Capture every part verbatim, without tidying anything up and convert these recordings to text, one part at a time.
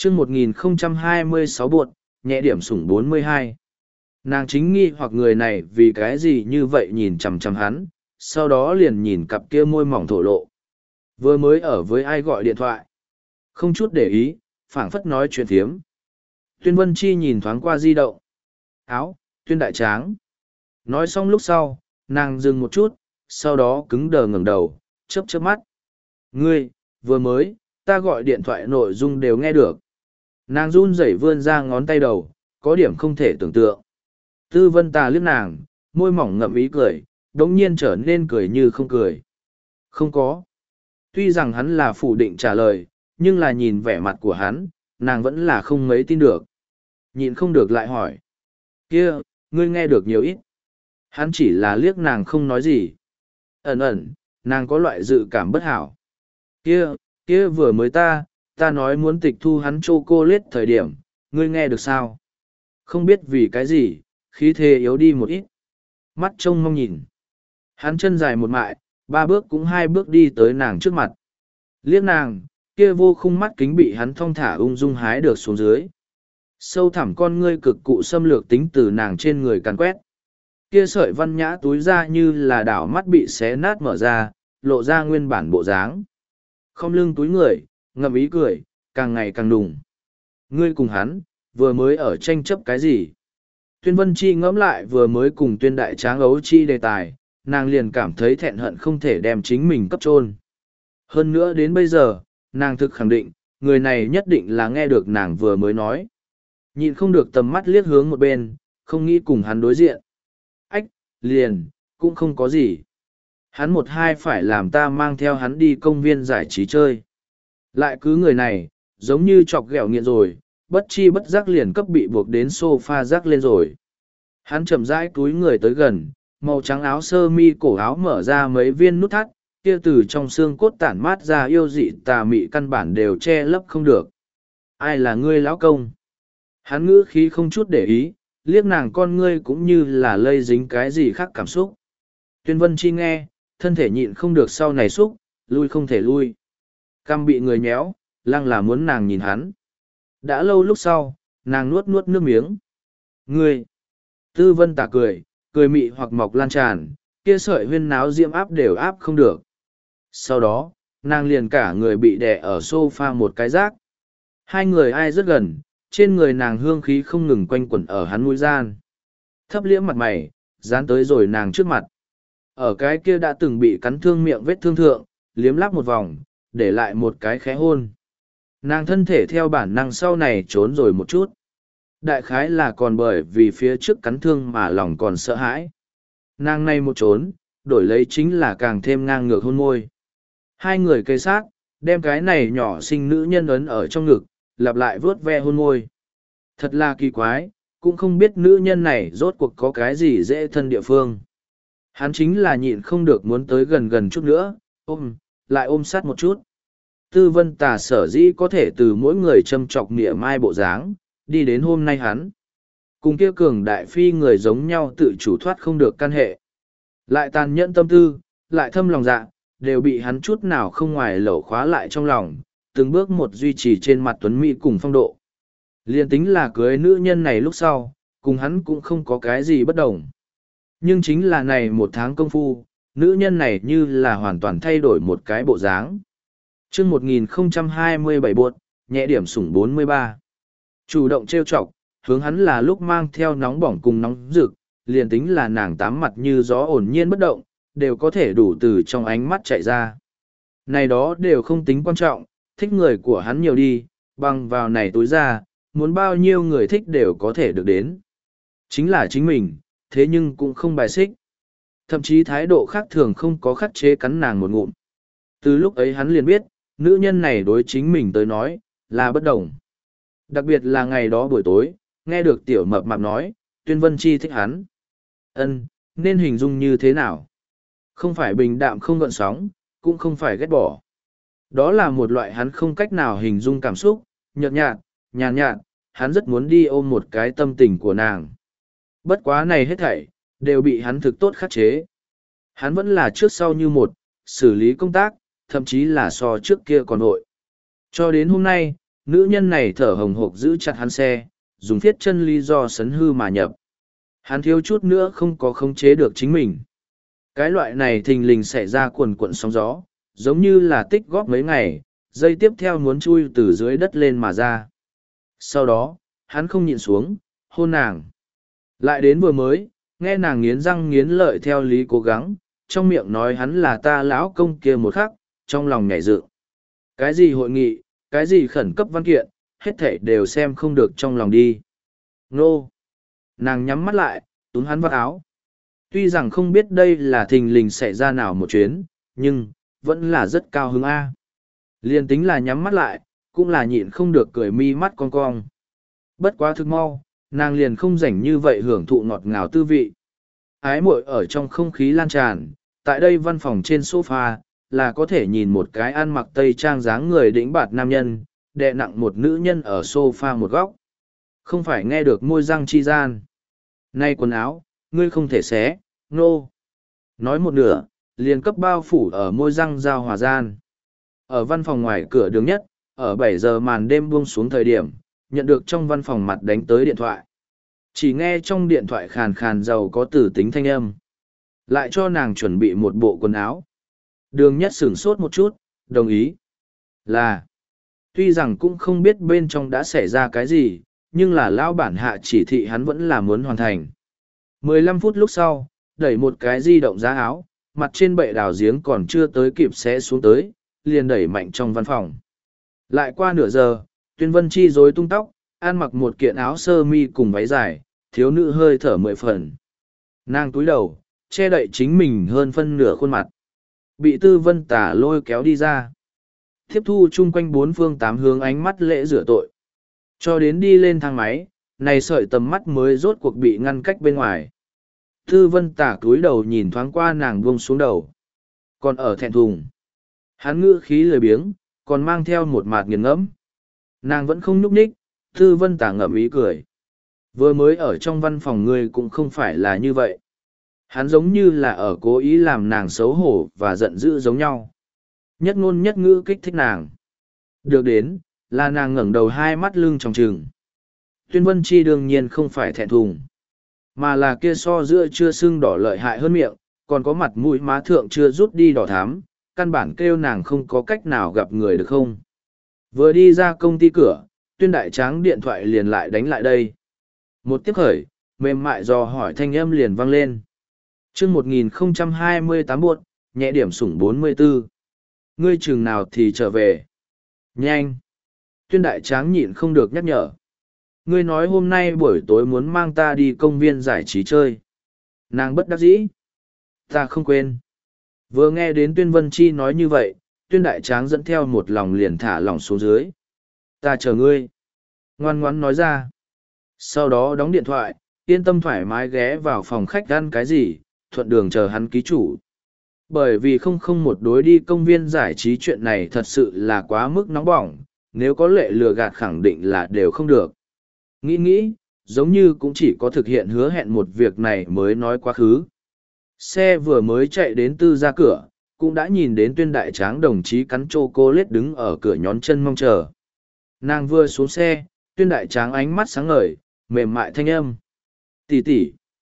chương một nghìn không trăm hai mươi sáu buột, nhẹ điểm sủng bốn mươi hai. Nàng chính nghi hoặc người này vì cái gì như vậy nhìn chằm chằm hắn, sau đó liền nhìn cặp kia môi mỏng thổ lộ. Vừa mới ở với ai gọi điện thoại. Không chút để ý, phảng phất nói chuyện thiếm. Tuyên Vân Chi nhìn thoáng qua di động. Áo, Tuyên Đại Tráng. Nói xong lúc sau, nàng dừng một chút, sau đó cứng đờ ngẩng đầu, chớp chớp mắt. Ngươi, vừa mới, ta gọi điện thoại nội dung đều nghe được. Nàng run rẩy vươn ra ngón tay đầu, có điểm không thể tưởng tượng. Tư Vân Tà liếc nàng, môi mỏng ngậm ý cười, đống nhiên trở nên cười như không cười. Không có. Tuy rằng hắn là phủ định trả lời, nhưng là nhìn vẻ mặt của hắn, nàng vẫn là không mấy tin được. Nhìn không được lại hỏi. Kia, ngươi nghe được nhiều ít. Hắn chỉ là liếc nàng không nói gì. Ẩn ẩn, nàng có loại dự cảm bất hảo. Kia, kia vừa mới ta, ta nói muốn tịch thu hắn chocolate thời điểm, ngươi nghe được sao? Không biết vì cái gì, khí thế yếu đi một ít. Mắt trông mong nhìn. Hắn chân dài một mại, ba bước cũng hai bước đi tới nàng trước mặt. Liếc nàng, kia vô khung mắt kính bị hắn thong thả ung dung hái được xuống dưới. Sâu thẳm con ngươi cực cụ xâm lược tính từ nàng trên người càn quét. Kia sợi văn nhã túi ra như là đảo mắt bị xé nát mở ra, lộ ra nguyên bản bộ dáng. Không lưng túi người, ngậm ý cười, càng ngày càng đùng. Ngươi cùng hắn, vừa mới ở tranh chấp cái gì? Tuyên Vân Chi ngẫm lại vừa mới cùng Tuyên Đại Tráng ấu chi đề tài, nàng liền cảm thấy thẹn hận không thể đem chính mình cấp trôn. Hơn nữa đến bây giờ, nàng thực khẳng định, người này nhất định là nghe được nàng vừa mới nói. Nhịn không được tầm mắt liếc hướng một bên, không nghĩ cùng hắn đối diện. Ách, liền, cũng không có gì. Hắn một hai phải làm ta mang theo hắn đi công viên giải trí chơi. Lại cứ người này, giống như chọc ghẹo nghiện rồi, bất chi bất giác liền cấp bị buộc đến sofa rác lên rồi. Hắn chậm rãi túi người tới gần, màu trắng áo sơ mi cổ áo mở ra mấy viên nút thắt, kia từ trong xương cốt tản mát ra yêu dị tà mị căn bản đều che lấp không được. Ai là ngươi lão công? Hắn ngữ khí không chút để ý, liếc nàng con ngươi cũng như là lây dính cái gì khác cảm xúc. Tuyên Vân Chi nghe, thân thể nhịn không được sau này xúc, lui không thể lui. Căm bị người nhéo, lăng là muốn nàng nhìn hắn. Đã lâu lúc sau, nàng nuốt nuốt nước miếng. Ngươi! Tư Vân Tà cười, cười mị hoặc mọc lan tràn, kia sợi huyên náo diễm áp đều áp không được. Sau đó, nàng liền cả người bị đè ở sofa một cái rác. Hai người ai rất gần, trên người nàng hương khí không ngừng quanh quẩn ở hắn mũi gian. Thấp liễm mặt mày, dán tới rồi nàng trước mặt. Ở cái kia đã từng bị cắn thương miệng vết thương thượng, liếm láp một vòng, để lại một cái khẽ hôn. Nàng thân thể theo bản năng sau này trốn rồi một chút. Đại khái là còn bởi vì phía trước cắn thương mà lòng còn sợ hãi. Nàng này một trốn, đổi lấy chính là càng thêm ngang ngược hôn môi. Hai người cây sát, đem cái này nhỏ xinh nữ nhân ấn ở trong ngực, lặp lại vớt ve hôn môi. Thật là kỳ quái, cũng không biết nữ nhân này rốt cuộc có cái gì dễ thân địa phương. Hắn chính là nhịn không được muốn tới gần gần chút nữa, ôm, lại ôm sát một chút. Tư Vân Tà sở dĩ có thể từ mỗi người châm chọc nịa mai bộ dáng, đi đến hôm nay hắn. Cùng kia cường đại phi người giống nhau tự chủ thoát không được căn hệ. Lại tàn nhẫn tâm tư, lại thâm lòng dạ, đều bị hắn chút nào không ngoài lẩu khóa lại trong lòng, từng bước một duy trì trên mặt tuấn mỹ cùng phong độ. Liên tính là cưới nữ nhân này lúc sau, cùng hắn cũng không có cái gì bất đồng. Nhưng chính là này một tháng công phu, nữ nhân này như là hoàn toàn thay đổi một cái bộ dáng. chương một nghìn không trăm hai mươi bảy buột, nhẹ điểm sủng bốn mươi ba. Chủ động trêu chọc, hướng hắn là lúc mang theo nóng bỏng cùng nóng rực, liền tính là nàng tám mặt như gió ổn nhiên bất động, đều có thể đủ từ trong ánh mắt chạy ra. Này đó đều không tính quan trọng, thích người của hắn nhiều đi, bằng vào này tối ra, muốn bao nhiêu người thích đều có thể được đến. Chính là chính mình, thế nhưng cũng không bài xích. Thậm chí thái độ khác thường không có khắc chế cắn nàng một ngụm. Từ lúc ấy hắn liền biết, nữ nhân này đối chính mình tới nói, là bất đồng. Đặc biệt là ngày đó buổi tối, nghe được tiểu mập mạp nói, Tuyên Vân Chi thích hắn. Ân, nên hình dung như thế nào? Không phải bình đạm không gợn sóng, cũng không phải ghét bỏ. Đó là một loại hắn không cách nào hình dung cảm xúc, nhợt nhạt, nhàn nhạt, hắn rất muốn đi ôm một cái tâm tình của nàng. Bất quá này hết thảy, đều bị hắn thực tốt khắc chế. Hắn vẫn là trước sau như một, xử lý công tác, thậm chí là so trước kia còn hội. Cho đến hôm nay, nữ nhân này thở hồng hộc giữ chặt hắn xe, dùng thiết chân lý do sấn hư mà nhập. Hắn thiếu chút nữa không có khống chế được chính mình. Cái loại này thình lình xảy ra cuồn cuộn sóng gió, giống như là tích góp mấy ngày, dây tiếp theo muốn chui từ dưới đất lên mà ra. Sau đó, hắn không nhịn xuống, hôn nàng. Lại đến vừa mới, nghe nàng nghiến răng nghiến lợi theo lý cố gắng, trong miệng nói hắn là ta lão công kia một khắc, trong lòng nhảy dựng. Cái gì hội nghị, cái gì khẩn cấp văn kiện, hết thảy đều xem không được trong lòng đi. Nô! Nàng nhắm mắt lại, túm hắn vào áo. Tuy rằng không biết đây là thình lình xảy ra nào một chuyến, nhưng, vẫn là rất cao hứng A. Liên tính là nhắm mắt lại, cũng là nhịn không được cười mi mắt cong cong. Bất quá thực mau, nàng liền không rảnh như vậy hưởng thụ ngọt ngào tư vị. Ái muội ở trong không khí lan tràn, tại đây văn phòng trên sofa, là có thể nhìn một cái ăn mặc tây trang dáng người đĩnh bạt nam nhân, đè nặng một nữ nhân ở sofa một góc. Không phải nghe được môi răng chi gian. Nay quần áo, ngươi không thể xé, nô. No. Nói một nửa, liền cấp bao phủ ở môi răng giao hòa gian. Ở văn phòng ngoài cửa đường nhất, ở bảy giờ màn đêm buông xuống thời điểm, nhận được trong văn phòng mặt đánh tới điện thoại. Chỉ nghe trong điện thoại khàn khàn giàu có tử tính thanh âm. Lại cho nàng chuẩn bị một bộ quần áo. Đường nhất sửng sốt một chút, đồng ý. Là, tuy rằng cũng không biết bên trong đã xảy ra cái gì, nhưng là lão bản hạ chỉ thị hắn vẫn là muốn hoàn thành. mười lăm phút lúc sau, đẩy một cái di động giá áo, mặt trên bệ đào giếng còn chưa tới kịp sẽ xuống tới, liền đẩy mạnh trong văn phòng. Lại qua nửa giờ, Tuyên Vân Chi rối tung tóc, ăn mặc một kiện áo sơ mi cùng váy dài, thiếu nữ hơi thở mười phần. Nàng túi đầu, che đậy chính mình hơn phân nửa khuôn mặt. Bị Tư Vân Tả lôi kéo đi ra. Tiếp thu chung quanh bốn phương tám hướng ánh mắt lễ rửa tội. Cho đến đi lên thang máy, này sợi tầm mắt mới rốt cuộc bị ngăn cách bên ngoài. Tư Vân Tả túi đầu nhìn thoáng qua nàng buông xuống đầu. Còn ở thẹn thùng. Hắn ngữ khí lười biếng, còn mang theo một mạt nghiền ngẫm. Nàng vẫn không nhúc nhích, Tư Vân Tả ngậm ý cười. Vừa mới ở trong văn phòng ngươi cũng không phải là như vậy. Hắn giống như là ở cố ý làm nàng xấu hổ và giận dữ giống nhau. Nhất ngôn nhất ngữ kích thích nàng. Được đến, là nàng ngẩng đầu hai mắt lưng tròng trừng. Tuyên Vân Chi đương nhiên không phải thẹn thùng, mà là kia so giữa chưa sưng đỏ lợi hại hơn miệng, còn có mặt mũi má thượng chưa rút đi đỏ thắm, căn bản kêu nàng không có cách nào gặp người được không. Vừa đi ra công ty cửa, Tuyên Đại Tráng điện thoại liền lại đánh lại đây. Một tiếp khởi, mềm mại dò hỏi thanh âm liền vang lên. Chương một nghìn không trăm hai mươi tám buột, nhẹ điểm sủng bốn mươi tư. Ngươi chừng nào thì trở về? Nhanh! Tuyên Đại Tráng nhịn không được nhắc nhở. Ngươi nói hôm nay buổi tối muốn mang ta đi công viên giải trí chơi. Nàng bất đắc dĩ. Ta không quên. Vừa nghe đến Tuyên Vân Chi nói như vậy, Tuyên Đại Tráng dẫn theo một lòng liền thả lòng xuống dưới. Ta chờ ngươi. Ngoan ngoãn nói ra. Sau đó đóng điện thoại, yên tâm thoải mái ghé vào phòng khách ăn cái gì, thuận đường chờ hắn ký chủ. Bởi vì không không một đối đi công viên giải trí chuyện này thật sự là quá mức nóng bỏng, nếu có lệ lừa gạt khẳng định là đều không được. Nghĩ nghĩ, giống như cũng chỉ có thực hiện hứa hẹn một việc này mới nói quá khứ. Xe vừa mới chạy đến tư ra cửa, cũng đã nhìn đến Tuyên Đại Tráng đồng chí cắn chocolate đứng ở cửa nhón chân mong chờ. Nàng vừa xuống xe, Tuyên Đại Tráng ánh mắt sáng ngời, mềm mại thanh âm. Tỷ tỷ.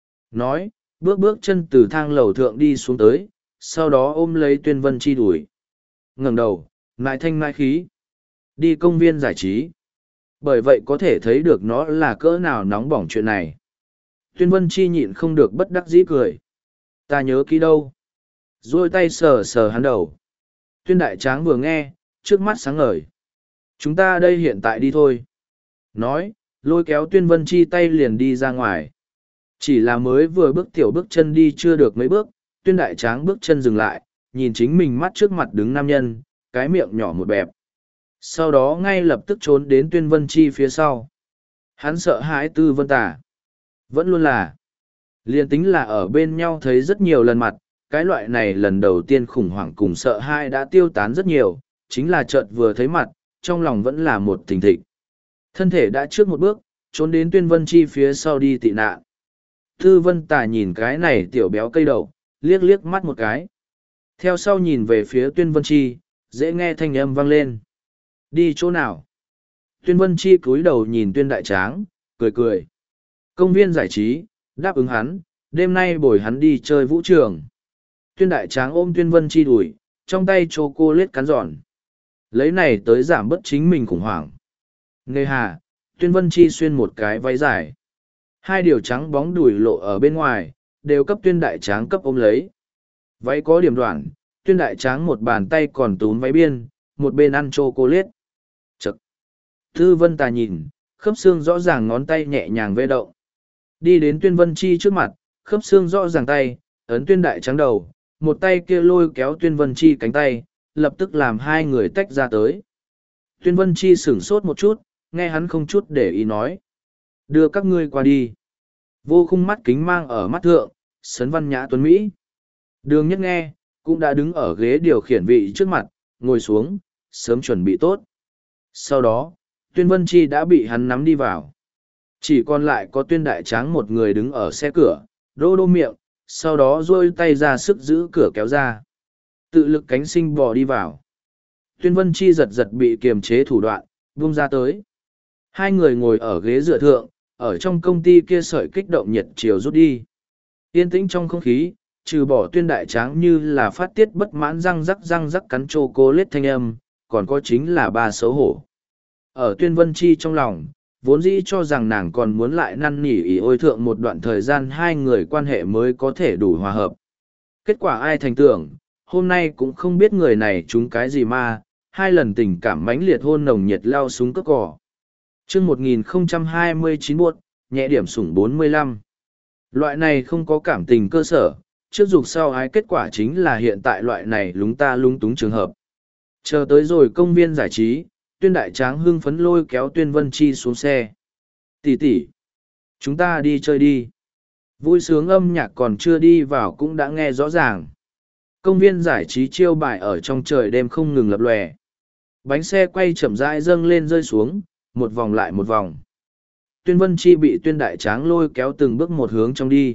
Nói, bước bước chân từ thang lầu thượng đi xuống tới, sau đó ôm lấy Tuyên Vân Chi đuổi. Ngẩng đầu, mại thanh mại khí. Đi công viên giải trí. Bởi vậy có thể thấy được nó là cỡ nào nóng bỏng chuyện này. Tuyên Vân Chi nhịn không được bất đắc dĩ cười. Ta nhớ kỹ đâu. Rồi tay sờ sờ hắn đầu. Tuyên Đại Tráng vừa nghe, trước mắt sáng ngời. Chúng ta đây hiện tại đi thôi. Nói, lôi kéo Tuyên Vân Chi tay liền đi ra ngoài. Chỉ là mới vừa bước tiểu bước chân đi chưa được mấy bước, Tuyên Đại Tráng bước chân dừng lại, nhìn chính mình mắt trước mặt đứng nam nhân, cái miệng nhỏ một bẹp. Sau đó ngay lập tức trốn đến Tuyên Vân Chi phía sau. Hắn sợ hãi Tư Vân Tả. Vẫn luôn là. Liên tính là ở bên nhau thấy rất nhiều lần mặt, cái loại này lần đầu tiên khủng hoảng cùng sợ hãi đã tiêu tán rất nhiều, chính là chợt vừa thấy mặt, trong lòng vẫn là một thình thịch. Thân thể đã trước một bước, trốn đến Tuyên Vân Chi phía sau đi tị nạn. Tư Vân Tả nhìn cái này tiểu béo cây đầu, liếc liếc mắt một cái. Theo sau nhìn về phía Tuyên Vân Chi, dễ nghe thanh âm vang lên. Đi chỗ nào? Tuyên Vân Chi cúi đầu nhìn Tuyên Đại Tráng, cười cười. Công viên giải trí, đáp ứng hắn, đêm nay bồi hắn đi chơi vũ trường. Tuyên Đại Tráng ôm Tuyên Vân Chi đuổi, trong tay chocolate cắn giòn. Lấy này tới giảm bớt chính mình khủng hoảng. Nghề hà, Tuyên Vân Chi xuyên một cái váy dài. Hai điều trắng bóng đùi lộ ở bên ngoài, đều cấp Tuyên Đại Tráng cấp ôm lấy. Váy có điểm đoạn, Tuyên Đại Tráng một bàn tay còn túm váy biên, một bên ăn chocolate. Chậc. Tư Vân Tà nhìn, khớp xương rõ ràng ngón tay nhẹ nhàng vê động. Đi đến Tuyên Vân Chi trước mặt, khớp xương rõ ràng tay, ấn Tuyên Đại Tráng đầu, một tay kia lôi kéo Tuyên Vân Chi cánh tay, lập tức làm hai người tách ra tới. Tuyên Vân Chi sửng sốt một chút, nghe hắn không chút để ý nói. Đưa các ngươi qua đi. Vô khung mắt kính mang ở mắt thượng, sấn văn nhã tuấn Mỹ. Đường Nhất nghe, cũng đã đứng ở ghế điều khiển vị trước mặt, ngồi xuống, sớm chuẩn bị tốt. Sau đó, Tuyên Vân Chi đã bị hắn nắm đi vào. Chỉ còn lại có Tuyên Đại Tráng một người đứng ở xe cửa, đô đô miệng, sau đó duỗi tay ra sức giữ cửa kéo ra. Tự lực cánh sinh bò đi vào. Tuyên Vân Chi giật giật bị kiềm chế thủ đoạn, buông ra tới. Hai người ngồi ở ghế dựa thượng, ở trong công ty kia sợi kích động nhiệt chiều rút đi. Yên tĩnh trong không khí, trừ bỏ Tuyên Đại Tráng như là phát tiết bất mãn răng rắc răng rắc cắn chocolate thanh âm, còn có chính là ba xấu hổ. Ở Tuyên Vân Chi trong lòng, vốn dĩ cho rằng nàng còn muốn lại năn nỉ ỉ ôi thượng một đoạn thời gian hai người quan hệ mới có thể đủ hòa hợp. Kết quả ai thành tưởng, hôm nay cũng không biết người này trúng cái gì mà, hai lần tình cảm mãnh liệt hôn nồng nhiệt lao súng cất cỏ. chương một nghìn không trăm hai mươi chín buốt, nhẹ điểm sủng bốn mươi lăm. Loại này không có cảm tình cơ sở, trước dục sau ái kết quả chính là hiện tại loại này lúng ta lung túng trường hợp. Chờ tới rồi công viên giải trí, Tuyên Đại Tráng hưng phấn lôi kéo Tuyên Vân Chi xuống xe. Tỷ tỷ, chúng ta đi chơi đi. Vui sướng âm nhạc còn chưa đi vào cũng đã nghe rõ ràng. Công viên giải trí chiêu bài ở trong trời đêm không ngừng lập lòe. Bánh xe quay chậm rãi dâng lên rơi xuống, một vòng lại một vòng. Tuyên Vân Chi bị Tuyên Đại Tráng lôi kéo từng bước một hướng trong đi.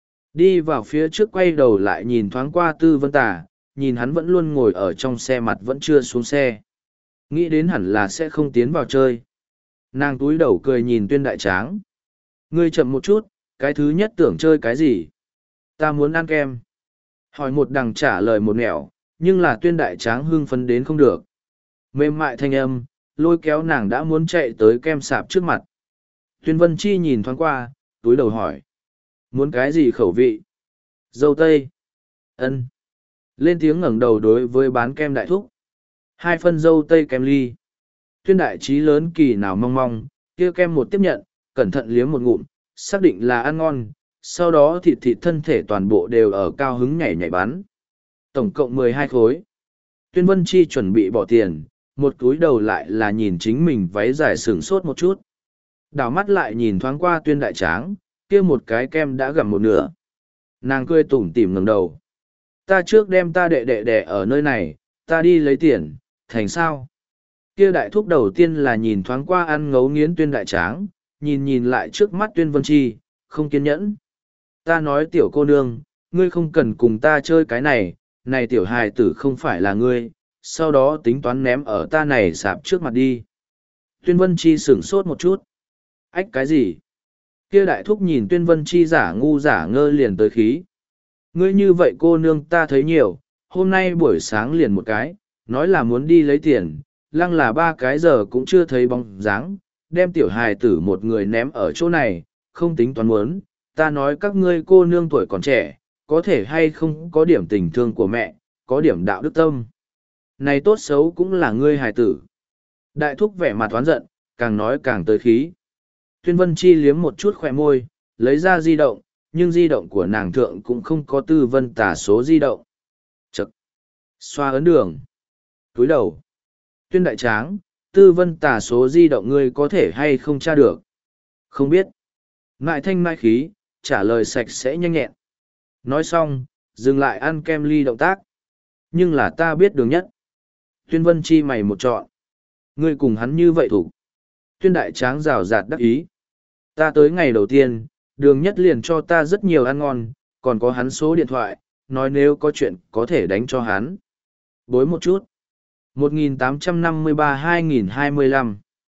Đi vào phía trước quay đầu lại nhìn thoáng qua Tư Vân Tà, nhìn hắn vẫn luôn ngồi ở trong xe mặt vẫn chưa xuống xe. Nghĩ đến hẳn là sẽ không tiến vào chơi. Nàng túi đầu cười nhìn Tuyên Đại Tráng. Ngươi chậm một chút, cái thứ nhất tưởng chơi cái gì? Ta muốn ăn kem. Hỏi một đằng trả lời một nẻo, nhưng là Tuyên Đại Tráng hưng phấn đến không được. Mềm mại thanh âm, lôi kéo nàng đã muốn chạy tới kem sạp trước mặt. Tuyên Vân Chi nhìn thoáng qua, túi đầu hỏi. Muốn cái gì khẩu vị? Dâu tây. Ân. Lên tiếng ngẩng đầu đối với bán kem đại thúc. Hai phân dâu tây kem ly. Tuyên Đại Trí lớn kỳ nào mong mong, kia kem một tiếp nhận, cẩn thận liếm một ngụm, xác định là ăn ngon, sau đó thịt thịt thân thể toàn bộ đều ở cao hứng nhảy nhảy bắn. Tổng cộng mười hai khối. Tuyên Vân Chi chuẩn bị bỏ tiền, một cúi đầu lại là nhìn chính mình váy dài sửng sốt một chút. Đảo mắt lại nhìn thoáng qua Tuyên Đại Tráng, kia một cái kem đã gặm một nửa. Nàng cười tủm tỉm ngẩng đầu. Ta trước đem ta đệ đệ đệ ở nơi này, ta đi lấy tiền, thành sao? Kia đại thúc đầu tiên là nhìn thoáng qua ăn ngấu nghiến Tuyên Đại Tráng, nhìn nhìn lại trước mắt Tuyên Vân Chi, không kiên nhẫn. Ta nói tiểu cô nương, ngươi không cần cùng ta chơi cái này, này tiểu hài tử không phải là ngươi, sau đó tính toán ném ở ta này sạp trước mặt đi. Tuyên Vân Chi sửng sốt một chút. Ách cái gì? Kia đại thúc nhìn Tuyên Vân Chi giả ngu giả ngơ liền tới khí. Ngươi như vậy cô nương ta thấy nhiều, hôm nay buổi sáng liền một cái, nói là muốn đi lấy tiền, lăng là ba cái giờ cũng chưa thấy bóng dáng, đem tiểu hài tử một người ném ở chỗ này, không tính toán muốn, ta nói các ngươi cô nương tuổi còn trẻ, có thể hay không có điểm tình thương của mẹ, có điểm đạo đức tâm. Này tốt xấu cũng là ngươi hài tử. Đại thúc vẻ mặt oán giận, càng nói càng tới khí. Tuyên Vân Chi liếm một chút khỏe môi, lấy ra di động, nhưng di động của nàng thượng cũng không có Tư Vân Tà số di động. Chậc! Xoa ấn đường. Túi đầu. Tuyên Đại Tráng, Tư Vân Tà số di động ngươi có thể hay không tra được? Không biết. Ngại thanh mai khí, trả lời sạch sẽ nhanh nhẹn. Nói xong, dừng lại ăn kem ly động tác. Nhưng là ta biết đường nhất. Tuyên Vân Chi mày một trọn. Ngươi cùng hắn như vậy thủ. Tuyên Đại Tráng rào rạt đắc ý. Ta tới ngày đầu tiên, đường nhất liền cho ta rất nhiều ăn ngon, còn có hắn số điện thoại, nói nếu có chuyện có thể đánh cho hắn. Bối một chút. một nghìn tám trăm năm mươi ba hai nghìn hai mươi lăm.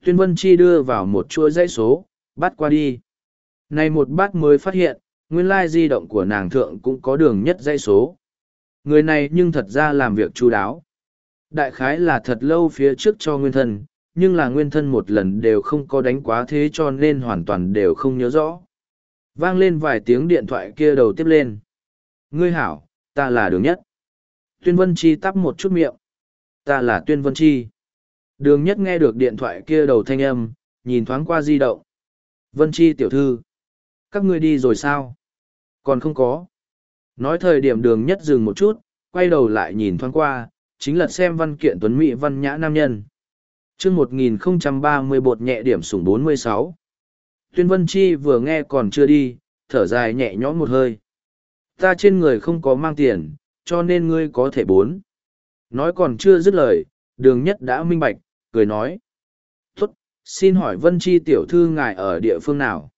Tuyên Vân Chi đưa vào một chuỗi dãy số, bắt qua đi. Này một bát mới phát hiện, nguyên lai di động của nàng thượng cũng có đường nhất dãy số. Người này nhưng thật ra làm việc chu đáo. Đại khái là thật lâu phía trước cho nguyên thân, nhưng là nguyên thân một lần đều không có đánh quá thế cho nên hoàn toàn đều không nhớ rõ. Vang lên vài tiếng điện thoại kia đầu tiếp lên. Ngươi hảo, ta là Đường Nhất. Tuyên Vân Chi tắp một chút miệng. Ta là Tuyên Vân Chi. Đường Nhất nghe được điện thoại kia đầu thanh âm, nhìn thoáng qua di động. Vân Chi tiểu thư. Các ngươi đi rồi sao? Còn không có. Nói thời điểm Đường Nhất dừng một chút, quay đầu lại nhìn thoáng qua, chính là xem văn kiện tuấn mỹ văn nhã nam nhân. Chương một nghìn không trăm ba mươi bột nhẹ điểm sủng bốn mươi sáu. Tuyên Vân Chi vừa nghe còn chưa đi, thở dài nhẹ nhõm một hơi. Ta trên người không có mang tiền, cho nên ngươi có thể bốn. Nói còn chưa dứt lời, Đường Nhất đã minh bạch, cười nói. Tốt, xin hỏi Vân Chi tiểu thư ngài ở địa phương nào?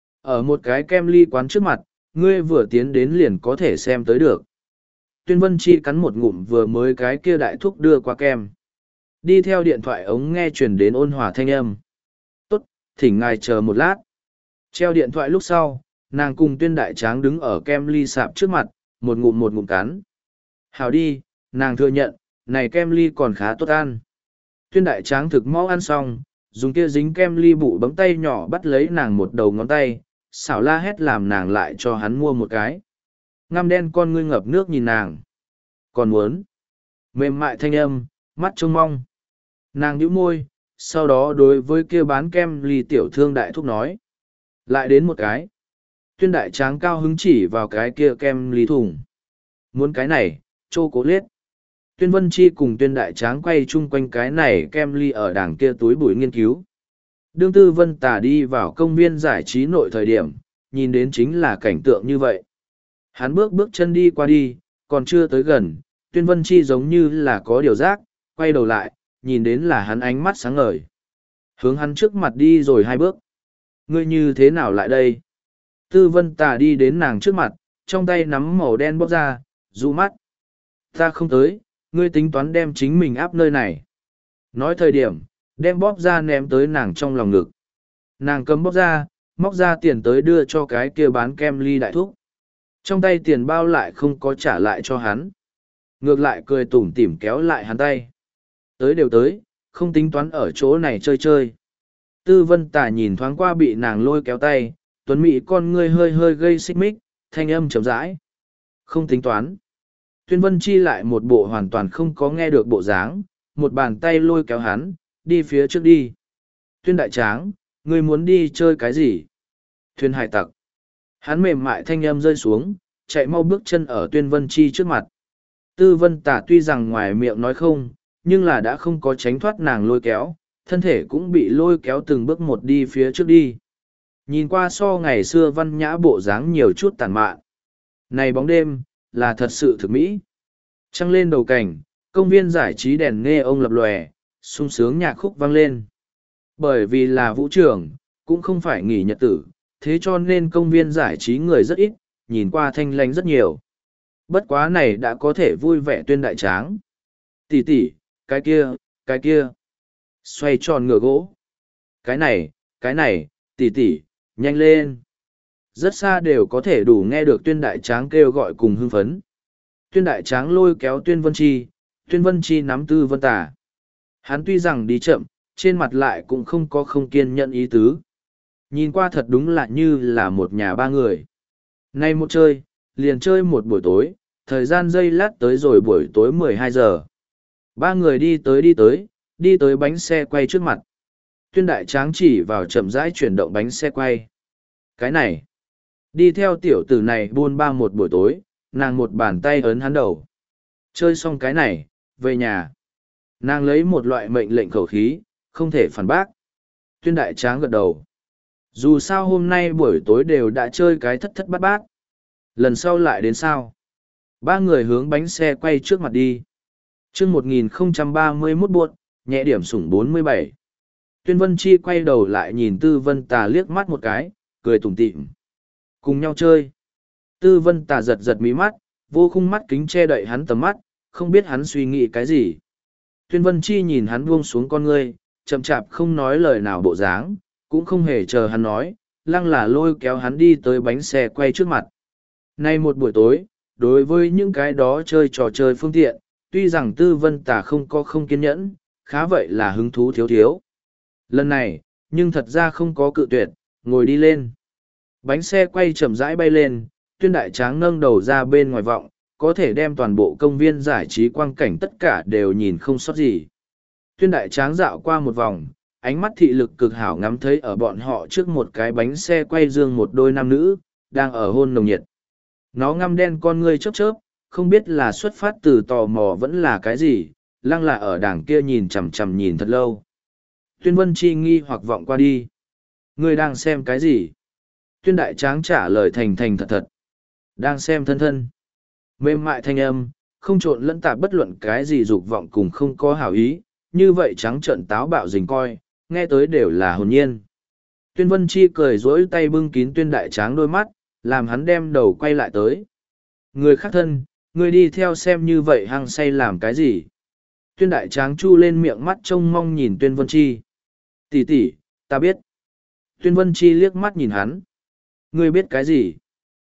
Ở một cái kem ly quán trước mặt, ngươi vừa tiến đến liền có thể xem tới được. Tuyên Vân Chi cắn một ngụm vừa mới cái kia đại thúc đưa qua kem. Đi theo điện thoại ống nghe truyền đến ôn hòa thanh âm. Tốt, thỉnh ngài chờ một lát. Treo điện thoại lúc sau, nàng cùng Tuyên Đại Tráng đứng ở kem ly sạp trước mặt, một ngụm một ngụm cắn. Hào đi, nàng thừa nhận, này kem ly còn khá tốt ăn. Tuyên Đại Tráng thực mau ăn xong, dùng kia dính kem ly bụ bấm tay nhỏ bắt lấy nàng một đầu ngón tay, xảo la hét làm nàng lại cho hắn mua một cái. Ngăm đen con ngươi ngập nước nhìn nàng. Còn muốn. Mềm mại thanh âm, mắt trông mong. Nàng nhíu môi, sau đó đối với kia bán kem ly tiểu thương đại thúc nói. Lại đến một cái. Tuyên Đại Tráng cao hứng chỉ vào cái kia kem ly thùng. Muốn cái này, chô cố liết. Tuyên Vân Chi cùng Tuyên Đại Tráng quay chung quanh cái này kem ly ở đằng kia túi bụi nghiên cứu. Đương Tư Vân Tà đi vào công viên giải trí nội thời điểm, nhìn đến chính là cảnh tượng như vậy. Hắn bước bước chân đi qua đi, còn chưa tới gần, Tuyên Vân Chi giống như là có điều giác, quay đầu lại, nhìn đến là hắn ánh mắt sáng ngời. Hướng hắn trước mặt đi rồi hai bước. Ngươi như thế nào lại đây? Tư Vân Tà đi đến nàng trước mặt, trong tay nắm màu đen bóc ra, dụ mắt. Ta không tới, ngươi tính toán đem chính mình áp nơi này. Nói thời điểm, đem bóp ra ném tới nàng trong lòng ngực. Nàng cầm bóp ra, móc ra tiền tới đưa cho cái kia bán kem ly đại thúc. Trong tay tiền bao lại không có trả lại cho hắn. Ngược lại cười tủm tỉm kéo lại hắn tay. Tới đều tới, không tính toán ở chỗ này chơi chơi. Tư Vân Tà nhìn thoáng qua bị nàng lôi kéo tay, tuấn mỹ con ngươi hơi hơi gây xích mích, thanh âm chậm rãi. Không tính toán. Tuyên Vân Chi lại một bộ hoàn toàn không có nghe được bộ dáng, một bàn tay lôi kéo hắn, đi phía trước đi. Tuyên Đại Tráng, ngươi muốn đi chơi cái gì? Thuyền hải tặc. Hắn mềm mại thanh âm rơi xuống, chạy mau bước chân ở Tuyên Vân Chi trước mặt. Tư Vân Tà tuy rằng ngoài miệng nói không, nhưng là đã không có tránh thoát nàng lôi kéo, thân thể cũng bị lôi kéo từng bước một đi phía trước đi. Nhìn qua so ngày xưa văn nhã bộ dáng nhiều chút tàn mạn. Này bóng đêm, là thật sự thực mỹ. Trăng lên đầu cảnh, công viên giải trí đèn nghe ông lập lòe, sung sướng nhạc khúc vang lên. Bởi vì là vũ trưởng, cũng không phải nghỉ nhật tử, thế cho nên công viên giải trí người rất ít, nhìn qua thanh lánh rất nhiều. Bất quá này đã có thể vui vẻ Tuyên Đại Tráng. Tỷ tỷ, cái kia, cái kia. Xoay tròn ngựa gỗ. Cái này, cái này, tỷ tỷ, nhanh lên. Rất xa đều có thể đủ nghe được Tuyên Đại Tráng kêu gọi cùng hưng phấn. Tuyên Đại Tráng lôi kéo Tuyên Vân Chi, Tuyên Vân Chi nắm Tư Vân Tà. Hắn tuy rằng đi chậm, trên mặt lại cũng không có không kiên nhẫn ý tứ. Nhìn qua thật đúng là như là một nhà ba người. Nay một chơi, liền chơi một buổi tối, thời gian giây lát tới rồi buổi tối mười hai giờ. Ba người đi tới đi tới, đi tới bánh xe quay trước mặt. Tuyên Đại Tráng chỉ vào chậm rãi chuyển động bánh xe quay. Cái này, đi theo tiểu tử này buôn ba một buổi tối, nàng một bàn tay ấn hắn đầu. Chơi xong cái này, về nhà. Nàng lấy một loại mệnh lệnh khẩu khí, không thể phản bác. Tuyên Đại Tráng gật đầu. Dù sao hôm nay buổi tối đều đã chơi cái thất thất bát bát. Lần sau lại đến sao? Ba người hướng bánh xe quay trước mặt đi. chương một nghìn không trăm ba mươi mốt buộc, nhẹ điểm sủng bốn mươi bảy. Tuyên Vân Chi quay đầu lại nhìn Tư Vân Tà liếc mắt một cái, cười tủm tỉm. Cùng nhau chơi. Tư Vân Tà giật giật mí mắt, vô khung mắt kính che đậy hắn tầm mắt, không biết hắn suy nghĩ cái gì. Tuyên Vân Chi nhìn hắn buông xuống con ngươi, chậm chạp không nói lời nào bộ dáng, cũng không hề chờ hắn nói, lăng là lôi kéo hắn đi tới bánh xe quay trước mặt. Nay một buổi tối, đối với những cái đó chơi trò chơi phương tiện, tuy rằng Tư Vân Tà không có không kiên nhẫn, khá vậy là hứng thú thiếu thiếu. Lần này, nhưng thật ra không có cự tuyệt, ngồi đi lên. Bánh xe quay chậm rãi bay lên, Tuyên Đại Tráng nâng đầu ra bên ngoài vọng, có thể đem toàn bộ công viên giải trí quang cảnh tất cả đều nhìn không sót gì. Tuyên Đại Tráng dạo qua một vòng, ánh mắt thị lực cực hảo ngắm thấy ở bọn họ trước một cái bánh xe quay dương một đôi nam nữ, đang ở hôn nồng nhiệt. Nó ngăm đen con ngươi chớp chớp, không biết là xuất phát từ tò mò vẫn là cái gì, lăng là ở đằng kia nhìn chằm chằm nhìn thật lâu. Tuyên Vân Chi nghi hoặc vọng qua đi. Ngươi đang xem cái gì? Tuyên Đại Tráng trả lời thành thành thật thật. Đang xem thân thân. Mềm mại thanh âm, không trộn lẫn tạp bất luận cái gì dục vọng cùng không có hảo ý, như vậy trắng trợn táo bạo rình coi, nghe tới đều là hồn nhiên. Tuyên Vân Chi cười dỗi tay bưng kín Tuyên Đại Tráng đôi mắt, làm hắn đem đầu quay lại tới. Người khác thân, người đi theo xem như vậy hăng say làm cái gì? Tuyên Đại Tráng chu lên miệng mắt trông mong nhìn Tuyên Vân Chi. Tỷ tỷ, ta biết. Tuyên Vân Chi liếc mắt nhìn hắn. Ngươi biết cái gì?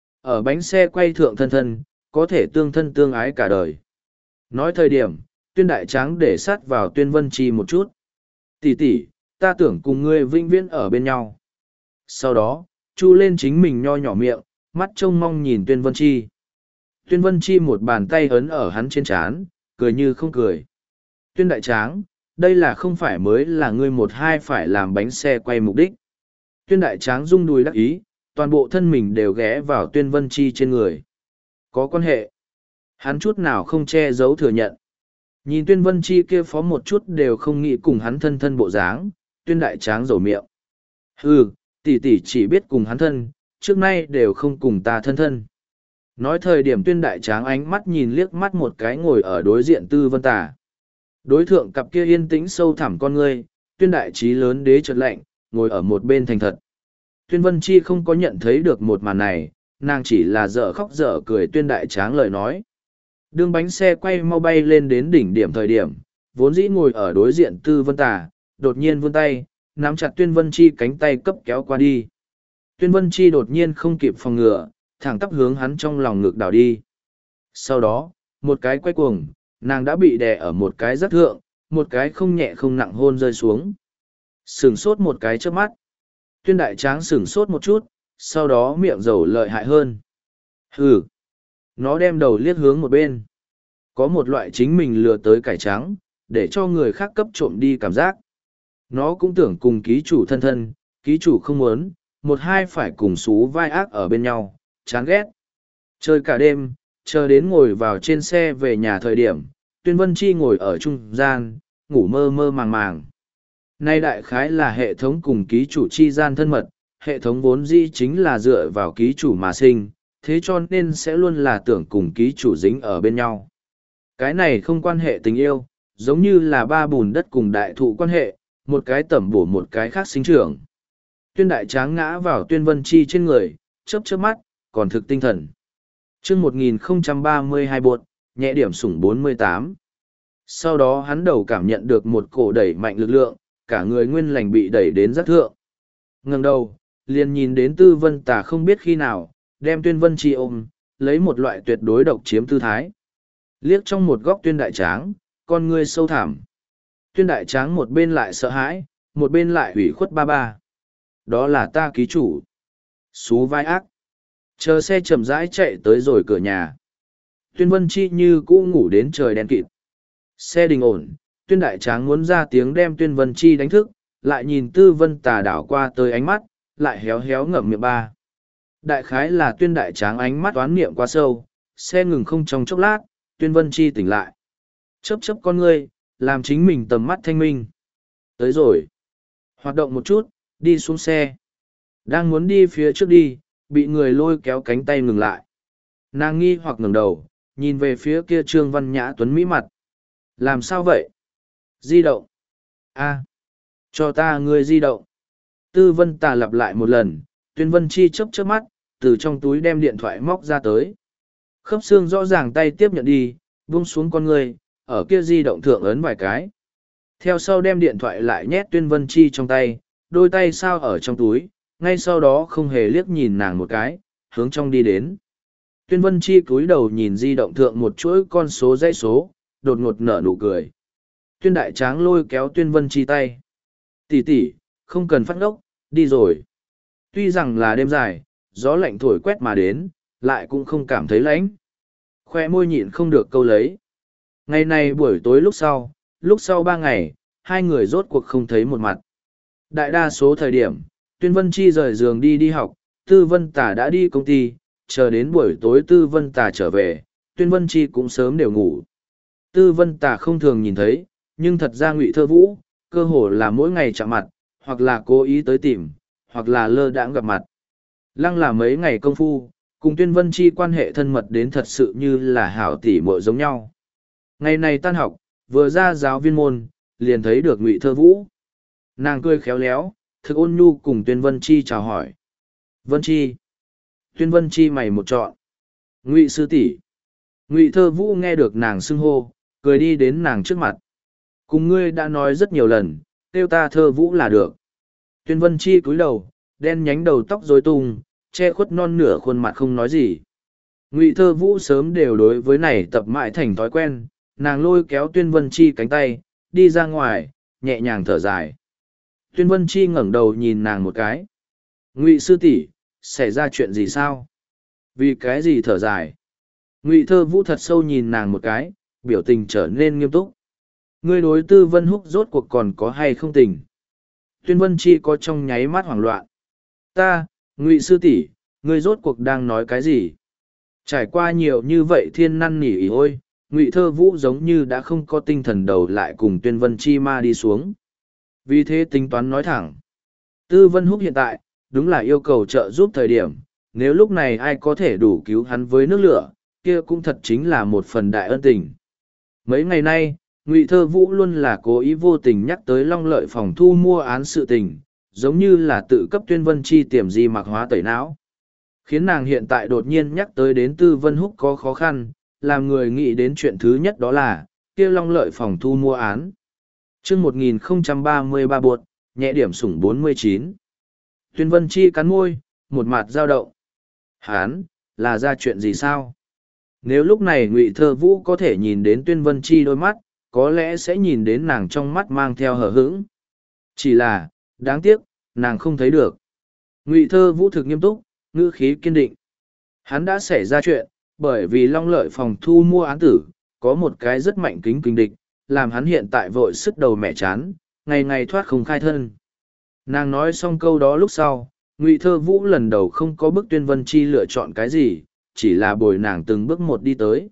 Ở bánh xe quay thượng thân thân, có thể tương thân tương ái cả đời. Nói thời điểm, Tuyên Đại Tráng để sát vào Tuyên Vân Chi một chút. Tỷ tỷ, ta tưởng cùng ngươi vĩnh viễn ở bên nhau. Sau đó, chu lên chính mình nho nhỏ miệng, mắt trông mong nhìn Tuyên Vân Chi. Tuyên Vân Chi một bàn tay ấn ở hắn trên trán, cười như không cười. Tuyên Đại Tráng, đây là không phải mới là ngươi một hai phải làm bánh xe quay mục đích. Tuyên Đại Tráng rung đùi đắc ý, toàn bộ thân mình đều ghé vào Tuyên Vân Chi trên người. Có quan hệ. Hắn chút nào không che giấu thừa nhận. Nhìn Tuyên Vân Chi kia phó một chút đều không nghĩ cùng hắn thân thân bộ dáng, Tuyên Đại Tráng rầu miệng. Hừ, tỷ tỷ chỉ biết cùng hắn thân, trước nay đều không cùng ta thân thân. Nói thời điểm Tuyên Đại Tráng ánh mắt nhìn liếc mắt một cái ngồi ở đối diện Tư Vân Tà. Đối thượng cặp kia yên tĩnh sâu thẳm con ngươi, Tuyên Đại Trí lớn đế chợt lạnh, ngồi ở một bên thành thật. Tuyên Vân Chi không có nhận thấy được một màn này, nàng chỉ là dở khóc dở cười Tuyên Đại Tráng lời nói. Đường bánh xe quay mau bay lên đến đỉnh điểm thời điểm, vốn dĩ ngồi ở đối diện Tư Vân Tà, đột nhiên vươn tay, nắm chặt Tuyên Vân Chi cánh tay cấp kéo qua đi. Tuyên Vân Chi đột nhiên không kịp phòng ngừa, thẳng tắp hướng hắn trong lòng ngực đảo đi. Sau đó, một cái quay cuồng, nàng đã bị đè ở một cái rất thượng, một cái không nhẹ không nặng hôn rơi xuống. Sửng sốt một cái trước mắt. Tuyên Đại Tráng sửng sốt một chút, sau đó miệng dầu lợi hại hơn. Hừ. Nó đem đầu liếc hướng một bên. Có một loại chính mình lừa tới cải trắng, để cho người khác cấp trộm đi cảm giác. Nó cũng tưởng cùng ký chủ thân thân, ký chủ không muốn, một hai phải cùng xú vai ác ở bên nhau, chán ghét. Chơi cả đêm, chờ đến ngồi vào trên xe về nhà thời điểm, Tuyên Vân Chi ngồi ở trung gian, ngủ mơ mơ màng màng. Nay đại khái là hệ thống cùng ký chủ chi gian thân mật, hệ thống vốn dĩ chính là dựa vào ký chủ mà sinh, thế cho nên sẽ luôn là tưởng cùng ký chủ dính ở bên nhau. Cái này không quan hệ tình yêu, giống như là ba bùn đất cùng đại thụ quan hệ, một cái tẩm bổ một cái khác sinh trưởng. Tuyên Đại Tráng ngã vào Tuyên Vân Chi trên người, chớp chớp mắt, còn thực tinh thần. Chương một nghìn không trăm ba mươi hai bột, nhẹ điểm sủng bốn mươi tám. Sau đó hắn đầu cảm nhận được một cổ đẩy mạnh lực lượng, cả người nguyên lành bị đẩy đến rất thượng. Ngẩng đầu, liền nhìn đến Tư Vân Tà không biết khi nào, đem Tuyên Vân Chi ôm, lấy một loại tuyệt đối độc chiếm tư thái. Liếc trong một góc Tuyên Đại Tráng, con ngươi sâu thẳm. Tuyên Đại Tráng một bên lại sợ hãi, một bên lại ủy khuất ba ba. Đó là ta ký chủ. Xú vai ác. Chờ xe chậm rãi chạy tới rồi cửa nhà. Tuyên Vân Chi như cũ ngủ đến trời đen kịt. Xe đình ổn, Tuyên Đại Tráng muốn ra tiếng đem Tuyên Vân Chi đánh thức, lại nhìn Tư Vân Tà đảo qua tới ánh mắt, lại héo héo ngậm miệng ba. Đại khái là Tuyên Đại Tráng ánh mắt toán niệm quá sâu, xe ngừng không trong chốc lát, Tuyên Vân Chi tỉnh lại. Chớp chớp con ngươi, làm chính mình tầm mắt thanh minh. Tới rồi. Hoạt động một chút, đi xuống xe. Đang muốn đi phía trước đi, bị người lôi kéo cánh tay ngừng lại. Nàng nghi hoặc ngẩng đầu, nhìn về phía kia Trương Văn Nhã tuấn mỹ mặt. Làm sao vậy? Di động. A, cho ta người di động. Tư Vân Tà lặp lại một lần, Tuyên Vân Chi chớp chớp mắt, từ trong túi đem điện thoại móc ra tới. Khớp xương rõ ràng tay tiếp nhận đi, buông xuống con người, ở kia di động thượng ấn vài cái. Theo sau đem điện thoại lại nhét Tuyên Vân Chi trong tay, đôi tay sao ở trong túi, ngay sau đó không hề liếc nhìn nàng một cái, hướng trong đi đến. Tuyên Vân Chi cúi đầu nhìn di động thượng một chuỗi con số dãy số, đột ngột nở nụ cười. Tuyên Đại Tráng lôi kéo Tuyên Vân Chi tay. Tỷ tỷ, không cần phát ngốc, đi rồi. Tuy rằng là đêm dài, gió lạnh thổi quét mà đến, lại cũng không cảm thấy lạnh. Khoe môi nhịn không được câu lấy. Ngày này buổi tối lúc sau, lúc sau ba ngày, hai người rốt cuộc không thấy một mặt. Đại đa số thời điểm, Tuyên Vân Chi rời giường đi đi học, Tư Vân Tả đã đi công ty, chờ đến buổi tối Tư Vân Tả trở về, Tuyên Vân Chi cũng sớm đều ngủ. Tư Vân Tả không thường nhìn thấy, nhưng thật ra Ngụy Thơ Vũ, cơ hồ là mỗi ngày chạm mặt, hoặc là cố ý tới tìm, hoặc là lơ đãng gặp mặt. Lăng là mấy ngày công phu, cùng Tuyên Vân Chi quan hệ thân mật đến thật sự như là hảo tỷ muội giống nhau. Ngày này tan học, vừa ra giáo viên môn, liền thấy được Ngụy Thơ Vũ. Nàng cười khéo léo, thực ôn nhu cùng Tuyên Vân Chi chào hỏi. Vân Chi. Tuyên Vân Chi mày một trọn. Ngụy sư tỷ. Ngụy Thơ Vũ nghe được nàng xưng hô, cười đi đến nàng trước mặt. Cùng ngươi đã nói rất nhiều lần, kêu ta Thơ Vũ là được. Tuyên Vân Chi cúi đầu, đen nhánh đầu tóc rối tung, che khuất non nửa khuôn mặt không nói gì. Ngụy Thơ Vũ sớm đều đối với này tập mãi thành thói quen, nàng lôi kéo Tuyên Vân Chi cánh tay, đi ra ngoài, nhẹ nhàng thở dài. Tuyên Vân Chi ngẩng đầu nhìn nàng một cái. Ngụy sư tỷ, xảy ra chuyện gì sao? Vì cái gì thở dài? Ngụy Thơ Vũ thật sâu nhìn nàng một cái, biểu tình trở nên nghiêm túc. Ngươi đối Tư Vân Húc rốt cuộc còn có hay không tình? Tuyên Vân Chi có trong nháy mắt hoảng loạn. Ta, Ngụy sư tỷ, ngươi rốt cuộc đang nói cái gì? Trải qua nhiều như vậy thiên năn nỉ ỉ ôi, Ngụy Thơ Vũ giống như đã không có tinh thần đầu lại cùng Tuyên Vân Chi ma đi xuống. Vì thế tính toán nói thẳng. Tư Vân Húc hiện tại, đúng là yêu cầu trợ giúp thời điểm, nếu lúc này ai có thể đủ cứu hắn với nước lửa, kia cũng thật chính là một phần đại ân tình. Mấy ngày nay, Ngụy Thơ Vũ luôn là cố ý vô tình nhắc tới Long Lợi phòng thu mua án sự tình, giống như là tự cấp Tuyên Vân Chi tiềm di mặc hóa tẩy não. Khiến nàng hiện tại đột nhiên nhắc tới đến Tư Vân Húc có khó khăn, làm người nghĩ đến chuyện thứ nhất đó là, kia Long Lợi phòng thu mua án. chương một nghìn không trăm ba mươi ba buột, nhẹ điểm sủng bốn mươi chín. Tuyên Vân Chi cắn môi, một mặt dao động. Hán, là ra chuyện gì sao? Nếu lúc này Ngụy Thơ Vũ có thể nhìn đến Tuyên Vân Chi đôi mắt, có lẽ sẽ nhìn đến nàng trong mắt mang theo hờ hững. Chỉ là, đáng tiếc, nàng không thấy được. Ngụy Thơ Vũ thực nghiêm túc, ngữ khí kiên định. Hắn đã xảy ra chuyện, bởi vì Long Lợi phòng thu mua án tử, có một cái rất mạnh kính kinh địch, làm hắn hiện tại vội sức đầu mẹ chán, ngày ngày thoát không khai thân. Nàng nói xong câu đó lúc sau, Ngụy Thơ Vũ lần đầu không có bức Tuyên Vân Chi lựa chọn cái gì, chỉ là bồi nàng từng bước một đi tới.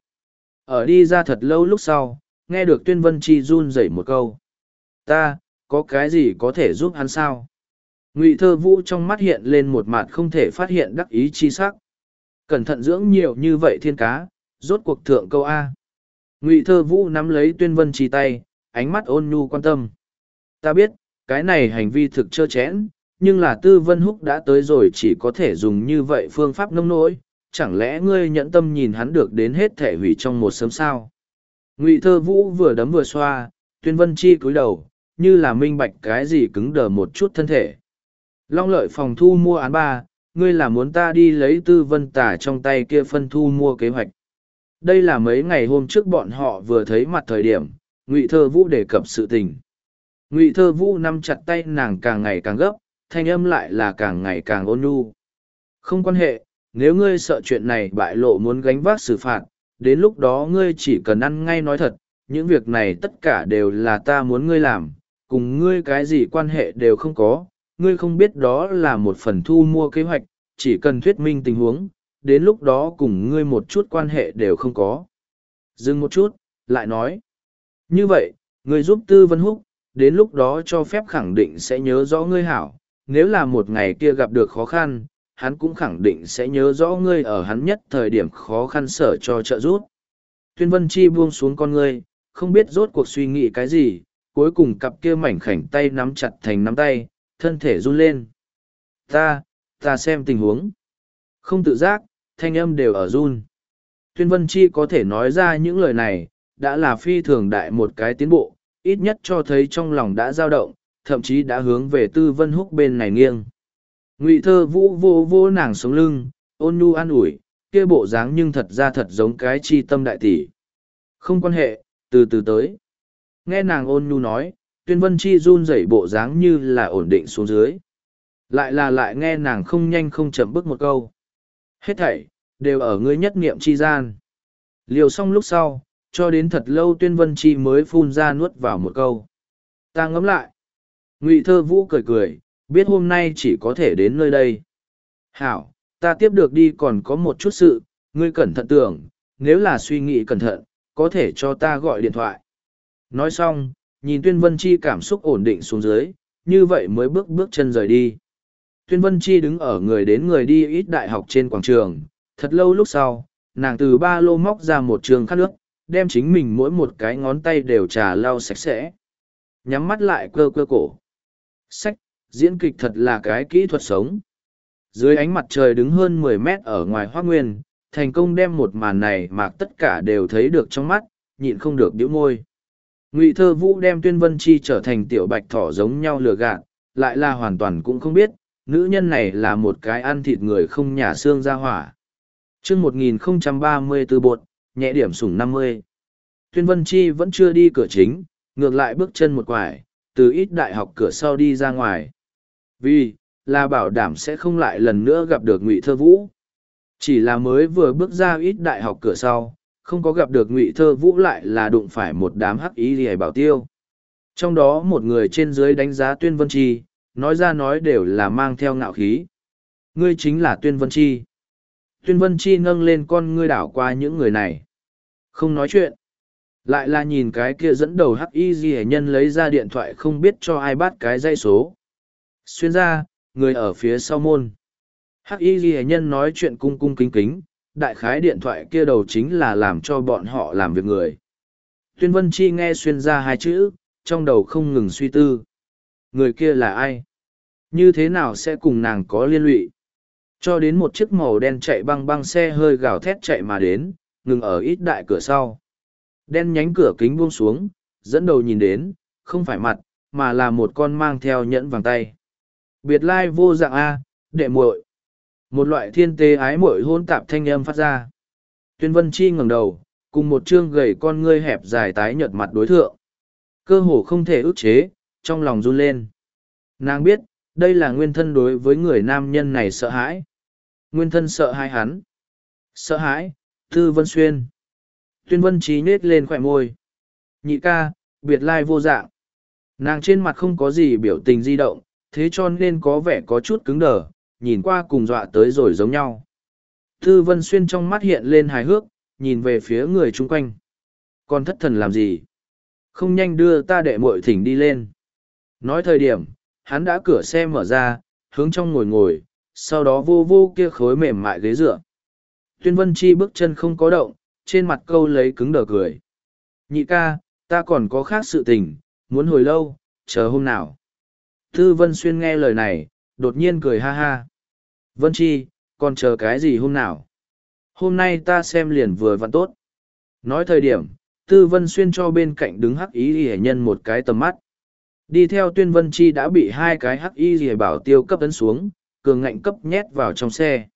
Ở đi ra thật lâu lúc sau, nghe được Tuyên Vân Chi run rẩy một câu. Ta, có cái gì có thể giúp hắn sao? Ngụy Thơ Vũ trong mắt hiện lên một mặt không thể phát hiện đắc ý chi sắc. Cẩn thận dưỡng nhiều như vậy thiên cá, rốt cuộc thượng câu A. Ngụy Thơ Vũ nắm lấy Tuyên Vân Chi tay, ánh mắt ôn nhu quan tâm. Ta biết, cái này hành vi thực trơ chẽn, nhưng là Tư Vân Húc đã tới rồi chỉ có thể dùng như vậy phương pháp nông nỗi, chẳng lẽ ngươi nhẫn tâm nhìn hắn được đến hết thể hủy trong một sớm sao? Ngụy Thơ Vũ vừa đấm vừa xoa, Tuyên Vân Chi cúi đầu, như là minh bạch cái gì cứng đờ một chút thân thể. Long Lợi phòng thu mua án ba, ngươi là muốn ta đi lấy Tư Vân Tả trong tay kia phân thu mua kế hoạch. Đây là mấy ngày hôm trước bọn họ vừa thấy mặt thời điểm, Ngụy Thơ Vũ đề cập sự tình. Ngụy Thơ Vũ nắm chặt tay nàng càng ngày càng gấp, thanh âm lại là càng ngày càng ôn nhu. Không quan hệ, nếu ngươi sợ chuyện này bại lộ muốn gánh vác xử phạt, đến lúc đó ngươi chỉ cần ăn ngay nói thật, những việc này tất cả đều là ta muốn ngươi làm, cùng ngươi cái gì quan hệ đều không có, ngươi không biết đó là một phần thu mua kế hoạch, chỉ cần thuyết minh tình huống, đến lúc đó cùng ngươi một chút quan hệ đều không có. Dừng một chút, lại nói. Như vậy, ngươi giúp Tư Vân Húc, đến lúc đó cho phép khẳng định sẽ nhớ rõ ngươi hảo, nếu là một ngày kia gặp được khó khăn, hắn cũng khẳng định sẽ nhớ rõ ngươi ở hắn nhất thời điểm khó khăn sở cho trợ giúp. Tuyên Vân Chi buông xuống con ngươi, không biết rốt cuộc suy nghĩ cái gì, cuối cùng cặp kia mảnh khảnh tay nắm chặt thành nắm tay, thân thể run lên. Ta, ta xem tình huống. Không tự giác, thanh âm đều ở run. Tuyên Vân Chi có thể nói ra những lời này, đã là phi thường đại một cái tiến bộ, ít nhất cho thấy trong lòng đã dao động, thậm chí đã hướng về Tư Vân Húc bên này nghiêng. Ngụy Thơ Vũ vô vô nàng sống lưng, ôn nhu an ủi, kia bộ dáng nhưng thật ra thật giống cái chi tâm đại tỷ. Không quan hệ, từ từ tới. Nghe nàng ôn nhu nói, Tuyên Vân Chi run rẩy bộ dáng như là ổn định xuống dưới. Lại là lại nghe nàng không nhanh không chậm bức một câu. Hết thảy, đều ở ngươi nhất niệm chi gian. Liều xong lúc sau, cho đến thật lâu Tuyên Vân Chi mới phun ra nuốt vào một câu. Ta ngẫm lại. Ngụy Thơ Vũ cười cười, biết hôm nay chỉ có thể đến nơi đây. Hảo, ta tiếp được đi còn có một chút sự, ngươi cẩn thận tưởng, nếu là suy nghĩ cẩn thận, có thể cho ta gọi điện thoại. Nói xong, nhìn Tuyên Vân Chi cảm xúc ổn định xuống dưới, như vậy mới bước bước chân rời đi. Tuyên Vân Chi đứng ở người đến người đi ít đại học trên quảng trường, thật lâu lúc sau, nàng từ ba lô móc ra một trường khát nước, đem chính mình mỗi một cái ngón tay đều trà lau sạch sẽ. Nhắm mắt lại cơ cơ cổ. Sách, diễn kịch thật là cái kỹ thuật sống. Dưới ánh mặt trời đứng hơn mười mét ở ngoài Hoác Nguyên, thành công đem một màn này mà tất cả đều thấy được trong mắt, nhịn không được điếu môi. Ngụy Thơ Vũ đem Tuyên Vân Chi trở thành tiểu bạch thỏ giống nhau lừa gạt, lại là hoàn toàn cũng không biết, nữ nhân này là một cái ăn thịt người không nhả xương ra hỏa. Chương một nghìn không trăm ba mươi tư bột, nhẹ điểm sủng năm mươi. Tuyên Vân Chi vẫn chưa đi cửa chính, ngược lại bước chân một quải, từ ít đại học cửa sau đi ra ngoài. Vì, là bảo đảm sẽ không lại lần nữa gặp được Ngụy Thơ Vũ. Chỉ là mới vừa bước ra ít đại học cửa sau, không có gặp được Ngụy Thơ Vũ lại là đụng phải một đám hắc ý rìa bảo tiêu. Trong đó một người trên dưới đánh giá Tuyên Vân Chi, nói ra nói đều là mang theo ngạo khí. Ngươi chính là Tuyên Vân Chi. Tuyên Vân Chi nâng lên con ngươi đảo qua những người này. Không nói chuyện. Lại là nhìn cái kia dẫn đầu hắc y ghi nhân lấy ra điện thoại không biết cho ai bắt cái dây số. Xuyên ra, người ở phía sau môn. Hắc y ghi nhân nói chuyện cung cung kính kính, đại khái điện thoại kia đầu chính là làm cho bọn họ làm việc người. Tuyên Vân Chi nghe xuyên ra hai chữ, trong đầu không ngừng suy tư. Người kia là ai? Như thế nào sẽ cùng nàng có liên lụy? Cho đến một chiếc màu đen chạy băng băng xe hơi gào thét chạy mà đến, ngừng ở ít đại cửa sau. Đen nhánh cửa kính buông xuống, dẫn đầu nhìn đến, không phải mặt, mà là một con mang theo nhẫn vàng tay. Biệt lai vô dạng A, đệ muội. Một loại thiên tế ái muội hôn tạp thanh âm phát ra. Tuyên Vân Chi ngẩng đầu, cùng một trương gầy con ngươi hẹp dài tái nhợt mặt đối thượng. Cơ hồ không thể ức chế, trong lòng run lên. Nàng biết, đây là nguyên thân đối với người nam nhân này sợ hãi. Nguyên thân sợ hãi hắn. Sợ hãi, Tư Vân Xuyên. Tuyên Vân Chi nết lên khỏe môi. Nhị ca, biệt lai vô dạng. Nàng trên mặt không có gì biểu tình di động, thế cho nên có vẻ có chút cứng đờ, nhìn qua cùng dọa tới rồi giống nhau. Tư Vân Xuyên trong mắt hiện lên hài hước, nhìn về phía người chung quanh. Còn thất thần làm gì? Không nhanh đưa ta đệ muội thỉnh đi lên. Nói thời điểm, hắn đã cửa xe mở ra, hướng trong ngồi ngồi, sau đó vô vô kia khối mềm mại ghế dựa. Tuyên Vân Chi bước chân không có động, trên mặt câu lấy cứng đờ cười. Nhị ca, ta còn có khác sự tình, muốn hồi lâu, chờ hôm nào. Tư Vân Xuyên nghe lời này, đột nhiên cười ha ha. Vân Chi, còn chờ cái gì hôm nào? Hôm nay ta xem liền vừa vặn tốt. Nói thời điểm, Tư Vân Xuyên cho bên cạnh đứng hắc y rìa nhân một cái tầm mắt. Đi theo Tuyên Vân Chi đã bị hai cái hắc y rìa bảo tiêu cấp ấn xuống, cường ngạnh cấp nhét vào trong xe.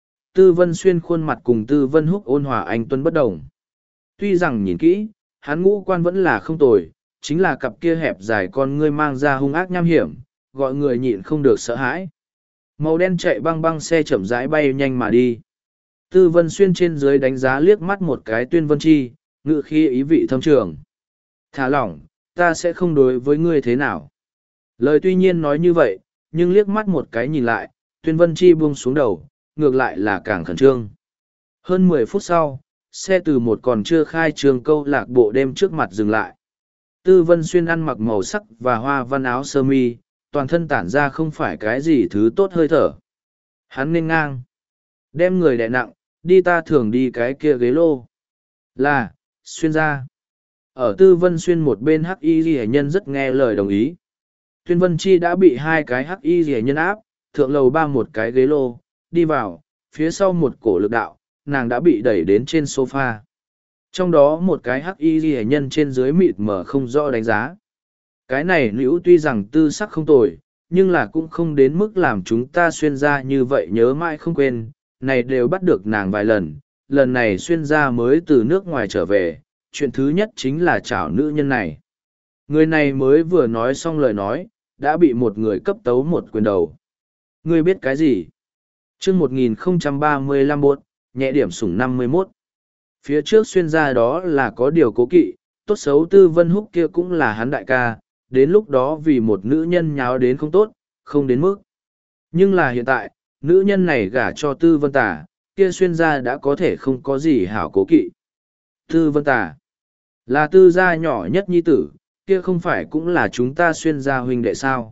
Tư Vân Xuyên khuôn mặt cùng Tư Vân Húc ôn hòa anh tuấn bất đồng. Tuy rằng nhìn kỹ, hắn ngũ quan vẫn là không tồi, chính là cặp kia hẹp dài con ngươi mang ra hung ác nham hiểm, gọi người nhịn không được sợ hãi. Màu đen chạy băng băng xe chậm rãi bay nhanh mà đi. Tư Vân Xuyên trên dưới đánh giá liếc mắt một cái Tuyên Vân Chi, ngự khi ý vị thâm trường. Thả lỏng, ta sẽ không đối với ngươi thế nào. Lời tuy nhiên nói như vậy, nhưng liếc mắt một cái nhìn lại, Tuyên Vân Chi buông xuống đầu, ngược lại là càng khẩn trương. Hơn mười phút sau, xe từ một còn chưa khai trường câu lạc bộ đêm trước mặt dừng lại. Tư Vân Xuyên ăn mặc màu sắc và hoa văn áo sơ mi, toàn thân tản ra không phải cái gì thứ tốt hơi thở. Hắn nên ngang, đem người đè nặng, đi ta thường đi cái kia ghế lô. Là, Xuyên ra. Ở Tư Vân Xuyên một bên hắc y ghi nhân rất nghe lời đồng ý. Tuyên Vân Chi đã bị hai cái hắc y ghi nhân áp, thượng lầu ba một cái ghế lô, đi vào, phía sau một cổ lực đạo, nàng đã bị đẩy đến trên sofa. Trong đó một cái hắc y ghi nhân trên dưới mịt mờ không rõ đánh giá. Cái này nữ tuy rằng tư sắc không tồi, nhưng là cũng không đến mức làm chúng ta xuyên ra như vậy nhớ mãi không quên, này đều bắt được nàng vài lần, lần này xuyên ra mới từ nước ngoài trở về, chuyện thứ nhất chính là chảo nữ nhân này. Người này mới vừa nói xong lời nói, đã bị một người cấp tấu một quyền đầu. Ngươi biết cái gì? chương một nghìn không trăm ba mươi lăm bột, nhẹ điểm sủng năm mươi mốt. Phía trước xuyên ra đó là có điều cố kỵ, tốt xấu Tư Vân Húc kia cũng là hắn đại ca, đến lúc đó vì một nữ nhân nháo đến không tốt, không đến mức. Nhưng là hiện tại, nữ nhân này gả cho Tư Vân Tả, kia xuyên ra đã có thể không có gì hảo cố kỵ. Tư Vân Tả là tư gia nhỏ nhất nhi tử, kia không phải cũng là chúng ta xuyên ra huynh đệ sao?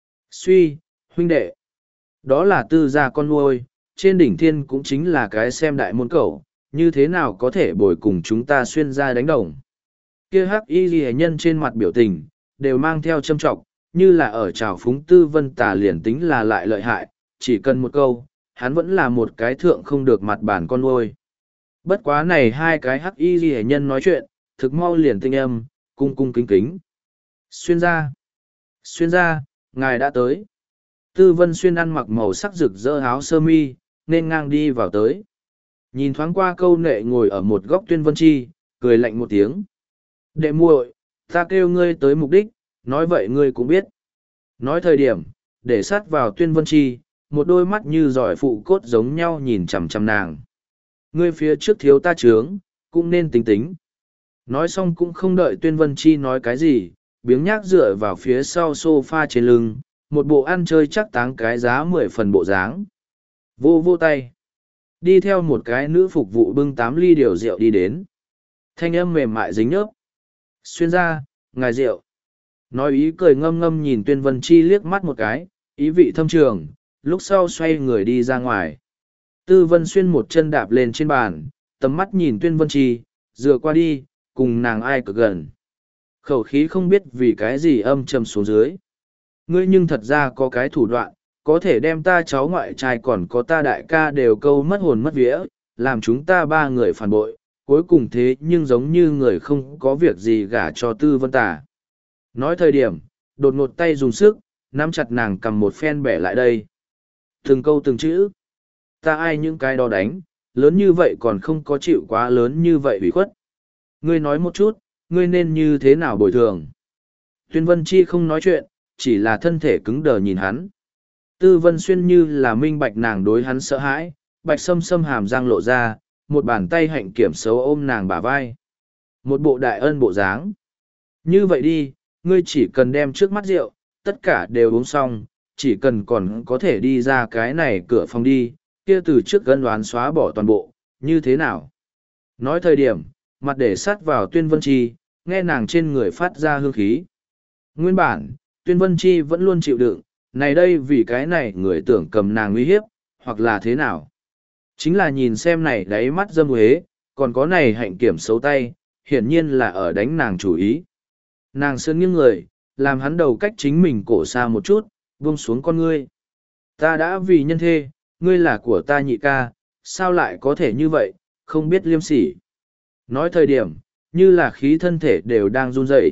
Suy, huynh đệ. Đó là tư gia con nuôi, trên đỉnh thiên cũng chính là cái xem đại môn cẩu, như thế nào có thể bồi cùng chúng ta xuyên ra đánh đồng. Kia hắc y ghi nhân trên mặt biểu tình, đều mang theo châm trọng, như là ở trào phúng Tư Vân Tà liền tính là lại lợi hại, chỉ cần một câu, hắn vẫn là một cái thượng không được mặt bản con nuôi. Bất quá này hai cái hắc y ghi nhân nói chuyện, thực mau liền tinh âm, cung cung kính kính. Xuyên ra, xuyên ra, ngài đã tới. Tư Vân Xuyên ăn mặc màu sắc rực rỡ áo sơ mi, nên ngang đi vào tới. Nhìn thoáng qua câu nệ ngồi ở một góc Tuyên Vân Chi, cười lạnh một tiếng. Đệ muội, ta kêu ngươi tới mục đích, nói vậy ngươi cũng biết. Nói thời điểm, để sát vào Tuyên Vân Chi, một đôi mắt như giỏi phụ cốt giống nhau nhìn chằm chằm nàng. Ngươi phía trước thiếu ta trướng, cũng nên tính tính. Nói xong cũng không đợi Tuyên Vân Chi nói cái gì, biếng nhác dựa vào phía sau sofa trên lưng, một bộ ăn chơi chắc táng cái giá mười phần bộ dáng. Vô vô tay. Đi theo một cái nữ phục vụ bưng tám ly điều rượu đi đến. Thanh âm mềm mại dính nhớp. Xuyên ra, ngài rượu. Nói ý cười ngâm ngâm nhìn Tuyên Vân Chi liếc mắt một cái, ý vị thâm trường, lúc sau xoay người đi ra ngoài. Tư Vân Xuyên một chân đạp lên trên bàn, tầm mắt nhìn Tuyên Vân Chi, dựa qua đi, cùng nàng ai cực gần. Khẩu khí không biết vì cái gì âm trầm xuống dưới. Ngươi nhưng thật ra có cái thủ đoạn, có thể đem ta cháu ngoại trai còn có ta đại ca đều câu mất hồn mất vía, làm chúng ta ba người phản bội, cuối cùng thế nhưng giống như người không có việc gì gả cho Tư Vân Tả. Nói thời điểm, đột ngột tay dùng sức, nắm chặt nàng cầm một phen bẻ lại đây. Từng câu từng chữ. Ta ai những cái đó đánh, lớn như vậy còn không có chịu quá lớn như vậy ủy khuất. Ngươi nói một chút, ngươi nên như thế nào bồi thường. Tuyên Vân Chi không nói chuyện, chỉ là thân thể cứng đờ nhìn hắn. Tư Vân Xuyên như là minh bạch nàng đối hắn sợ hãi, bạch sâm sâm hàm răng lộ ra, một bàn tay hạnh kiểm xấu ôm nàng bả vai. Một bộ đại ân bộ dáng. Như vậy đi, ngươi chỉ cần đem trước mắt rượu, tất cả đều uống xong, chỉ cần còn có thể đi ra cái này cửa phòng đi, kia từ trước gân đoán xóa bỏ toàn bộ, như thế nào? Nói thời điểm, mặt để sát vào Tuyên Vân Chi, nghe nàng trên người phát ra hương khí. Nguyên bản, Tuyên Vân Chi vẫn luôn chịu đựng, này đây vì cái này người tưởng cầm nàng uy hiếp, hoặc là thế nào. Chính là nhìn xem này đáy mắt dâm huế, còn có này hạnh kiểm xấu tay, hiển nhiên là ở đánh nàng chủ ý. Nàng sơn nghiêng người, làm hắn đầu cách chính mình cổ xa một chút, buông xuống con ngươi. Ta đã vì nhân thê, ngươi là của ta nhị ca, sao lại có thể như vậy, không biết liêm sỉ. Nói thời điểm, như là khí thân thể đều đang run rẩy.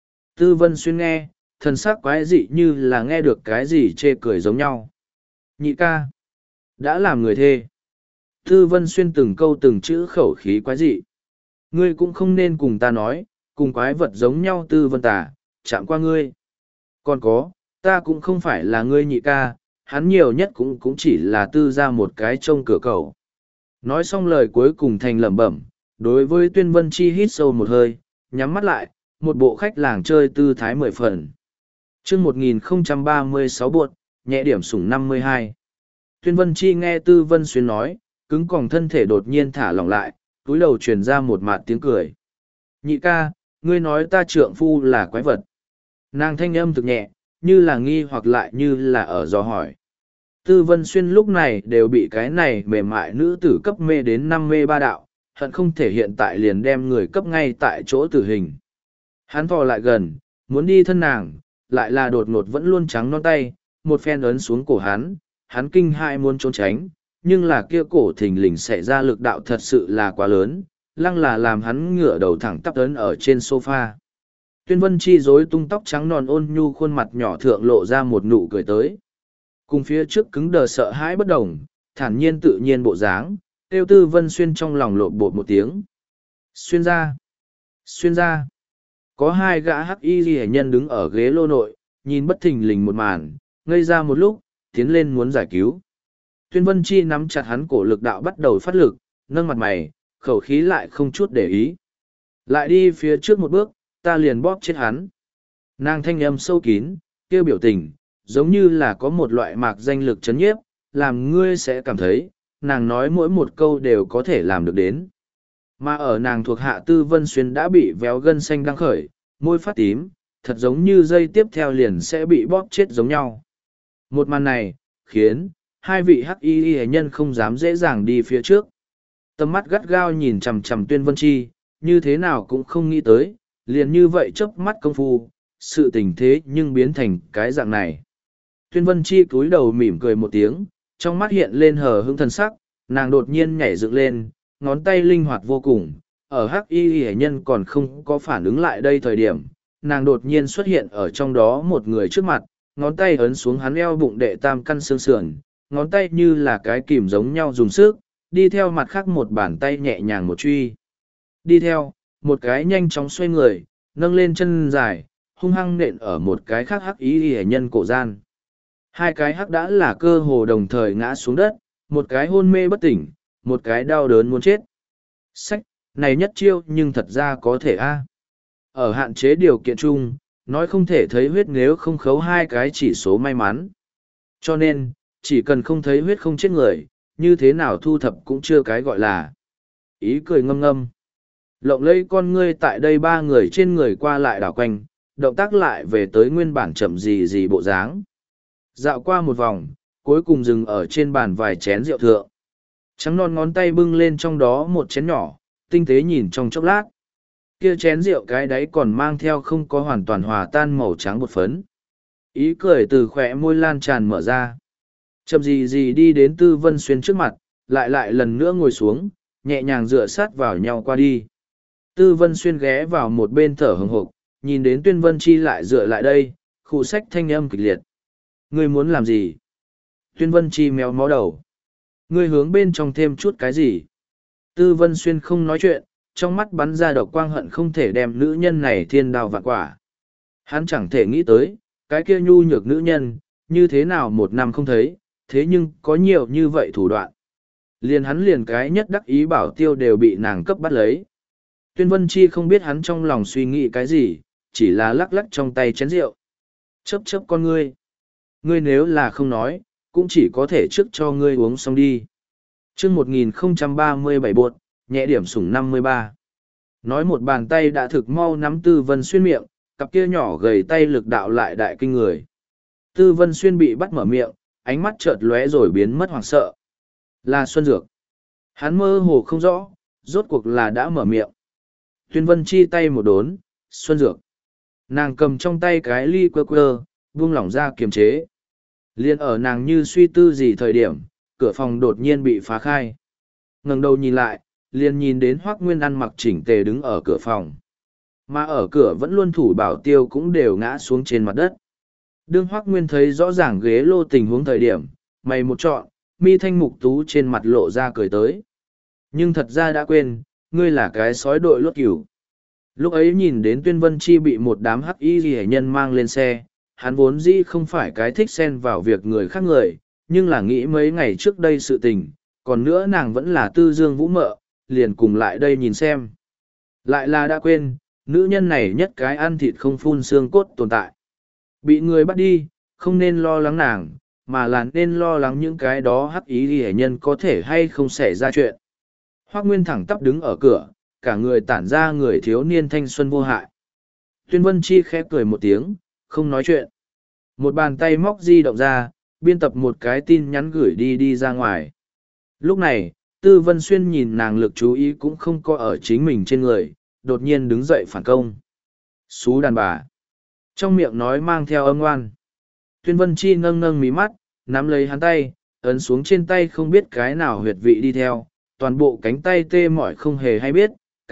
Tư Vân Xuyên nghe, thần sắc quái dị như là nghe được cái gì chê cười giống nhau. Nhị ca, đã làm người thê. Tư Vân Xuyên từng câu từng chữ khẩu khí quái dị. Ngươi cũng không nên cùng ta nói, cùng quái vật giống nhau Tư Vân Tả, chạm qua ngươi. Còn có, ta cũng không phải là ngươi nhị ca, hắn nhiều nhất cũng cũng chỉ là tư ra một cái trông cửa cầu. Nói xong lời cuối cùng thành lẩm bẩm, đối với Tuyên Vân Chi hít sâu một hơi, nhắm mắt lại, một bộ khách làng chơi tư thái mười phần. chương một nghìn không trăm ba mươi sáu buột, nhẹ điểm sủng năm mươi hai. Tuyên Vân Chi nghe Tư Vân Xuyên nói, cứng còng thân thể đột nhiên thả lỏng lại, túi đầu truyền ra một mạt tiếng cười. Nhị ca, ngươi nói ta trượng phu là quái vật. Nàng thanh âm thực nhẹ, như là nghi hoặc lại như là ở dò hỏi. Tư Vân Xuyên lúc này đều bị cái này mềm mại nữ tử cấp mê đến năm mê ba đạo, hận không thể hiện tại liền đem người cấp ngay tại chỗ tử hình. Hắn thò lại gần, muốn đi thân nàng, lại là đột ngột vẫn luôn trắng non tay, một phen ấn xuống cổ hắn, hắn kinh hãi muốn trốn tránh, nhưng là kia cổ thình lình xảy ra lực đạo thật sự là quá lớn, lăng là làm hắn ngửa đầu thẳng tắp ấn ở trên sofa. Tuyên Vân Chi rối tung tóc trắng non ôn nhu khuôn mặt nhỏ thượng lộ ra một nụ cười tới. Cùng phía trước cứng đờ sợ hãi bất đồng, thản nhiên tự nhiên bộ dáng, tiêu Tư Vân Xuyên trong lòng lộn bột một tiếng. Xuyên ra! Xuyên ra! Có hai gã hắc y ghi nhân đứng ở ghế lô nội, nhìn bất thình lình một màn, ngây ra một lúc, tiến lên muốn giải cứu. Tuyên Vân Chi nắm chặt hắn cổ lực đạo bắt đầu phát lực, nâng mặt mày, khẩu khí lại không chút để ý. Lại đi phía trước một bước, ta liền bóp chết hắn. Nàng thanh âm sâu kín, kêu biểu tình, giống như là có một loại mạc danh lực chấn nhiếp, làm ngươi sẽ cảm thấy, nàng nói mỗi một câu đều có thể làm được đến. Mà ở nàng thuộc hạ Tư Vân Xuyên đã bị véo gân xanh đang khởi, môi phát tím, thật giống như dây tiếp theo liền sẽ bị bóp chết giống nhau. Một màn này, khiến, hai vị hắc y hệ nhân không dám dễ dàng đi phía trước. Tầm mắt gắt gao nhìn chằm chằm Tuyên Vân Chi, như thế nào cũng không nghĩ tới, liền như vậy chớp mắt công phu, sự tình thế nhưng biến thành cái dạng này. Tuyên Vân Chi cúi đầu mỉm cười một tiếng, trong mắt hiện lên hờ hững thần sắc, nàng đột nhiên nhảy dựng lên, ngón tay linh hoạt vô cùng, ở hắc y hệ nhân còn không có phản ứng lại đây thời điểm, nàng đột nhiên xuất hiện ở trong đó một người trước mặt, ngón tay ấn xuống hắn eo bụng đệ tam căn xương sườn, ngón tay như là cái kìm giống nhau dùng sức, đi theo mặt khác một bàn tay nhẹ nhàng một truy. Đi theo, một cái nhanh chóng xoay người, nâng lên chân dài, hung hăng nện ở một cái khác hắc y hệ nhân cổ gian. Hai cái hắc đã là cơ hồ đồng thời ngã xuống đất, một cái hôn mê bất tỉnh, một cái đau đớn muốn chết. Sách, này nhất chiêu nhưng thật ra có thể a. Ở hạn chế điều kiện chung, nói không thể thấy huyết nếu không khấu hai cái chỉ số may mắn. Cho nên, chỉ cần không thấy huyết không chết người, như thế nào thu thập cũng chưa cái gọi là. Ý cười ngâm ngâm. Lộng lây con ngươi tại đây ba người trên người qua lại đảo quanh, động tác lại về tới nguyên bản chậm gì gì bộ dáng. Dạo qua một vòng, cuối cùng dừng ở trên bàn vài chén rượu thượng. Trắng non ngón tay bưng lên trong đó một chén nhỏ, tinh tế nhìn trong chốc lát. Kia chén rượu cái đáy còn mang theo không có hoàn toàn hòa tan màu trắng bột phấn. Ý cười từ khỏe môi lan tràn mở ra. Chậm gì gì đi đến Tư Vân Xuyên trước mặt, lại lại lần nữa ngồi xuống, nhẹ nhàng dựa sát vào nhau qua đi. Tư Vân Xuyên ghé vào một bên thở hừng hực, nhìn đến Tuyên Vân Chi lại dựa lại đây, khu sách thanh âm kịch liệt. Ngươi muốn làm gì? Tuyên Vân Chi méo mó đầu. Ngươi hướng bên trong thêm chút cái gì? Tư Vân Xuyên không nói chuyện, trong mắt bắn ra độc quang hận không thể đem nữ nhân này thiên đao vạn quả. Hắn chẳng thể nghĩ tới, cái kia nhu nhược nữ nhân, như thế nào một năm không thấy, thế nhưng có nhiều như vậy thủ đoạn. Liền hắn liền cái nhất đắc ý bảo tiêu đều bị nàng cấp bắt lấy. Tuyên Vân Chi không biết hắn trong lòng suy nghĩ cái gì, chỉ là lắc lắc trong tay chén rượu. Chớp chớp con ngươi. Ngươi nếu là không nói, cũng chỉ có thể trước cho ngươi uống xong đi. chương một nghìn không trăm ba mươi bảy bột, nhẹ điểm sủng năm mươi ba. Nói một bàn tay đã thực mau nắm Tư Vân Xuyên miệng, cặp kia nhỏ gầy tay lực đạo lại đại kinh người. Tư Vân Xuyên bị bắt mở miệng, ánh mắt chợt lóe rồi biến mất hoảng sợ. Là Xuân Dược. Hắn mơ hồ không rõ, rốt cuộc là đã mở miệng. Tuyên Vân Chi tay một đốn, Xuân Dược. Nàng cầm trong tay cái ly quơ quơ, buông lỏng ra kiềm chế. Liên ở nàng như suy tư gì thời điểm, cửa phòng đột nhiên bị phá khai. Ngẩng đầu nhìn lại, liền nhìn đến Hoác Nguyên ăn mặc chỉnh tề đứng ở cửa phòng. Mà ở cửa vẫn luôn thủ bảo tiêu cũng đều ngã xuống trên mặt đất. Đương Hoác Nguyên thấy rõ ràng ghế lô tình huống thời điểm, mày một trọn, mi thanh mục tú trên mặt lộ ra cười tới. Nhưng thật ra đã quên, ngươi là cái sói đội lốt cửu. Lúc ấy nhìn đến Tuyên Vân Chi bị một đám hắc y rẻ nhân mang lên xe, hắn vốn dĩ không phải cái thích xen vào việc người khác người, nhưng là nghĩ mấy ngày trước đây sự tình, còn nữa nàng vẫn là tư dương vũ mợ, liền cùng lại đây nhìn xem. Lại là đã quên, nữ nhân này nhất cái ăn thịt không phun xương cốt tồn tại. Bị người bắt đi, không nên lo lắng nàng, mà là nên lo lắng những cái đó hắc ý rẻ nhân có thể hay không xảy ra chuyện. Hoác Nguyên thẳng tắp đứng ở cửa, cả người tản ra người thiếu niên thanh xuân vô hại. Tuyên Vân Chi khẽ cười một tiếng, không nói chuyện. Một bàn tay móc di động ra, biên tập một cái tin nhắn gửi đi đi ra ngoài. Lúc này, Tư Vân Xuyên nhìn nàng lực chú ý cũng không có ở chính mình trên người, đột nhiên đứng dậy phản công. Xú đàn bà. Trong miệng nói mang theo âm ngoan. Tuyên Vân Chi nâng nâng mí mắt, nắm lấy hắn tay, ấn xuống trên tay không biết cái nào huyệt vị đi theo, toàn bộ cánh tay tê mỏi không hề hay biết,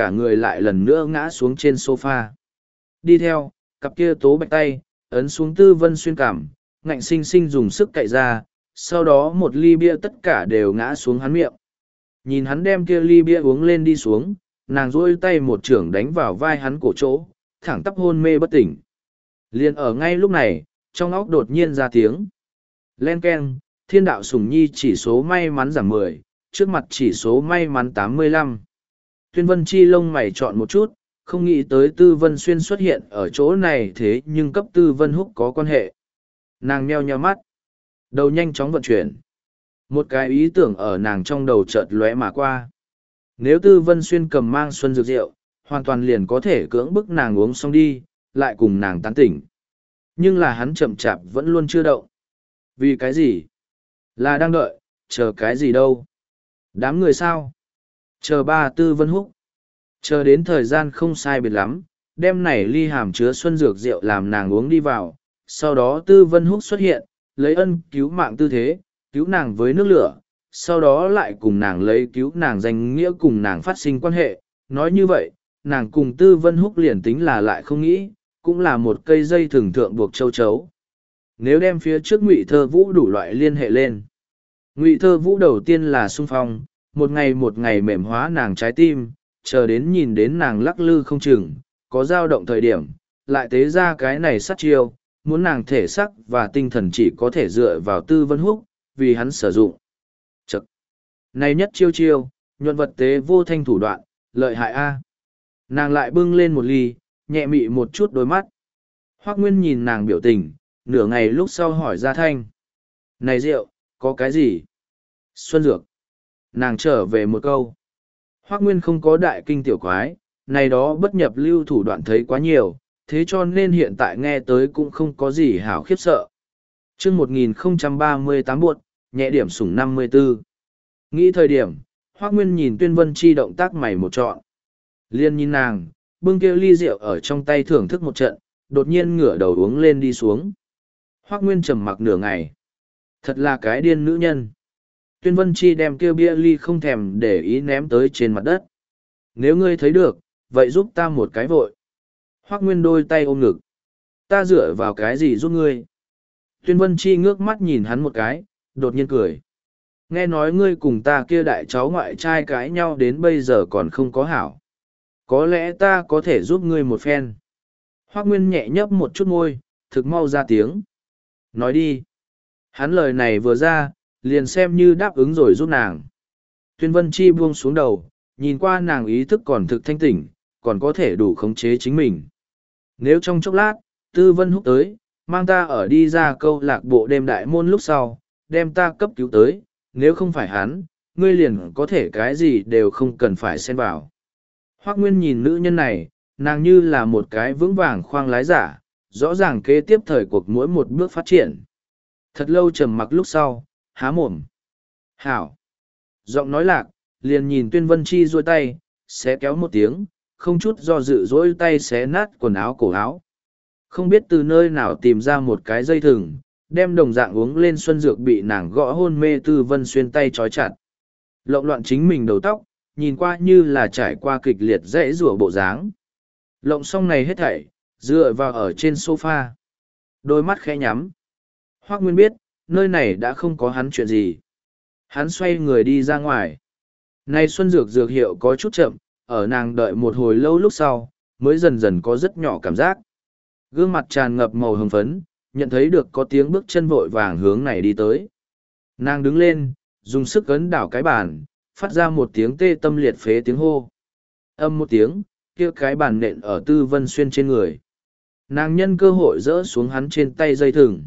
cả người lại lần nữa ngã xuống trên sofa. Đi theo, cặp kia tố bạch tay, ấn xuống Tư Vân Xuyên cảm, ngạnh sinh sinh dùng sức cậy ra, sau đó một ly bia tất cả đều ngã xuống hắn miệng. Nhìn hắn đem kia ly bia uống lên đi xuống, nàng duỗi tay một chưởng đánh vào vai hắn cổ chỗ, thẳng tắp hôn mê bất tỉnh. Liền ở ngay lúc này, trong óc đột nhiên ra tiếng. Len keng, thiên đạo sủng nhi chỉ số may mắn giảm mười, trước mặt chỉ số may mắn tám mươi lăm. Tuyên Vân Chi lông mày chọn một chút, không nghĩ tới Tư Vân Xuyên xuất hiện ở chỗ này thế nhưng cấp Tư Vân Húc có quan hệ. Nàng nheo nheo mắt, đầu nhanh chóng vận chuyển. Một cái ý tưởng ở nàng trong đầu chợt lóe mà qua. Nếu Tư Vân Xuyên cầm mang xuân dược rượu, hoàn toàn liền có thể cưỡng bức nàng uống xong đi, lại cùng nàng tán tỉnh. Nhưng là hắn chậm chạp vẫn luôn chưa động. Vì cái gì? Là đang đợi, chờ cái gì đâu? Đám người sao? Chờ ba Tư Vân Húc. Chờ đến thời gian không sai biệt lắm, đem này ly hàm chứa xuân dược rượu làm nàng uống đi vào. Sau đó Tư Vân Húc xuất hiện, lấy ân cứu mạng tư thế, cứu nàng với nước lửa. Sau đó lại cùng nàng lấy cứu nàng danh nghĩa cùng nàng phát sinh quan hệ. Nói như vậy, nàng cùng Tư Vân Húc liền tính là lại không nghĩ, cũng là một cây dây thường thượng buộc châu chấu. Nếu đem phía trước Ngụy Thơ Vũ đủ loại liên hệ lên. Ngụy Thơ Vũ đầu tiên là sung phong, một ngày một ngày mềm hóa nàng trái tim, chờ đến nhìn đến nàng lắc lư không chừng, có dao động thời điểm, lại tế ra cái này sát chiêu, muốn nàng thể sắc và tinh thần chỉ có thể dựa vào Tư Vân Húc, vì hắn sử dụng. Chậc! Này nhất chiêu chiêu, nhuận vật tế vô thanh thủ đoạn, lợi hại a. Nàng lại bưng lên một ly, nhẹ mị một chút đôi mắt. Hoác Nguyên nhìn nàng biểu tình, nửa ngày lúc sau hỏi ra thanh. Này rượu, có cái gì? Xuân dược. Nàng trở về một câu. Hoác Nguyên không có đại kinh tiểu quái, này đó bất nhập lưu thủ đoạn thấy quá nhiều, thế cho nên hiện tại nghe tới cũng không có gì hảo khiếp sợ. chương một nghìn không trăm ba mươi tám buột, nhẹ điểm sủng năm mươi tư. Nghĩ thời điểm, Hoác Nguyên nhìn Tuyên Vân Chi động tác mày một trọn. Liên nhìn nàng, bưng kêu ly rượu ở trong tay thưởng thức một trận, đột nhiên ngửa đầu uống lên đi xuống. Hoác Nguyên trầm mặc nửa ngày. Thật là cái điên nữ nhân. Tuyên Vân Chi đem kêu bia ly không thèm để ý ném tới trên mặt đất. Nếu ngươi thấy được, vậy giúp ta một cái vội. Hoác Nguyên đôi tay ôm ngực. Ta dựa vào cái gì giúp ngươi? Tuyên Vân Chi ngước mắt nhìn hắn một cái, đột nhiên cười. Nghe nói ngươi cùng ta kia đại cháu ngoại trai cãi nhau đến bây giờ còn không có hảo. Có lẽ ta có thể giúp ngươi một phen. Hoác Nguyên nhẹ nhấp một chút môi, thực mau ra tiếng. Nói đi. Hắn lời này vừa ra, liền xem như đáp ứng rồi giúp nàng. Tuyên Vân Chi buông xuống đầu, nhìn qua nàng ý thức còn thực thanh tỉnh, còn có thể đủ khống chế chính mình. Nếu trong chốc lát, Tư Vân Húc tới, mang ta ở đi ra câu lạc bộ đêm đại môn lúc sau, đem ta cấp cứu tới, nếu không phải hắn, ngươi liền có thể cái gì đều không cần phải xen vào. Hoác Nguyên nhìn nữ nhân này, nàng như là một cái vững vàng khoang lái giả, rõ ràng kế tiếp thời cuộc mỗi một bước phát triển. Thật lâu trầm mặc lúc sau, há mồm. Hảo. Giọng nói lạc, liền nhìn Tuyên Vân Chi duỗi tay, xé kéo một tiếng, không chút do dự duỗi tay xé nát quần áo cổ áo. Không biết từ nơi nào tìm ra một cái dây thừng, đem đồng dạng uống lên xuân dược bị nàng gõ hôn mê Tư Vân Xuyên tay trói chặt. Lộn loạn chính mình đầu tóc, nhìn qua như là trải qua kịch liệt dãy rủa bộ dáng. Lộng xong này hết thảy, dựa vào ở trên sofa. Đôi mắt khẽ nhắm. Hoác Nguyên biết, nơi này đã không có hắn chuyện gì. Hắn xoay người đi ra ngoài. Nay xuân dược dược hiệu có chút chậm, ở nàng đợi một hồi lâu lúc sau, mới dần dần có rất nhỏ cảm giác. Gương mặt tràn ngập màu hồng phấn, nhận thấy được có tiếng bước chân vội vàng hướng này đi tới. Nàng đứng lên, dùng sức ấn đảo cái bàn, phát ra một tiếng tê tâm liệt phế tiếng hô. Âm một tiếng, kia cái bàn nện ở Tư Vân Xuyên trên người. Nàng nhân cơ hội rỡ xuống hắn trên tay dây thừng.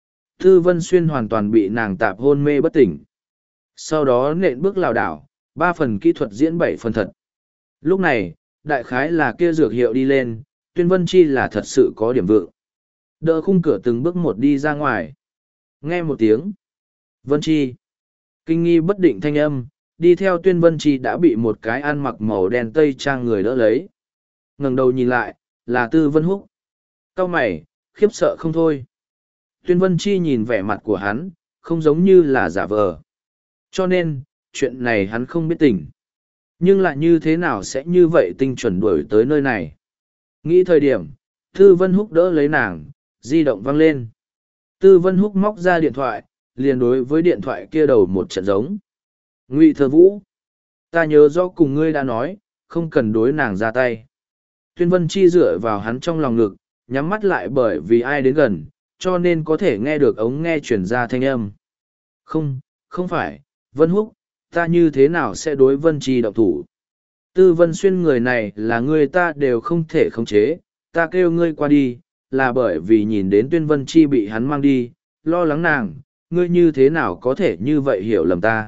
Tư Vân Xuyên hoàn toàn bị nàng tạp hôn mê bất tỉnh. Sau đó nện bước lảo đảo, ba phần kỹ thuật diễn bảy phần thật. Lúc này, đại khái là kia dược hiệu đi lên, Tuyên Vân Chi là thật sự có điểm vượng. Đỡ khung cửa từng bước một đi ra ngoài. Nghe một tiếng. Vân Chi. Kinh nghi bất định thanh âm, đi theo Tuyên Vân Chi đã bị một cái ăn mặc màu đen tây trang người đỡ lấy. Ngẩng đầu nhìn lại, là Tư Vân Húc. Cau mày, khiếp sợ không thôi. Tuyên Vân Chi nhìn vẻ mặt của hắn, không giống như là giả vờ. Cho nên, chuyện này hắn không biết tình. Nhưng lại như thế nào sẽ như vậy tinh chuẩn đuổi tới nơi này? Nghĩ thời điểm, Tư Vân Húc đỡ lấy nàng, di động vang lên. Tư Vân Húc móc ra điện thoại, liền đối với điện thoại kia đầu một trận giống. Ngụy Thơ Vũ, ta nhớ rõ cùng ngươi đã nói, không cần đối nàng ra tay. Tuyên Vân Chi dựa vào hắn trong lòng ngực, nhắm mắt lại bởi vì ai đến gần, cho nên có thể nghe được ống nghe chuyển ra thanh âm. Không, không phải, Vân Húc, ta như thế nào sẽ đối Vân Chi động thủ? Tư Vân Xuyên người này là người ta đều không thể khống chế, ta kêu ngươi qua đi, là bởi vì nhìn đến Tuyên Vân Chi bị hắn mang đi, lo lắng nàng, ngươi như thế nào có thể như vậy hiểu lầm ta?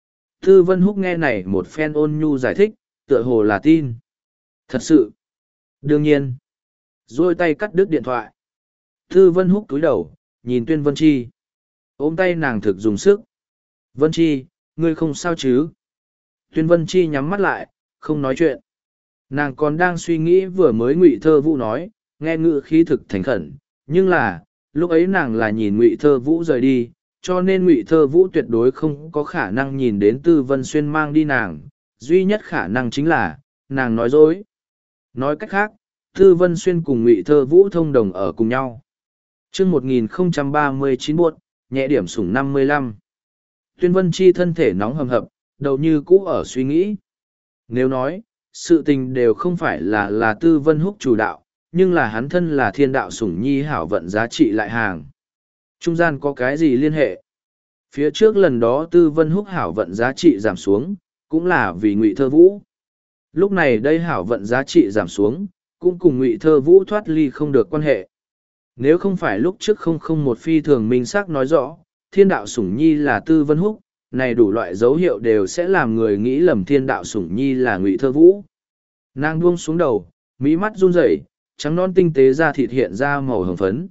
Tư Vân Húc nghe này một phen ôn nhu giải thích, tựa hồ là tin. Thật sự. Đương nhiên. Rồi tay cắt đứt điện thoại. Tư Vân Húc cúi đầu, nhìn Tuyên Vân Chi. Ôm tay nàng thực dùng sức. Vân Chi, ngươi không sao chứ? Tuyên Vân Chi nhắm mắt lại, không nói chuyện. Nàng còn đang suy nghĩ vừa mới Ngụy Thơ Vũ nói, nghe ngữ khí thực thành khẩn. Nhưng là, lúc ấy nàng là nhìn Ngụy Thơ Vũ rời đi, cho nên Ngụy Thơ Vũ tuyệt đối không có khả năng nhìn đến Tư Vân Xuyên mang đi nàng. Duy nhất khả năng chính là, nàng nói dối. Nói cách khác, Tư Vân Xuyên cùng Ngụy Thơ Vũ thông đồng ở cùng nhau. Chương một nghìn không trăm ba mươi chín buốt, nhẹ điểm sủng năm mươi lăm. Tuyên Vân Chi thân thể nóng hầm hập, đầu như cũ ở suy nghĩ. Nếu nói, sự tình đều không phải là là Tư Vân Húc chủ đạo, nhưng là hắn thân là thiên đạo sủng nhi hảo vận giá trị lại hàng. Trung gian có cái gì liên hệ? Phía trước lần đó Tư Vân Húc hảo vận giá trị giảm xuống, cũng là vì Ngụy Thơ Vũ. Lúc này đây hảo vận giá trị giảm xuống, cũng cùng Ngụy Thơ Vũ thoát ly không được quan hệ. Nếu không phải lúc trước không không một phi thường minh xác nói rõ, thiên đạo sủng nhi là Tư Vân Húc, này đủ loại dấu hiệu đều sẽ làm người nghĩ lầm thiên đạo sủng nhi là Ngụy Thơ Vũ. Nàng buông xuống đầu, mỹ mắt run rẩy, trắng non tinh tế da thịt hiện ra màu hồng phấn.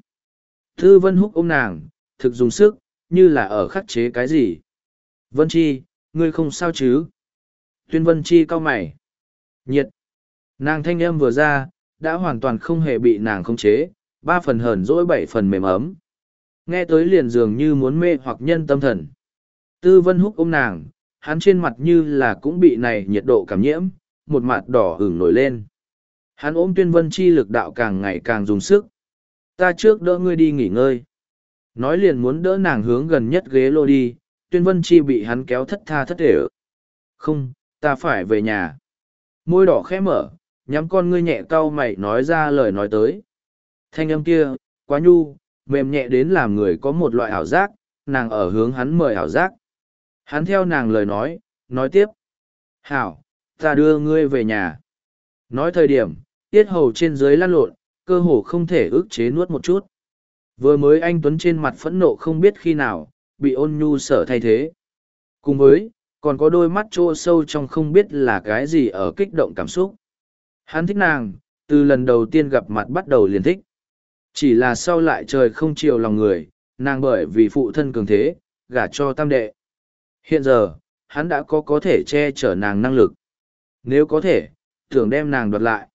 Tư Vân Húc ôm nàng, thực dùng sức, như là ở khắc chế cái gì. Vân Chi, ngươi không sao chứ? Tuyên Vân Chi cau mày. Nhiệt. Nàng thanh âm vừa ra, đã hoàn toàn không hề bị nàng khống chế, ba phần hờn dỗi bảy phần mềm ấm. Nghe tới liền dường như muốn mê hoặc nhân tâm thần. Tư Vân Húc ôm nàng, hắn trên mặt như là cũng bị này nhiệt độ cảm nhiễm, một mặt đỏ ửng nổi lên. Hắn ôm Tuyên Vân Chi lực đạo càng ngày càng dùng sức. Ta trước đỡ ngươi đi nghỉ ngơi. Nói liền muốn đỡ nàng hướng gần nhất ghế lô đi, Tuyên Vân Chi bị hắn kéo thất tha thất để. Không, ta phải về nhà. Môi đỏ khẽ mở, nhắm con ngươi nhẹ cau mày nói ra lời nói tới. Thanh âm kia, quá nhu, mềm nhẹ đến làm người có một loại ảo giác, nàng ở hướng hắn mời ảo giác. Hắn theo nàng lời nói, nói tiếp. Hảo, ta đưa ngươi về nhà. Nói thời điểm, tiết hầu trên dưới lăn lộn, cơ hồ không thể ức chế nuốt một chút. Vừa mới anh Tuấn trên mặt phẫn nộ không biết khi nào, bị ôn nhu sở thay thế. Cùng với, còn có đôi mắt trô sâu trong không biết là cái gì ở kích động cảm xúc. Hắn thích nàng, từ lần đầu tiên gặp mặt bắt đầu liền thích. Chỉ là sau lại trời không chiều lòng người, nàng bởi vì phụ thân cường thế, gả cho tam đệ. Hiện giờ, hắn đã có có thể che chở nàng năng lực. Nếu có thể, tưởng đem nàng đoạt lại.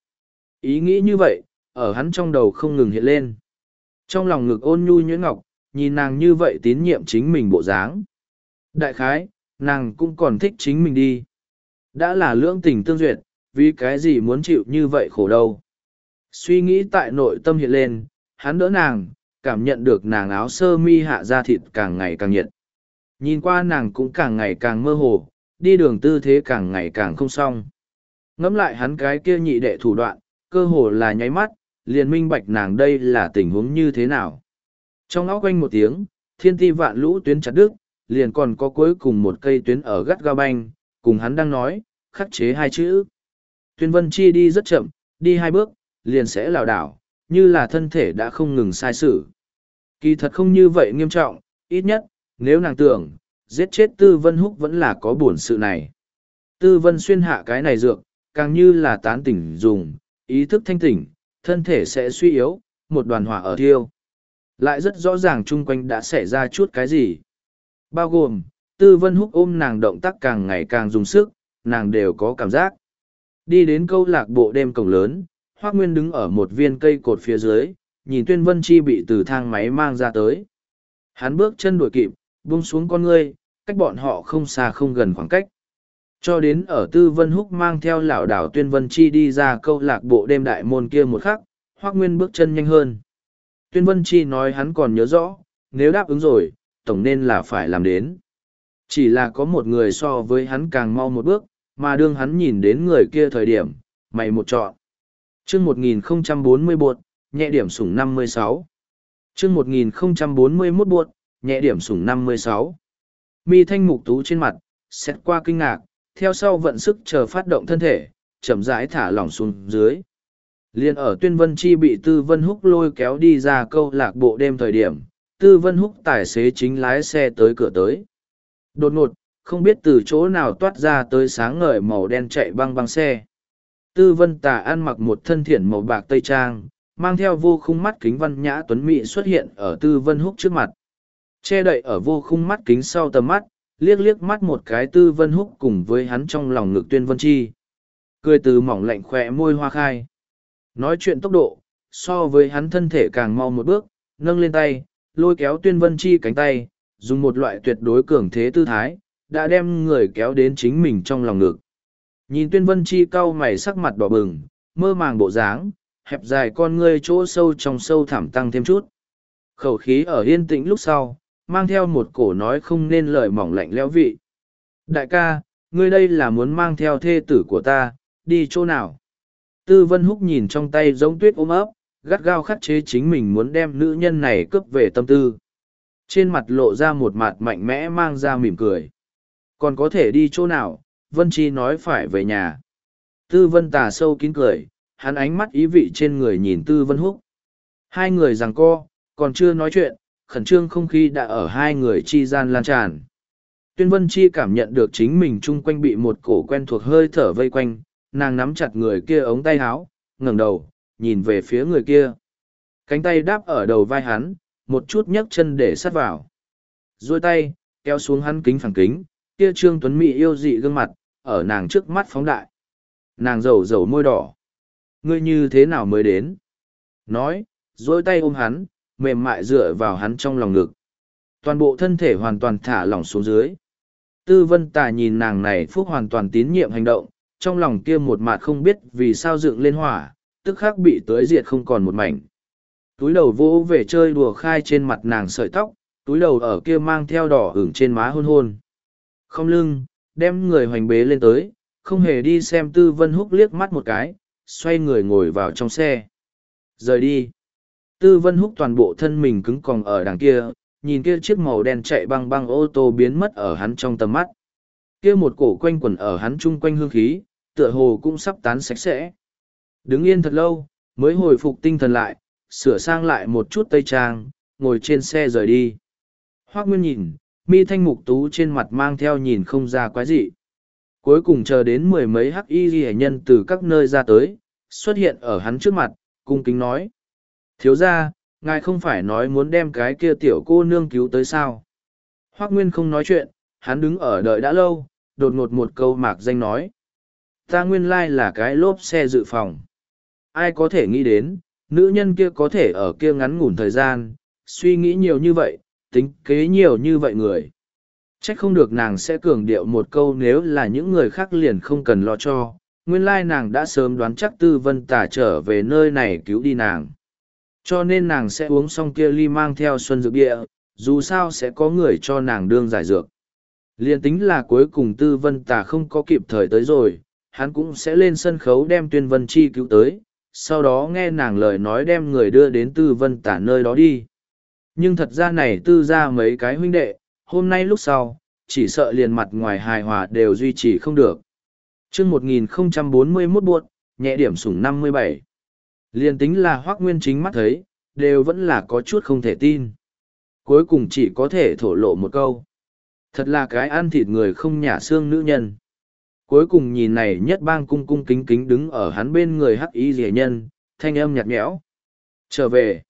Ý nghĩ như vậy, ở hắn trong đầu không ngừng hiện lên. Trong lòng ngực ôn nhu nhuyễn ngọc, nhìn nàng như vậy tín nhiệm chính mình bộ dáng. Đại khái, nàng cũng còn thích chính mình đi. Đã là lưỡng tình tương duyệt, vì cái gì muốn chịu như vậy khổ đâu. Suy nghĩ tại nội tâm hiện lên, hắn đỡ nàng, cảm nhận được nàng áo sơ mi hạ da thịt càng ngày càng nhiệt. Nhìn qua nàng cũng càng ngày càng mơ hồ, đi đường tư thế càng ngày càng không xong. Ngẫm lại hắn cái kia nhị đệ thủ đoạn, cơ hồ là nháy mắt, liền minh bạch nàng đây là tình huống như thế nào. Trong óc quanh một tiếng, thiên ti vạn lũ tuyến chặt đứt, liền còn có cuối cùng một cây tuyến ở gắt gao banh, cùng hắn đang nói, khắc chế hai chữ. Tuyên Vân Chi đi rất chậm, đi hai bước, liền sẽ lảo đảo, như là thân thể đã không ngừng sai sự. Kỳ thật không như vậy nghiêm trọng, ít nhất, nếu nàng tưởng, giết chết Tư Vân Húc vẫn là có buồn sự này. Tư Vân xuyên hạ cái này dược, càng như là tán tỉnh dùng, ý thức thanh tỉnh, thân thể sẽ suy yếu, một đoàn hỏa ở thiêu. Lại rất rõ ràng chung quanh đã xảy ra chút cái gì. Bao gồm, Tư Vân Húc ôm nàng động tác càng ngày càng dùng sức, nàng đều có cảm giác. Đi đến câu lạc bộ đêm cổng lớn, Hoác Nguyên đứng ở một viên cây cột phía dưới, nhìn Tuyên Vân Chi bị từ thang máy mang ra tới. Hắn bước chân đuổi kịp, buông xuống con ngươi, cách bọn họ không xa không gần khoảng cách. Cho đến ở Tư Vân Húc mang theo lảo đảo Tuyên Vân Chi đi ra câu lạc bộ đêm đại môn kia một khắc, Hoác Nguyên bước chân nhanh hơn. Tuyên Vân Chi nói hắn còn nhớ rõ, nếu đáp ứng rồi, tổng nên là phải làm đến. Chỉ là có một người so với hắn càng mau một bước, mà đương hắn nhìn đến người kia thời điểm, mày một chọn. chương một nghìn không trăm bốn mươi bột, nhẹ điểm sủng năm mươi sáu. chương một nghìn không trăm bốn mươi mốt bột, nhẹ điểm sủng năm mươi sáu. Mi thanh mục tú trên mặt, xét qua kinh ngạc, theo sau vận sức chờ phát động thân thể, chậm rãi thả lỏng xuống dưới. Liên ở Tuyên Vân Chi bị Tư Vân Húc lôi kéo đi ra câu lạc bộ đêm thời điểm, Tư Vân Húc tài xế chính lái xe tới cửa tới. Đột ngột, không biết từ chỗ nào toát ra tới sáng ngời màu đen chạy băng băng xe. Tư Vân Tà ăn mặc một thân thiển màu bạc tây trang, mang theo vô khung mắt kính văn nhã tuấn mỹ xuất hiện ở Tư Vân Húc trước mặt. Che đậy ở vô khung mắt kính sau tầm mắt, liếc liếc mắt một cái Tư Vân Húc cùng với hắn trong lòng ngực Tuyên Vân Chi. Cười từ mỏng lạnh khỏe môi hoa khai. Nói chuyện tốc độ, so với hắn thân thể càng mau một bước, nâng lên tay, lôi kéo Tuyên Vân Chi cánh tay, dùng một loại tuyệt đối cường thế tư thái, đã đem người kéo đến chính mình trong lòng ngực. Nhìn Tuyên Vân Chi cau mày sắc mặt đỏ bừng, mơ màng bộ dáng, hẹp dài con ngươi chỗ sâu trong sâu thẳm tăng thêm chút. Khẩu khí ở yên tĩnh lúc sau, mang theo một cổ nói không nên lời mỏng lạnh lẽo vị. Đại ca, ngươi đây là muốn mang theo thê tử của ta, đi chỗ nào? Tư Vân Húc nhìn trong tay giống tuyết ôm ấp, gắt gao khắt chế chính mình muốn đem nữ nhân này cướp về tâm tư. Trên mặt lộ ra một mặt mạnh mẽ mang ra mỉm cười. Còn có thể đi chỗ nào? Vân Chi nói phải về nhà. Tư Vân Tà sâu kín cười, hắn ánh mắt ý vị trên người nhìn Tư Vân Húc. Hai người giằng co, còn chưa nói chuyện, khẩn trương không khí đã ở hai người chi gian lan tràn. Tuyên Vân Chi cảm nhận được chính mình chung quanh bị một cổ quen thuộc hơi thở vây quanh, nàng nắm chặt người kia ống tay áo, ngẩng đầu, nhìn về phía người kia. Cánh tay đáp ở đầu vai hắn, một chút nhấc chân để sát vào. Duỗi tay, kéo xuống hắn kính phẳng kính, kia Trương Tuấn Mỹ yêu dị gương mặt, ở nàng trước mắt phóng đại. Nàng rầu rầu môi đỏ. Ngươi như thế nào mới đến? Nói, duỗi tay ôm hắn, mềm mại dựa vào hắn trong lòng ngực. Toàn bộ thân thể hoàn toàn thả lỏng xuống dưới. Tư Vân Tà nhìn nàng này phúc hoàn toàn tín nhiệm hành động, trong lòng kia một mặt không biết vì sao dựng lên hỏa, tức khắc bị tưới diệt không còn một mảnh. Túi đầu vỗ về chơi đùa khai trên mặt nàng sợi tóc, túi đầu ở kia mang theo đỏ ửng trên má hôn hôn. Không lưng, đem người hoành bế lên tới, không hề đi xem Tư Vân Húc liếc mắt một cái, xoay người ngồi vào trong xe. Rời đi. Tư Vân Húc toàn bộ thân mình cứng còng ở đằng kia, nhìn kia chiếc màu đen chạy băng băng ô tô biến mất ở hắn trong tầm mắt. Kia một cổ quanh quẩn ở hắn chung quanh hương khí, tựa hồ cũng sắp tán sạch sẽ. Đứng yên thật lâu, mới hồi phục tinh thần lại, sửa sang lại một chút tây trang, ngồi trên xe rời đi. Hoác Nguyên nhìn, mi thanh mục tú trên mặt mang theo nhìn không ra quái gì. Cuối cùng chờ đến mười mấy hắc y ghi nhân từ các nơi ra tới, xuất hiện ở hắn trước mặt, cung kính nói. Thiếu ra, ngài không phải nói muốn đem cái kia tiểu cô nương cứu tới sao? Hoác Nguyên không nói chuyện, hắn đứng ở đợi đã lâu, đột ngột một câu mạc danh nói. Ta nguyên lai là cái lốp xe dự phòng. Ai có thể nghĩ đến, nữ nhân kia có thể ở kia ngắn ngủn thời gian, suy nghĩ nhiều như vậy, tính kế nhiều như vậy người. Trách không được nàng sẽ cường điệu một câu nếu là những người khác liền không cần lo cho, nguyên lai nàng đã sớm đoán chắc Tư Vân Tà trở về nơi này cứu đi nàng. Cho nên nàng sẽ uống xong kia ly mang theo xuân dược địa, dù sao sẽ có người cho nàng đương giải dược. Liên tính là cuối cùng Tư Vân Tà không có kịp thời tới rồi, hắn cũng sẽ lên sân khấu đem Tuyên Vân Chi cứu tới, sau đó nghe nàng lời nói đem người đưa đến Tư Vân Tà nơi đó đi. Nhưng thật ra này Tư ra mấy cái huynh đệ, hôm nay lúc sau, chỉ sợ liền mặt ngoài hài hòa đều duy trì không được. chương một nghìn không trăm bốn mươi mốt buộc, nhẹ điểm sủng năm mươi bảy. Liền tính là Hoác Nguyên chính mắt thấy, đều vẫn là có chút không thể tin. Cuối cùng chỉ có thể thổ lộ một câu. Thật là cái ăn thịt người không nhả xương nữ nhân. Cuối cùng nhìn này nhất bang cung cung kính kính đứng ở hắn bên người hắc y rẻ nhân, thanh âm nhạt nhẽo. Trở về.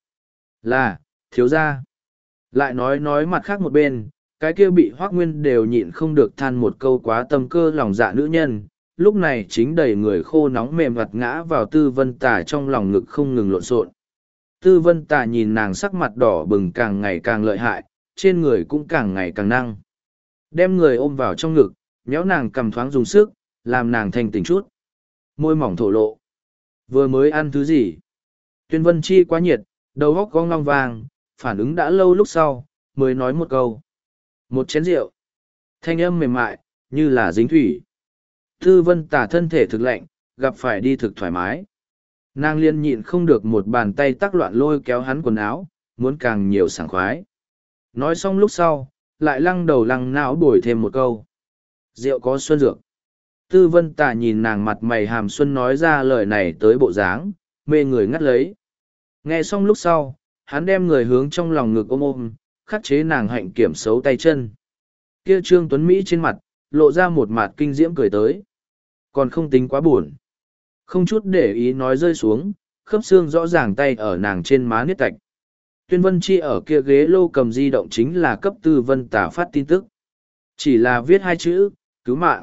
Là, thiếu gia. Lại nói nói mặt khác một bên, cái kia bị Hoác Nguyên đều nhịn không được than một câu quá tâm cơ lòng dạ nữ nhân, lúc này chính đầy người khô nóng mềm vặt ngã vào Tư Vân Tà trong lòng ngực không ngừng lộn xộn. Tư Vân Tà nhìn nàng sắc mặt đỏ bừng càng ngày càng lợi hại, trên người cũng càng ngày càng năng. Đem người ôm vào trong ngực, Nhéo nàng cầm thoáng dùng sức, làm nàng thanh tỉnh chút. Môi mỏng thổ lộ. Vừa mới ăn thứ gì? Tuyên Vân Chi quá nhiệt, đầu óc có ngong vàng, phản ứng đã lâu lúc sau, mới nói một câu. Một chén rượu. Thanh âm mềm mại, như là dính thủy. Tư Vân Tả thân thể thực lạnh, gặp phải đi thực thoải mái. Nàng liên nhịn không được một bàn tay tắc loạn lôi kéo hắn quần áo, muốn càng nhiều sảng khoái. Nói xong lúc sau, lại lăng đầu lăng não bồi thêm một câu. Rượu có xuân dược. Tư Vân Tả nhìn nàng mặt mày hàm xuân nói ra lời này tới bộ dáng, mê người ngắt lấy. Nghe xong lúc sau, hắn đem người hướng trong lòng ngực ôm ôm, khắc chế nàng hạnh kiểm xấu tay chân. Kia Trương Tuấn Mỹ trên mặt, lộ ra một mặt kinh diễm cười tới. Còn không tính quá buồn. Không chút để ý nói rơi xuống, khớp xương rõ ràng tay ở nàng trên má niết tạch. Tuyên Vân Chi ở kia ghế lô cầm di động chính là cấp Tư Vân Tả phát tin tức. Chỉ là viết hai chữ, cứu mạng.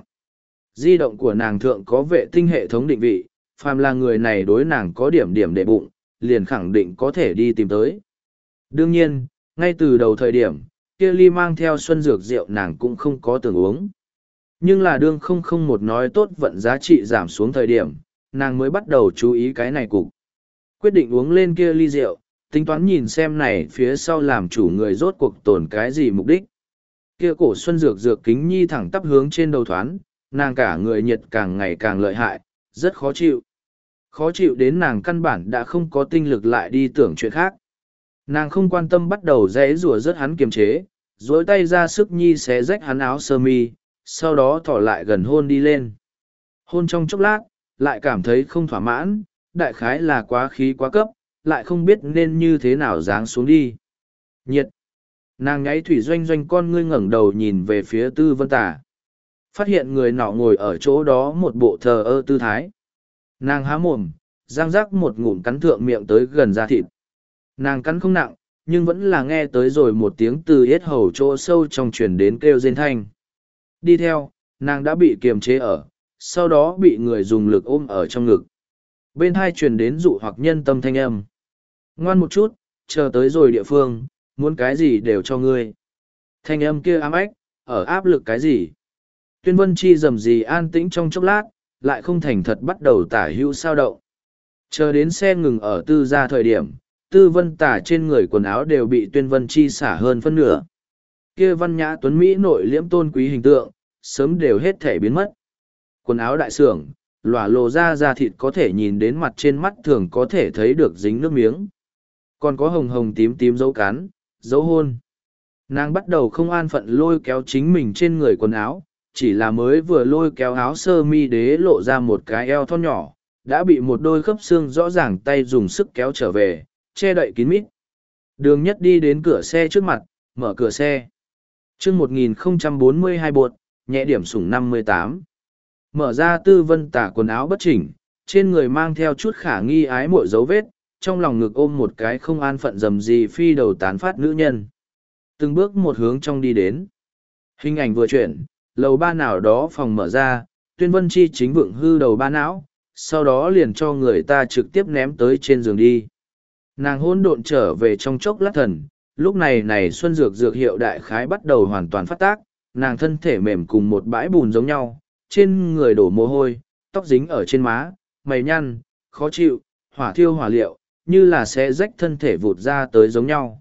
Di động của nàng thượng có vệ tinh hệ thống định vị, phàm là người này đối nàng có điểm điểm để bụng, liền khẳng định có thể đi tìm tới. Đương nhiên, ngay từ đầu thời điểm, kia ly mang theo xuân dược rượu nàng cũng không có tưởng uống. Nhưng là đương không không một nói tốt vận giá trị giảm xuống thời điểm, nàng mới bắt đầu chú ý cái này cục. Quyết định uống lên kia ly rượu, tính toán nhìn xem này phía sau làm chủ người rốt cuộc tồn cái gì mục đích. Kia cổ xuân dược dược kính nhi thẳng tắp hướng trên đầu thoán, nàng cả người nhiệt càng ngày càng lợi hại, rất khó chịu. Khó chịu đến nàng căn bản đã không có tinh lực lại đi tưởng chuyện khác. Nàng không quan tâm bắt đầu rẽ rùa rớt hắn kiềm chế, dối tay ra sức nhi xé rách hắn áo sơ mi, sau đó thỏ lại gần hôn đi lên. Hôn trong chốc lát, lại cảm thấy không thỏa mãn, đại khái là quá khí quá cấp, lại không biết nên như thế nào giáng xuống đi. Nhiệt. Nàng nháy thủy doanh doanh con ngươi ngẩng đầu nhìn về phía Tư Vân Tả. Phát hiện người nọ ngồi ở chỗ đó một bộ thờ ơ tư thái. Nàng há mồm, răng rắc một ngụm cắn thượng miệng tới gần da thịt. Nàng cắn không nặng, nhưng vẫn là nghe tới rồi một tiếng từ yết hầu chỗ sâu trong truyền đến kêu rên thanh. Đi theo, nàng đã bị kiềm chế ở, sau đó bị người dùng lực ôm ở trong ngực. Bên hai truyền đến dụ hoặc nhân tâm thanh âm. Ngoan một chút, chờ tới rồi địa phương, muốn cái gì đều cho ngươi. Thanh âm kia ám ách, ở áp lực cái gì. Tuyên Vân Chi rầm rì an tĩnh trong chốc lát, lại không thành thật bắt đầu tả hữu sao động. Chờ đến xe ngừng ở tư gia thời điểm, Tư Vân Tả trên người quần áo đều bị Tuyên Vân Chi xả hơn phân nửa. Kia văn nhã tuấn Mỹ nội liễm tôn quý hình tượng, sớm đều hết thể biến mất. Quần áo đại sưởng, lỏa lộ ra da thịt có thể nhìn đến mặt trên mắt thường có thể thấy được dính nước miếng. Còn có hồng hồng tím tím dấu cán, dấu hôn. Nàng bắt đầu không an phận lôi kéo chính mình trên người quần áo, chỉ là mới vừa lôi kéo áo sơ mi đế lộ ra một cái eo thon nhỏ, đã bị một đôi khớp xương rõ ràng tay dùng sức kéo trở về, che đậy kín mít. Đường Nhất đi đến cửa xe trước mặt, mở cửa xe. chương một nghìn không trăm bốn mươi hai bột, nhẹ điểm sủng năm mươi tám. Mở ra Tư Vân Tả quần áo bất chỉnh, trên người mang theo chút khả nghi ái muội dấu vết, trong lòng ngực ôm một cái không an phận dầm gì phi đầu tán phát nữ nhân. Từng bước một hướng trong đi đến. Hình ảnh vừa chuyển, lầu ba nào đó phòng mở ra, Tuyên Vân Chi chính vượng hư đầu ba não, sau đó liền cho người ta trực tiếp ném tới trên giường đi. Nàng hôn độn trở về trong chốc lát thần, lúc này này xuân dược dược hiệu đại khái bắt đầu hoàn toàn phát tác, nàng thân thể mềm cùng một bãi bùn giống nhau, trên người đổ mồ hôi, tóc dính ở trên má, mày nhăn, khó chịu, hỏa thiêu hỏa liệu, như là sẽ rách thân thể vụt ra tới giống nhau.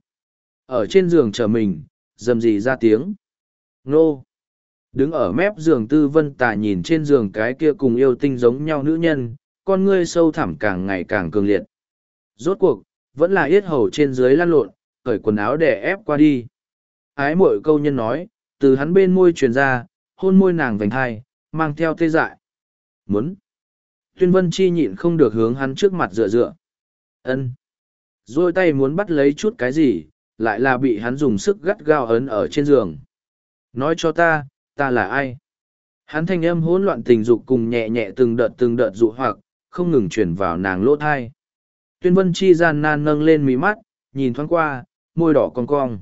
Ở trên giường chờ mình, rầm rì ra tiếng. Nô! Đứng ở mép giường Tư Vân Tả nhìn trên giường cái kia cùng yêu tinh giống nhau nữ nhân, con ngươi sâu thẳm càng ngày càng cường liệt. Rốt cuộc, vẫn là yết hầu trên dưới lăn lộn, cởi quần áo để ép qua đi. Ái mội câu nhân nói, từ hắn bên môi truyền ra, hôn môi nàng vành hai, mang theo tê dại. Muốn! Tuyên Vân Chi nhịn không được hướng hắn trước mặt dựa dựa. Ân. Rồi tay muốn bắt lấy chút cái gì, lại là bị hắn dùng sức gắt gao ấn ở trên giường. Nói cho ta, ta là ai? Hắn thanh âm hỗn loạn tình dục cùng nhẹ nhẹ từng đợt từng đợt dụ hoặc, không ngừng chuyển vào nàng lỗ thai. Tuyên Vân Chi gian nan nâng lên mí mắt, nhìn thoáng qua, môi đỏ cong cong.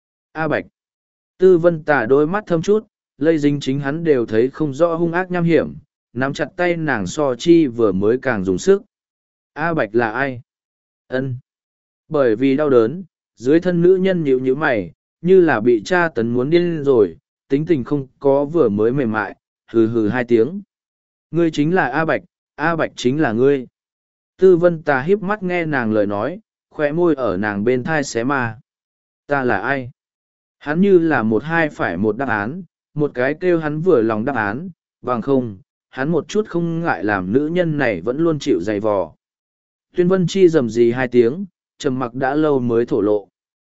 A Bạch. Tư Vân Tả đôi mắt thâm chút, lây dính chính hắn đều thấy không rõ hung ác nham hiểm, nắm chặt tay nàng so chi vừa mới càng dùng sức. A Bạch là ai? Ân. Bởi vì đau đớn, dưới thân nữ nhân nhíu nhíu mày, như là bị tra tấn muốn điên rồi, tính tình không có vừa mới mềm mại, hừ hừ hai tiếng. Ngươi chính là A Bạch, A Bạch chính là ngươi. Tư Vân Tà híp mắt nghe nàng lời nói, khóe môi ở nàng bên thai xé ma. Ta là ai? Hắn như là một hai phải một đáp án, một cái kêu hắn vừa lòng đáp án, bằng không, hắn một chút không ngại làm nữ nhân này vẫn luôn chịu dày vò. Tuyên Vân Chi rầm rì hai tiếng, trầm mặc đã lâu mới thổ lộ.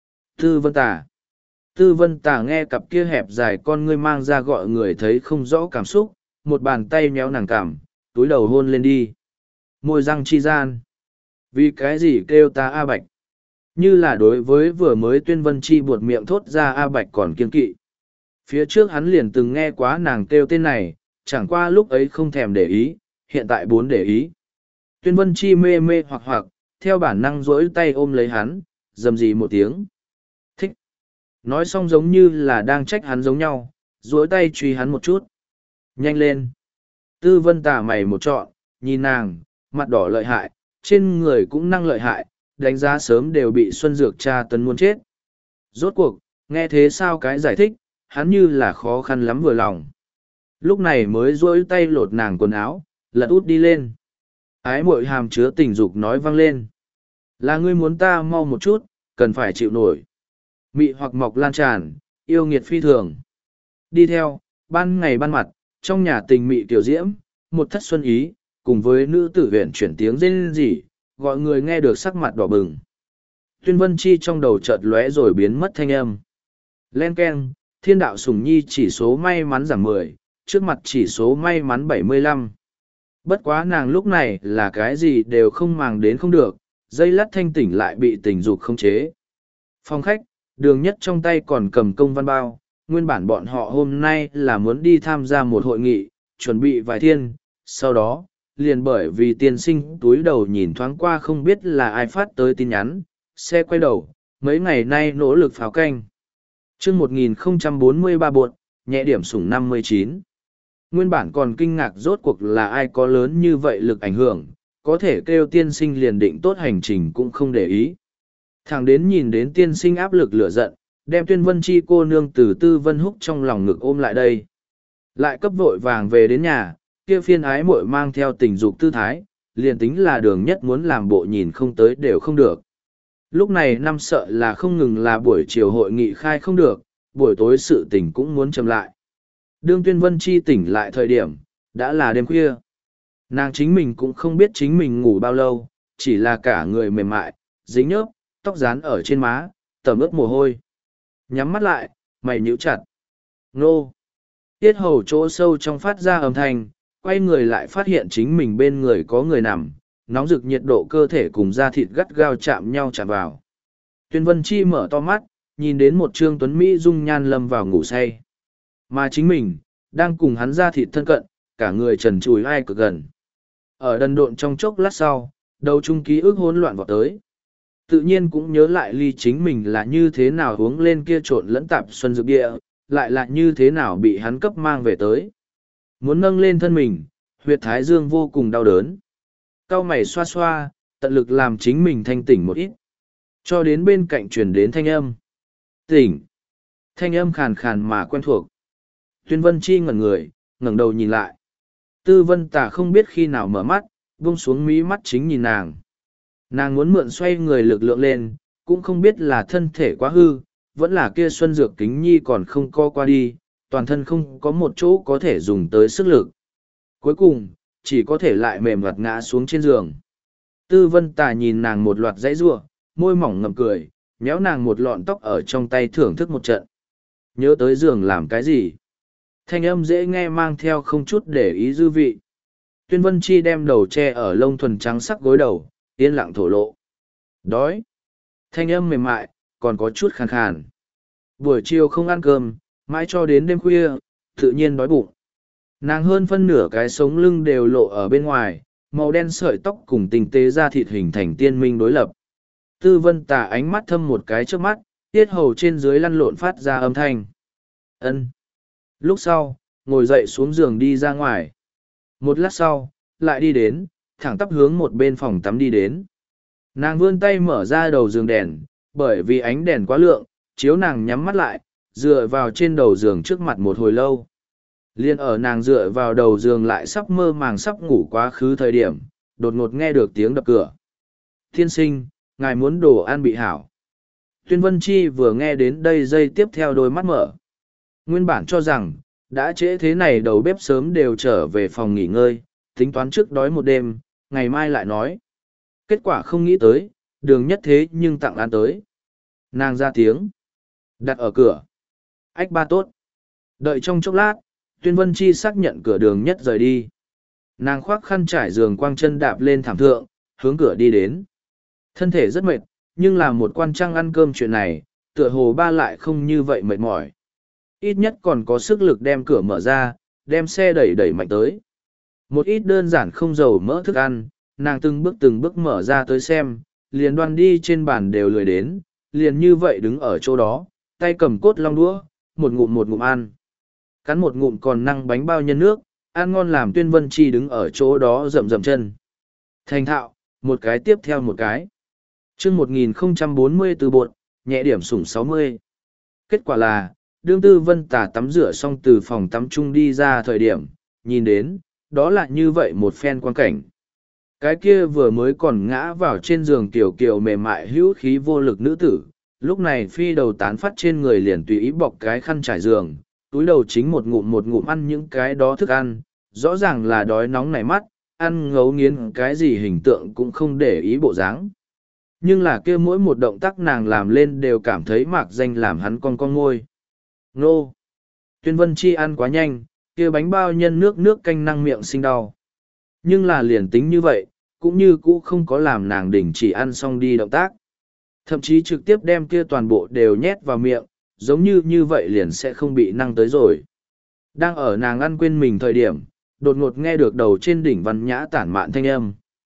Tư Vân Tà. Tư Vân Tà nghe cặp kia hẹp dài con ngươi mang ra gọi người thấy không rõ cảm xúc, một bàn tay méo nàng cảm, túi đầu hôn lên đi. Môi răng chi gian. Vì cái gì kêu ta A Bạch? Như là đối với vừa mới Tuyên Vân Chi buột miệng thốt ra A Bạch còn kiên kỵ. Phía trước hắn liền từng nghe quá nàng kêu tên này, chẳng qua lúc ấy không thèm để ý, hiện tại bốn để ý. Tuyên Vân Chi mê mê hoặc hoặc, theo bản năng rỗi tay ôm lấy hắn, rầm rì một tiếng. Thích. Nói xong giống như là đang trách hắn giống nhau, rỗi tay truy hắn một chút. Nhanh lên. Tư Vân Tà mày một trọn, nhìn nàng, mặt đỏ lợi hại, trên người cũng năng lợi hại, đánh giá sớm đều bị Xuân Dược tra tấn muốn chết. Rốt cuộc, nghe thế sao cái giải thích, hắn như là khó khăn lắm vừa lòng. Lúc này mới duỗi tay lột nàng quần áo, lật út đi lên. Ái mội hàm chứa tình dục nói vang lên. Là ngươi muốn ta mau một chút, cần phải chịu nổi. Mị hoặc mọc lan tràn, yêu nghiệt phi thường. Đi theo, ban ngày ban mặt, trong nhà tình mị tiểu diễm, một thất xuân ý, cùng với nữ tử huyện chuyển tiếng rên rỉ, gọi người nghe được sắc mặt đỏ bừng. Tuyên Vân Chi trong đầu chợt lóe rồi biến mất thanh âm. Len keng, thiên đạo sủng nhi chỉ số may mắn giảm mười, trước mặt chỉ số may mắn bảy mươi lăm. Bất quá nàng lúc này là cái gì đều không màng đến không được, dây lát thanh tỉnh lại bị tình dục khống chế. Phòng khách, Đường Nhất trong tay còn cầm công văn bao, nguyên bản bọn họ hôm nay là muốn đi tham gia một hội nghị, chuẩn bị vài thiên, sau đó, liền bởi vì tiên sinh túi đầu nhìn thoáng qua không biết là ai phát tới tin nhắn, xe quay đầu, mấy ngày nay nỗ lực pháo canh. chương một nghìn không trăm bốn mươi ba buột, nhẹ điểm sủng năm mươi chín. Nguyên bản còn kinh ngạc rốt cuộc là ai có lớn như vậy lực ảnh hưởng, có thể kêu tiên sinh liền định tốt hành trình cũng không để ý. Thẳng đến nhìn đến tiên sinh áp lực lửa giận, đem Tuyên Vân Chi cô nương từ Tư Vân Húc trong lòng ngực ôm lại đây. Lại cấp vội vàng về đến nhà, kia phiên ái muội mang theo tình dục tư thái, liền tính là Đường Nhất muốn làm bộ nhìn không tới đều không được. Lúc này năm sợ là không ngừng là buổi chiều hội nghị khai không được, buổi tối sự tình cũng muốn chậm lại. Đương Tuyên Vân Chi tỉnh lại thời điểm, đã là đêm khuya. Nàng chính mình cũng không biết chính mình ngủ bao lâu, chỉ là cả người mềm mại, dính nhớp, tóc dán ở trên má, tẩm ướt mồ hôi. Nhắm mắt lại, mày nhíu chặt. Nô! Tiết hầu chỗ sâu trong phát ra âm thanh, quay người lại phát hiện chính mình bên người có người nằm, nóng rực nhiệt độ cơ thể cùng da thịt gắt gao chạm nhau chạm vào. Tuyên Vân Chi mở to mắt, nhìn đến một trương tuấn Mỹ dung nhan lâm vào ngủ say. Mà chính mình, đang cùng hắn da thịt thân cận, cả người trần trùi ai cực gần. Ở đần độn trong chốc lát sau, đầu trung ký ức hỗn loạn vọt tới. Tự nhiên cũng nhớ lại ly chính mình là như thế nào uống lên kia trộn lẫn tạp xuân dược địa, lại là như thế nào bị hắn cấp mang về tới. Muốn nâng lên thân mình, huyệt thái dương vô cùng đau đớn. Cao mày xoa xoa, tận lực làm chính mình thanh tỉnh một ít. Cho đến bên cạnh truyền đến thanh âm. Tỉnh. Thanh âm khàn khàn mà quen thuộc. Tuyên Vân Chi ngẩn người, ngẩng đầu nhìn lại. Tư Vân Tà không biết khi nào mở mắt, buông xuống mí mắt chính nhìn nàng. Nàng muốn mượn xoay người lực lượng lên, cũng không biết là thân thể quá hư, vẫn là kia xuân dược kính nhi còn không co qua đi, toàn thân không có một chỗ có thể dùng tới sức lực. Cuối cùng, chỉ có thể lại mềm mặt ngã xuống trên giường. Tư Vân Tà nhìn nàng một loạt dãy rua, môi mỏng ngậm cười, méo nàng một lọn tóc ở trong tay thưởng thức một trận. Nhớ tới giường làm cái gì? Thanh âm dễ nghe mang theo không chút để ý dư vị. Tuyên Vân Chi đem đầu che ở lông thuần trắng sắc gối đầu, yên lặng thổ lộ. Đói. Thanh âm mềm mại, còn có chút khàn khàn. Buổi chiều không ăn cơm, mãi cho đến đêm khuya, tự nhiên đói bụng. Nàng hơn phân nửa cái sống lưng đều lộ ở bên ngoài, màu đen sợi tóc cùng tinh tế da thịt hình thành tiên minh đối lập. Tư Vân Tà ánh mắt thâm một cái trước mắt, tiết hầu trên dưới lăn lộn phát ra âm thanh. Ân. Lúc sau, ngồi dậy xuống giường đi ra ngoài. Một lát sau, lại đi đến, thẳng tắp hướng một bên phòng tắm đi đến. Nàng vươn tay mở ra đầu giường đèn, bởi vì ánh đèn quá lượng, chiếu nàng nhắm mắt lại, dựa vào trên đầu giường trước mặt một hồi lâu. Liên ở nàng dựa vào đầu giường lại sắp mơ màng sắp ngủ quá khứ thời điểm, đột ngột nghe được tiếng đập cửa. Tiên sinh, ngài muốn đồ ăn bị hảo. Tuyên Vân Chi vừa nghe đến đây giây tiếp theo đôi mắt mở. Nguyên bản cho rằng, đã trễ thế này đầu bếp sớm đều trở về phòng nghỉ ngơi, tính toán trước đói một đêm, ngày mai lại nói. Kết quả không nghĩ tới, đường nhất thế nhưng tặng ăn tới. Nàng ra tiếng. Đặt ở cửa. Ách ba tốt. Đợi trong chốc lát, Tuyên Vân Chi xác nhận cửa đường nhất rời đi. Nàng khoác khăn trải giường quang chân đạp lên thảm thượng, hướng cửa đi đến. Thân thể rất mệt, nhưng là một quan trăng ăn cơm chuyện này, tựa hồ ba lại không như vậy mệt mỏi. Ít nhất còn có sức lực đem cửa mở ra, đem xe đẩy đẩy mạnh tới. Một ít đơn giản không dầu mỡ thức ăn, nàng từng bước từng bước mở ra tới xem, liền đoan đi trên bàn đều lười đến, liền như vậy đứng ở chỗ đó, tay cầm cốt long đũa, một ngụm một ngụm ăn. Cắn một ngụm còn năng bánh bao nhân nước, ăn ngon làm Tuyên Vân Chi đứng ở chỗ đó rậm rậm chân. Thành thạo, một cái tiếp theo một cái. chương một nghìn không trăm bốn mươi từ bột, nhẹ điểm sủng sáu mươi. Kết quả là, đương Tư Vân Tà tắm rửa xong từ phòng tắm chung đi ra thời điểm, nhìn đến, đó là như vậy một phen quan cảnh. Cái kia vừa mới còn ngã vào trên giường kiểu kiểu mềm mại hữu khí vô lực nữ tử, lúc này phi đầu tán phát trên người liền tùy ý bọc cái khăn trải giường, túi đầu chính một ngụm một ngụm ăn những cái đó thức ăn, rõ ràng là đói nóng nảy mắt, ăn ngấu nghiến cái gì hình tượng cũng không để ý bộ dáng. Nhưng là kia mỗi một động tác nàng làm lên đều cảm thấy mạc danh làm hắn con con ngôi. Nô! Tuyên Vân Chi ăn quá nhanh, kia bánh bao nhân nước nước canh năng miệng sinh đau. Nhưng là liền tính như vậy, cũng như cũ không có làm nàng đình chỉ ăn xong đi động tác. Thậm chí trực tiếp đem kia toàn bộ đều nhét vào miệng, giống như như vậy liền sẽ không bị năng tới rồi. Đang ở nàng ăn quên mình thời điểm, đột ngột nghe được đầu trên đỉnh văn nhã tản mạn thanh âm.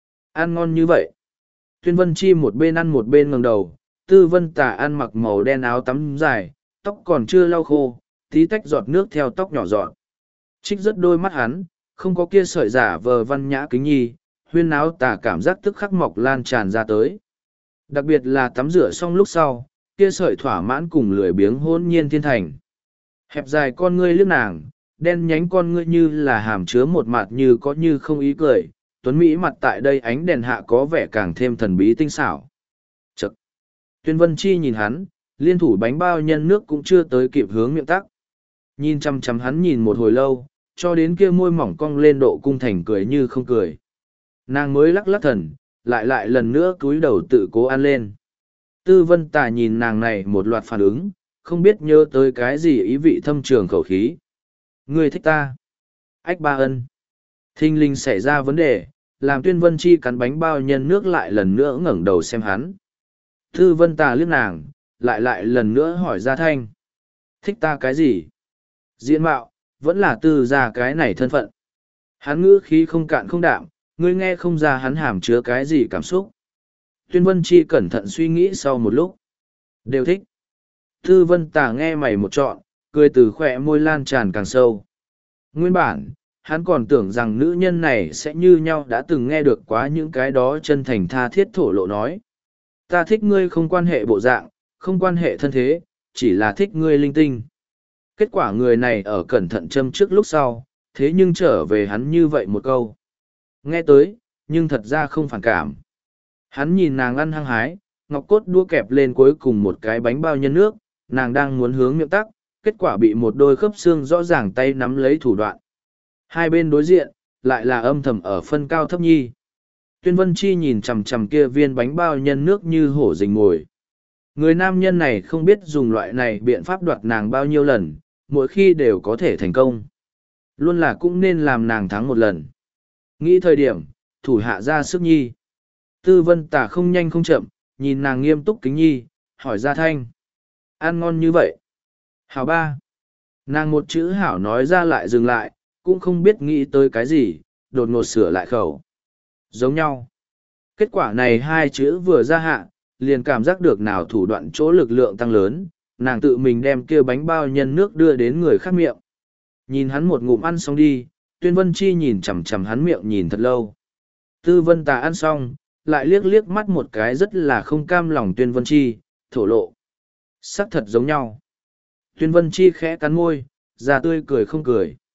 Ăn ngon như vậy. Tuyên Vân Chi một bên ăn một bên ngẩng đầu, Tư Vân Tà ăn mặc màu đen áo tắm dài, tóc còn chưa lau khô, tí tách giọt nước theo tóc nhỏ giọt. Trích rất đôi mắt hắn, không có kia sợi giả vờ văn nhã kính nhi, huyên áo tà cảm giác tức khắc mọc lan tràn ra tới. Đặc biệt là tắm rửa xong lúc sau, kia sợi thỏa mãn cùng lười biếng hôn nhiên thiên thành. Hẹp dài con ngươi liếc nàng, đen nhánh con ngươi như là hàm chứa một mặt như có như không ý cười, tuấn Mỹ mặt tại đây ánh đèn hạ có vẻ càng thêm thần bí tinh xảo. Chậc! Tuyên Vân Chi nhìn hắn, liên thủ bánh bao nhân nước cũng chưa tới kịp hướng miệng tắc. Nhìn chăm chăm hắn nhìn một hồi lâu, cho đến kia môi mỏng cong lên độ cung thành cười như không cười. Nàng mới lắc lắc thần, lại lại lần nữa cúi đầu tự cố ăn lên. Tư Vân Tà nhìn nàng này một loạt phản ứng, không biết nhớ tới cái gì ý vị thâm trường khẩu khí. Ngươi thích ta. Ách Ba Ân. Thinh linh xảy ra vấn đề, làm Tuyên Vân Chi cắn bánh bao nhân nước lại lần nữa ngẩng đầu xem hắn. Tư Vân Tà liếc nàng, lại lại lần nữa hỏi ra thanh. Thích ta cái gì? Diện mạo, vẫn là tư ra cái này thân phận. Hắn ngữ khí không cạn không đạm, ngươi nghe không ra hắn hàm chứa cái gì cảm xúc. Tuyên Vân Chi cẩn thận suy nghĩ sau một lúc. Đều thích. Tư Vân Tà nghe mày một trọn, cười từ khỏe môi lan tràn càng sâu. Nguyên bản, hắn còn tưởng rằng nữ nhân này sẽ như nhau đã từng nghe được quá những cái đó chân thành tha thiết thổ lộ nói. Ta thích ngươi không quan hệ bộ dạng, không quan hệ thân thế, chỉ là thích ngươi linh tinh. Kết quả người này ở cẩn thận châm trước lúc sau, thế nhưng trở về hắn như vậy một câu. Nghe tới, nhưng thật ra không phản cảm. Hắn nhìn nàng ăn hăng hái, ngọc cốt đua kẹp lên cuối cùng một cái bánh bao nhân nước, nàng đang muốn hướng miệng tắc, kết quả bị một đôi khớp xương rõ ràng tay nắm lấy thủ đoạn. Hai bên đối diện, lại là âm thầm ở phân cao thấp nhi. Tuyên Vân Chi nhìn chằm chằm kia viên bánh bao nhân nước như hổ rình mồi. Người nam nhân này không biết dùng loại này biện pháp đoạt nàng bao nhiêu lần, mỗi khi đều có thể thành công. Luôn là cũng nên làm nàng thắng một lần. Nghĩ thời điểm, thủ hạ ra sức nhi. Tư Vân Tà không nhanh không chậm, nhìn nàng nghiêm túc kính nhi, hỏi ra thanh. Ăn ngon như vậy. Hảo ba. Nàng một chữ hảo nói ra lại dừng lại, cũng không biết nghĩ tới cái gì, đột ngột sửa lại khẩu. Giống nhau. Kết quả này hai chữ vừa ra hạ, liền cảm giác được nào thủ đoạn chỗ lực lượng tăng lớn, nàng tự mình đem kia bánh bao nhân nước đưa đến người khác miệng. Nhìn hắn một ngụm ăn xong đi, Tuyên Vân Chi nhìn chằm chằm hắn miệng nhìn thật lâu. Tư Vân Tà ăn xong, lại liếc liếc mắt một cái rất là không cam lòng Tuyên Vân Chi, thổ lộ. Sắc thật giống nhau. Tuyên Vân Chi khẽ cắn môi, ra tươi cười không cười.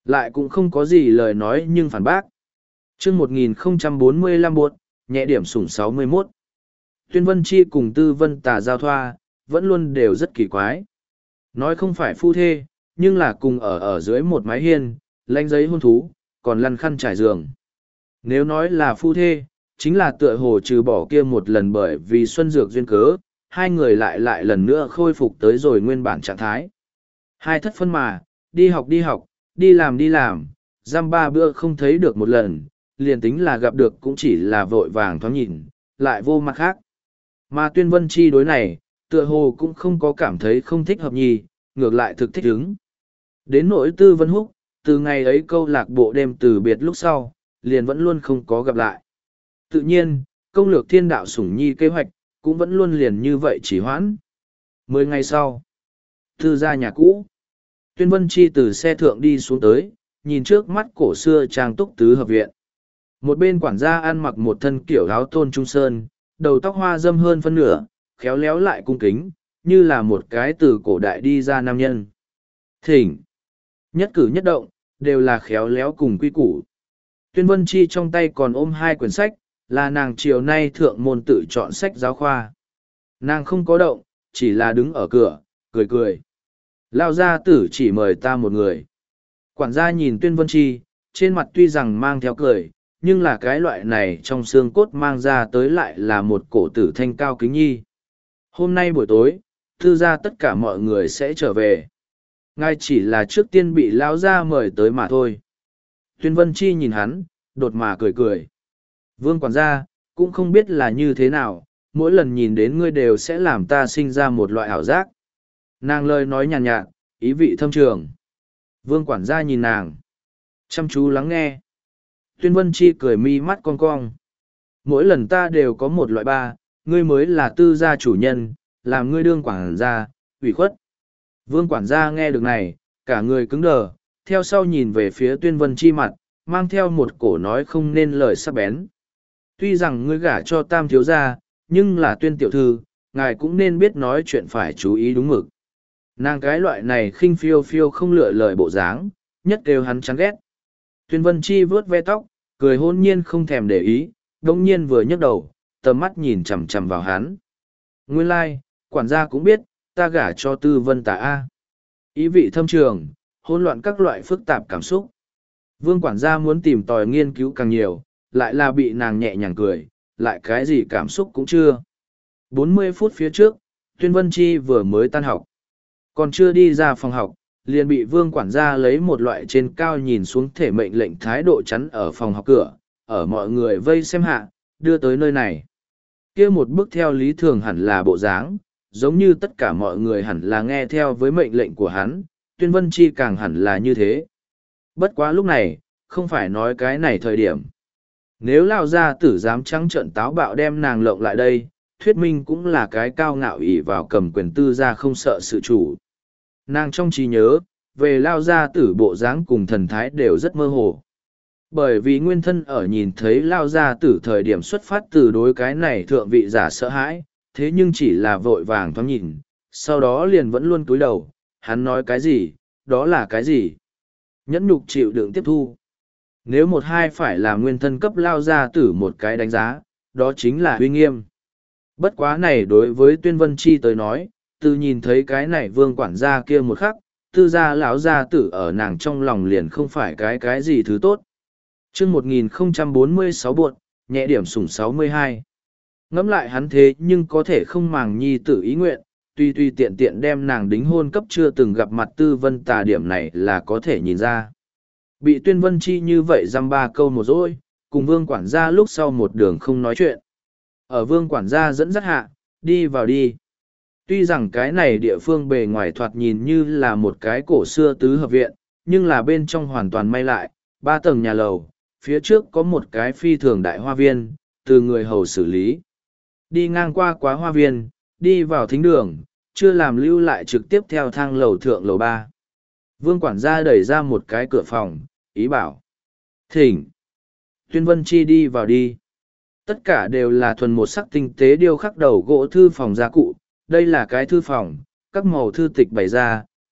Lại cũng không có gì lời nói nhưng phản bác. chương một nghìn không trăm bốn mươi lăm buột, nhẹ điểm sủng sáu mươi mốt. Tuyên Vân Chi cùng Tư Vân Tà giao thoa, vẫn luôn đều rất kỳ quái. Nói không phải phu thê, nhưng là cùng ở ở dưới một mái hiên, lanh giấy hôn thú, còn lăn khăn trải giường. Nếu nói là phu thê, chính là tựa hồ trừ bỏ kia một lần bởi vì xuân dược duyên cớ, hai người lại lại lần nữa khôi phục tới rồi nguyên bản trạng thái. Hai thất phân mà, đi học đi học, đi làm đi làm, giam ba bữa không thấy được một lần, liền tính là gặp được cũng chỉ là vội vàng thoáng nhìn, lại vô mặt khác. Mà Tuyên Vân Chi đối này, tựa hồ cũng không có cảm thấy không thích hợp nhì, ngược lại thực thích ứng. Đến nỗi Tư Vân Húc, từ ngày ấy câu lạc bộ đêm từ biệt lúc sau, liền vẫn luôn không có gặp lại. Tự nhiên, công lược thiên đạo sủng nhi kế hoạch, cũng vẫn luôn liền như vậy chỉ hoãn. Mười ngày sau, Tư ra nhà cũ. Tuyên Vân Chi từ xe thượng đi xuống tới, nhìn trước mắt cổ xưa trang túc tứ hợp viện. Một bên quản gia ăn mặc một thân kiểu áo tôn trung sơn, đầu tóc hoa dâm hơn phân nửa, khéo léo lại cung kính, như là một cái từ cổ đại đi ra nam nhân. Thỉnh! Nhất cử nhất động, đều là khéo léo cùng quy củ. Tuyên Vân Chi trong tay còn ôm hai quyển sách, là nàng chiều nay thượng môn tự chọn sách giáo khoa. Nàng không có động, chỉ là đứng ở cửa, cười cười. Lao gia tử chỉ mời ta một người. Quản gia nhìn Tuyên Vân Chi, trên mặt tuy rằng mang theo cười, nhưng là cái loại này trong xương cốt mang ra tới lại là một cổ tử thanh cao kính nhi. Hôm nay buổi tối, thư ra tất cả mọi người sẽ trở về. Ngài chỉ là trước tiên bị lão gia mời tới mà thôi. Tuyên Vân Chi nhìn hắn, đột mà cười cười. Vương quản gia, cũng không biết là như thế nào, mỗi lần nhìn đến ngươi đều sẽ làm ta sinh ra một loại ảo giác. Nàng lời nói nhàn nhạt, nhạt, ý vị thâm trường. Vương quản gia nhìn nàng, chăm chú lắng nghe. Tuyên Vân Chi cười mi mắt cong cong. Mỗi lần ta đều có một loại ba, ngươi mới là tư gia chủ nhân, làm ngươi đương quản gia, ủy khuất. Vương quản gia nghe được này, cả người cứng đờ, theo sau nhìn về phía Tuyên Vân Chi mặt, mang theo một cổ nói không nên lời sắc bén. Tuy rằng ngươi gả cho tam thiếu gia, nhưng là Tuyên tiểu thư, ngài cũng nên biết nói chuyện phải chú ý đúng mực. Nàng cái loại này khinh phiêu phiêu không lựa lời bộ dáng, nhất đều hắn chán ghét. Tuyên Vân Chi vướt ve tóc, cười hôn nhiên không thèm để ý, đồng nhiên vừa nhấc đầu, tầm mắt nhìn chằm chằm vào hắn. Nguyên lai, like, quản gia cũng biết, ta gả cho Tư Vân Tà A. Ý vị thâm trường, hỗn loạn các loại phức tạp cảm xúc. Vương quản gia muốn tìm tòi nghiên cứu càng nhiều, lại là bị nàng nhẹ nhàng cười, lại cái gì cảm xúc cũng chưa. bốn mươi phút phía trước, Tuyên Vân Chi vừa mới tan học. Còn chưa đi ra phòng học, liền bị vương quản gia lấy một loại trên cao nhìn xuống thể mệnh lệnh thái độ chắn ở phòng học cửa, ở mọi người vây xem hạ, đưa tới nơi này. Kia một bước theo lý thường hẳn là bộ dáng, giống như tất cả mọi người hẳn là nghe theo với mệnh lệnh của hắn, Tuyên Vân Chi càng hẳn là như thế. Bất quá lúc này, không phải nói cái này thời điểm. Nếu lao gia tử dám trắng trợn táo bạo đem nàng lộng lại đây, thuyết minh cũng là cái cao ngạo ỷ vào cầm quyền tư gia không sợ sự chủ. Nàng trong trí nhớ, về lao gia tử bộ dáng cùng thần thái đều rất mơ hồ. Bởi vì nguyên thân ở nhìn thấy lao gia tử thời điểm xuất phát từ đối cái này thượng vị giả sợ hãi, thế nhưng chỉ là vội vàng thoáng nhìn, sau đó liền vẫn luôn cúi đầu, hắn nói cái gì, đó là cái gì. Nhẫn nhục chịu đựng tiếp thu. Nếu một hai phải là nguyên thân cấp lao gia tử một cái đánh giá, đó chính là uy nghiêm. Bất quá này đối với Tuyên Vân Chi tới nói, từ nhìn thấy cái này vương quản gia kia một khắc, tư gia lão gia tử ở nàng trong lòng liền không phải cái cái gì thứ tốt. chương một nghìn không trăm bốn mươi sáu buột, nhẹ điểm sủng sáu mươi hai. Ngẫm lại hắn thế nhưng có thể không màng nhi tử ý nguyện, tuy tuy tiện tiện đem nàng đính hôn cấp chưa từng gặp mặt Tư Vân Tà điểm này là có thể nhìn ra. Bị Tuyên Vân Chi như vậy dăm ba câu một dỗi, cùng vương quản gia lúc sau một đường không nói chuyện. Ở vương quản gia dẫn dắt hạ, đi vào đi. Tuy rằng cái này địa phương bề ngoài thoạt nhìn như là một cái cổ xưa tứ hợp viện, nhưng là bên trong hoàn toàn may lại, ba tầng nhà lầu, phía trước có một cái phi thường đại hoa viên, từ người hầu xử lý. Đi ngang qua quá hoa viên, đi vào thính đường, chưa làm lưu lại trực tiếp theo thang lầu thượng lầu ba. Vương quản gia đẩy ra một cái cửa phòng, ý bảo. Thỉnh. Tuyên Vân Chi đi vào đi. Tất cả đều là thuần một sắc tinh tế điêu khắc đầu gỗ thư phòng gia cụ. Đây là cái thư phòng, các màu thư tịch bày ra,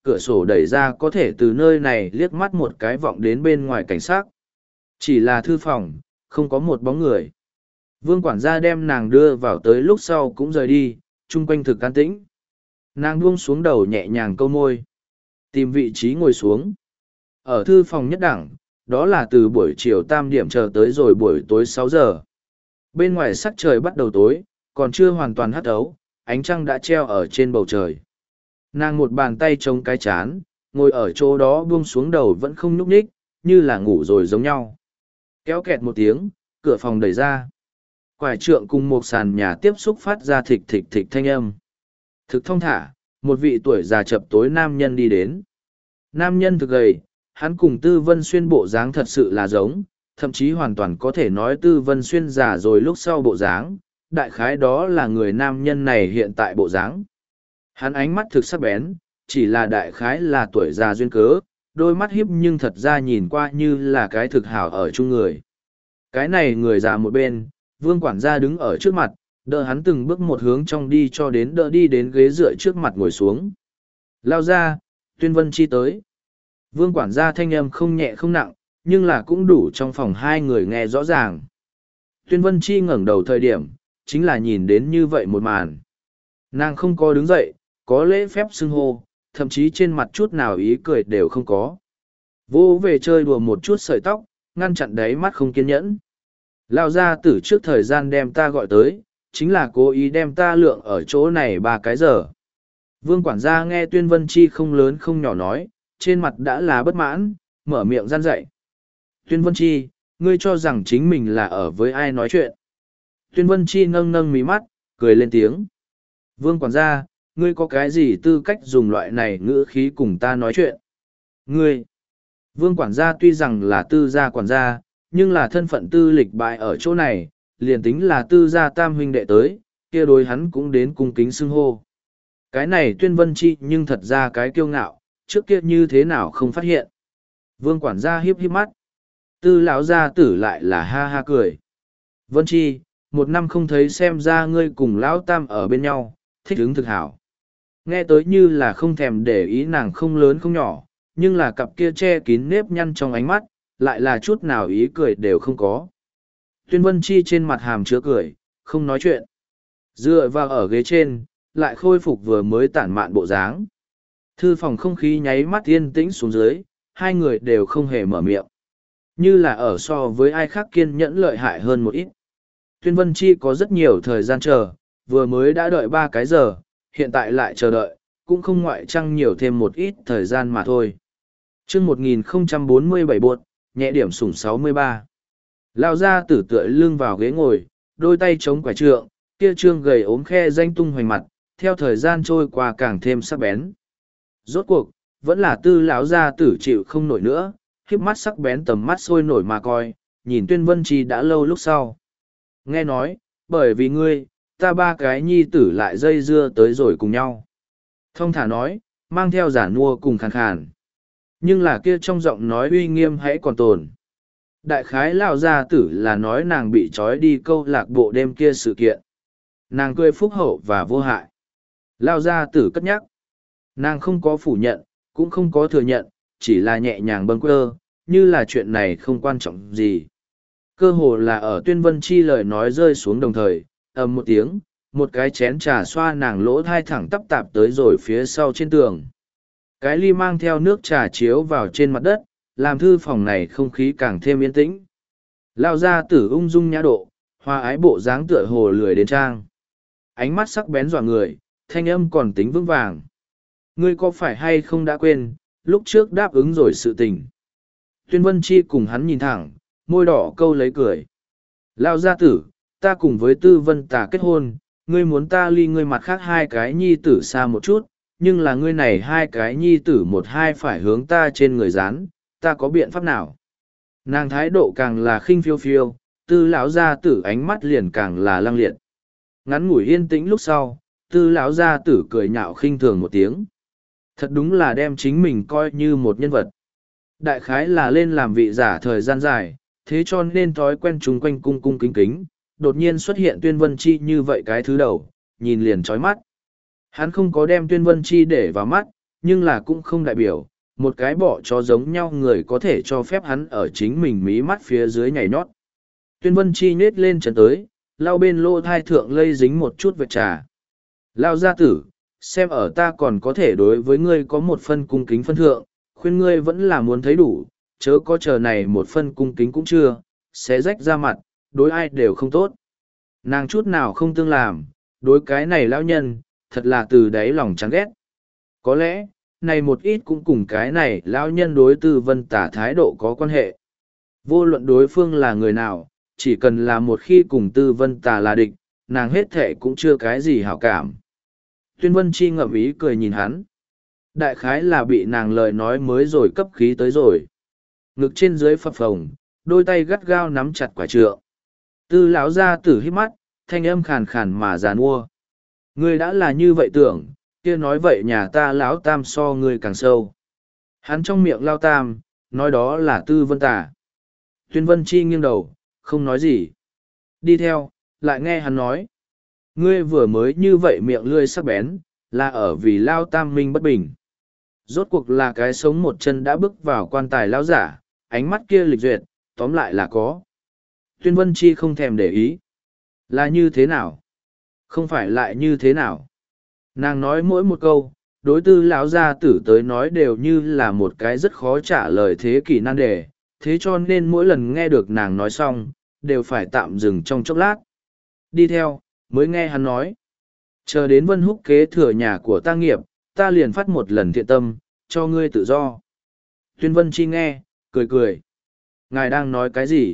cửa sổ đẩy ra có thể từ nơi này liếc mắt một cái vọng đến bên ngoài cảnh sát. Chỉ là thư phòng, không có một bóng người. Vương quản gia đem nàng đưa vào tới lúc sau cũng rời đi, chung quanh thực an tĩnh. Nàng buông xuống đầu nhẹ nhàng câu môi. Tìm vị trí ngồi xuống. Ở thư phòng nhất đẳng, đó là từ buổi chiều tam điểm chờ tới rồi buổi tối sáu giờ. Bên ngoài sắc trời bắt đầu tối, còn chưa hoàn toàn hắt ấu, ánh trăng đã treo ở trên bầu trời. Nàng một bàn tay chống cái chán, ngồi ở chỗ đó buông xuống đầu vẫn không nhúc nhích, như là ngủ rồi giống nhau. Kéo kẹt một tiếng, cửa phòng đẩy ra. Quải trượng cùng một sàn nhà tiếp xúc phát ra thịch thịch thịch thanh âm. Thực thông thả, một vị tuổi già chập tối nam nhân đi đến. Nam nhân thực gầy, hắn cùng Tư Vân Xuyên bộ dáng thật sự là giống, thậm chí hoàn toàn có thể nói Tư Vân Xuyên già rồi lúc sau bộ dáng, đại khái đó là người nam nhân này hiện tại bộ dáng. Hắn ánh mắt thực sắc bén, chỉ là đại khái là tuổi già duyên cớ, đôi mắt hiếp nhưng thật ra nhìn qua như là cái thực hảo ở chung người. Cái này người già một bên, Vương quản gia đứng ở trước mặt, đỡ hắn từng bước một hướng trong đi cho đến đỡ đi đến ghế dựa trước mặt ngồi xuống. Lao ra, Tuyên Vân Chi tới. Vương quản gia thanh âm không nhẹ không nặng, nhưng là cũng đủ trong phòng hai người nghe rõ ràng. Tuyên Vân Chi ngẩng đầu thời điểm, chính là nhìn đến như vậy một màn. Nàng không có đứng dậy, có lễ phép xưng hô, thậm chí trên mặt chút nào ý cười đều không có. Vô về chơi đùa một chút sợi tóc, ngăn chặn đáy mắt không kiên nhẫn. Lao ra từ trước thời gian đem ta gọi tới, chính là cố ý đem ta lượng ở chỗ này ba cái giờ. Vương quản gia nghe Tuyên Vân Chi không lớn không nhỏ nói, trên mặt đã là bất mãn, mở miệng gian dạy. Tuyên Vân Chi, ngươi cho rằng chính mình là ở với ai nói chuyện. Tuyên Vân Chi nâng nâng mí mắt, cười lên tiếng. Vương quản gia, ngươi có cái gì tư cách dùng loại này ngữ khí cùng ta nói chuyện? Ngươi! Vương quản gia tuy rằng là tư gia quản gia, nhưng là thân phận tư lịch bại ở chỗ này, liền tính là tư gia tam huynh đệ tới, kia đối hắn cũng đến cung kính xưng hô. Cái này Tuyên Vân Chi nhưng thật ra cái kiêu ngạo, trước kia như thế nào không phát hiện. Vương quản gia hiếp hiếp mắt. Tư lão gia tử lại là ha ha cười. Vân Chi, một năm không thấy xem ra ngươi cùng lão tam ở bên nhau, thích ứng thực hảo. Nghe tới như là không thèm để ý nàng không lớn không nhỏ, nhưng là cặp kia che kín nếp nhăn trong ánh mắt, lại là chút nào ý cười đều không có. Tuyên Vân Chi trên mặt hàm chứa cười, không nói chuyện. Dựa vào ở ghế trên, lại khôi phục vừa mới tản mạn bộ dáng. Thư phòng không khí nháy mắt yên tĩnh xuống dưới, hai người đều không hề mở miệng. Như là ở so với ai khác kiên nhẫn lợi hại hơn một ít. Tuyên Vân Chi có rất nhiều thời gian chờ, vừa mới đã đợi ba cái giờ, hiện tại lại chờ đợi, cũng không ngoại trăng nhiều thêm một ít thời gian mà thôi. chương một nghìn không trăm bốn mươi bảy buột, nhẹ điểm sủng sáu mươi ba. Lao ra tử tựa lưng vào ghế ngồi, đôi tay chống quả trượng, kia trương gầy ốm khe danh tung hoành mặt, theo thời gian trôi qua càng thêm sắc bén. Rốt cuộc, vẫn là tư lão gia tử chịu không nổi nữa, khiếp mắt sắc bén tầm mắt sôi nổi mà coi, nhìn Tuyên Vân Chi đã lâu lúc sau. Nghe nói, bởi vì ngươi, ta ba cái nhi tử lại dây dưa tới rồi cùng nhau. Thông thả nói, mang theo giả nua cùng khàn khàn. Nhưng là kia trong giọng nói uy nghiêm hãy còn tồn. Đại khái lão gia tử là nói nàng bị trói đi câu lạc bộ đêm kia sự kiện. Nàng cười phúc hậu và vô hại. Lão gia tử cất nhắc. Nàng không có phủ nhận, cũng không có thừa nhận, chỉ là nhẹ nhàng bâng quơ, như là chuyện này không quan trọng gì. Cơ hồ là ở Tuyên Vân Chi lời nói rơi xuống đồng thời, ầm một tiếng, một cái chén trà xoa nàng lỗ thai thẳng tắp tạp tới rồi phía sau trên tường. Cái ly mang theo nước trà chiếu vào trên mặt đất, làm thư phòng này không khí càng thêm yên tĩnh. Lao ra tử ung dung nhã độ, hoa ái bộ dáng tựa hồ lười đến trang. Ánh mắt sắc bén dọa người, thanh âm còn tính vững vàng. Ngươi có phải hay không đã quên, lúc trước đáp ứng rồi sự tình. Tuyên Vân Chi cùng hắn nhìn thẳng, môi đỏ câu lấy cười. Lao gia tử, ta cùng với Tư Vân Tà kết hôn, ngươi muốn ta ly ngươi mặt khác hai cái nhi tử xa một chút, nhưng là ngươi này hai cái nhi tử một hai phải hướng ta trên người dán, ta có biện pháp nào? Nàng thái độ càng là khinh phiêu phiêu, Tư lão gia tử ánh mắt liền càng là lăng liệt. Ngắn ngủi yên tĩnh lúc sau, Tư lão gia tử cười nhạo khinh thường một tiếng. Thật đúng là đem chính mình coi như một nhân vật. Đại khái là lên làm vị giả thời gian dài, thế cho nên thói quen chúng quanh cung cung kính kính, đột nhiên xuất hiện Tuyên Vân Chi như vậy cái thứ đầu, nhìn liền chói mắt. Hắn không có đem Tuyên Vân Chi để vào mắt, nhưng là cũng không đại biểu, một cái bọ chó giống nhau người có thể cho phép hắn ở chính mình mí mắt phía dưới nhảy nhót. Tuyên Vân Chi nhết lên chân tới, lau bên lô thai thượng lây dính một chút vệt trà. Lao gia tử, xem ở ta còn có thể đối với ngươi có một phân cung kính phân thượng, khuyên ngươi vẫn là muốn thấy đủ, chớ có chờ này một phân cung kính cũng chưa, sẽ rách ra mặt, đối ai đều không tốt. Nàng chút nào không tương làm, đối cái này lão nhân, thật là từ đáy lòng chán ghét. Có lẽ, này một ít cũng cùng cái này lão nhân đối Tư Vân Tả thái độ có quan hệ. Vô luận đối phương là người nào, chỉ cần là một khi cùng Tư Vân Tả là địch, nàng hết thệ cũng chưa cái gì hảo cảm. Tuyên Vân Chi ngậm ý cười nhìn hắn. Đại khái là bị nàng lời nói mới rồi cấp khí tới rồi. Ngực trên dưới phập phồng, đôi tay gắt gao nắm chặt quả trượng. Tư lão gia tử hít mắt, thanh âm khàn khàn mà giàn mua. Ngươi đã là như vậy tưởng, kia nói vậy nhà ta lão tam so ngươi càng sâu. Hắn trong miệng lao tam, nói đó là Tư Vân Tả. Tuyên Vân Chi nghiêng đầu, không nói gì. Đi theo, lại nghe hắn nói. Ngươi vừa mới như vậy miệng lươi sắc bén, là ở vì lao tam minh bất bình. Rốt cuộc là cái sống một chân đã bước vào quan tài lao giả, ánh mắt kia lịch duyệt, tóm lại là có. Tuyên Vân Chi không thèm để ý. Là như thế nào? Không phải lại như thế nào? Nàng nói mỗi một câu, đối tư lão gia tử tới nói đều như là một cái rất khó trả lời thế kỷ nan đề, thế cho nên mỗi lần nghe được nàng nói xong, đều phải tạm dừng trong chốc lát. Đi theo, mới nghe hắn nói. Chờ đến Vân Húc kế thừa nhà của ta nghiệp, ta liền phát một lần thiện tâm, cho ngươi tự do. Tuyên Vân Chi nghe, cười cười. Ngài đang nói cái gì?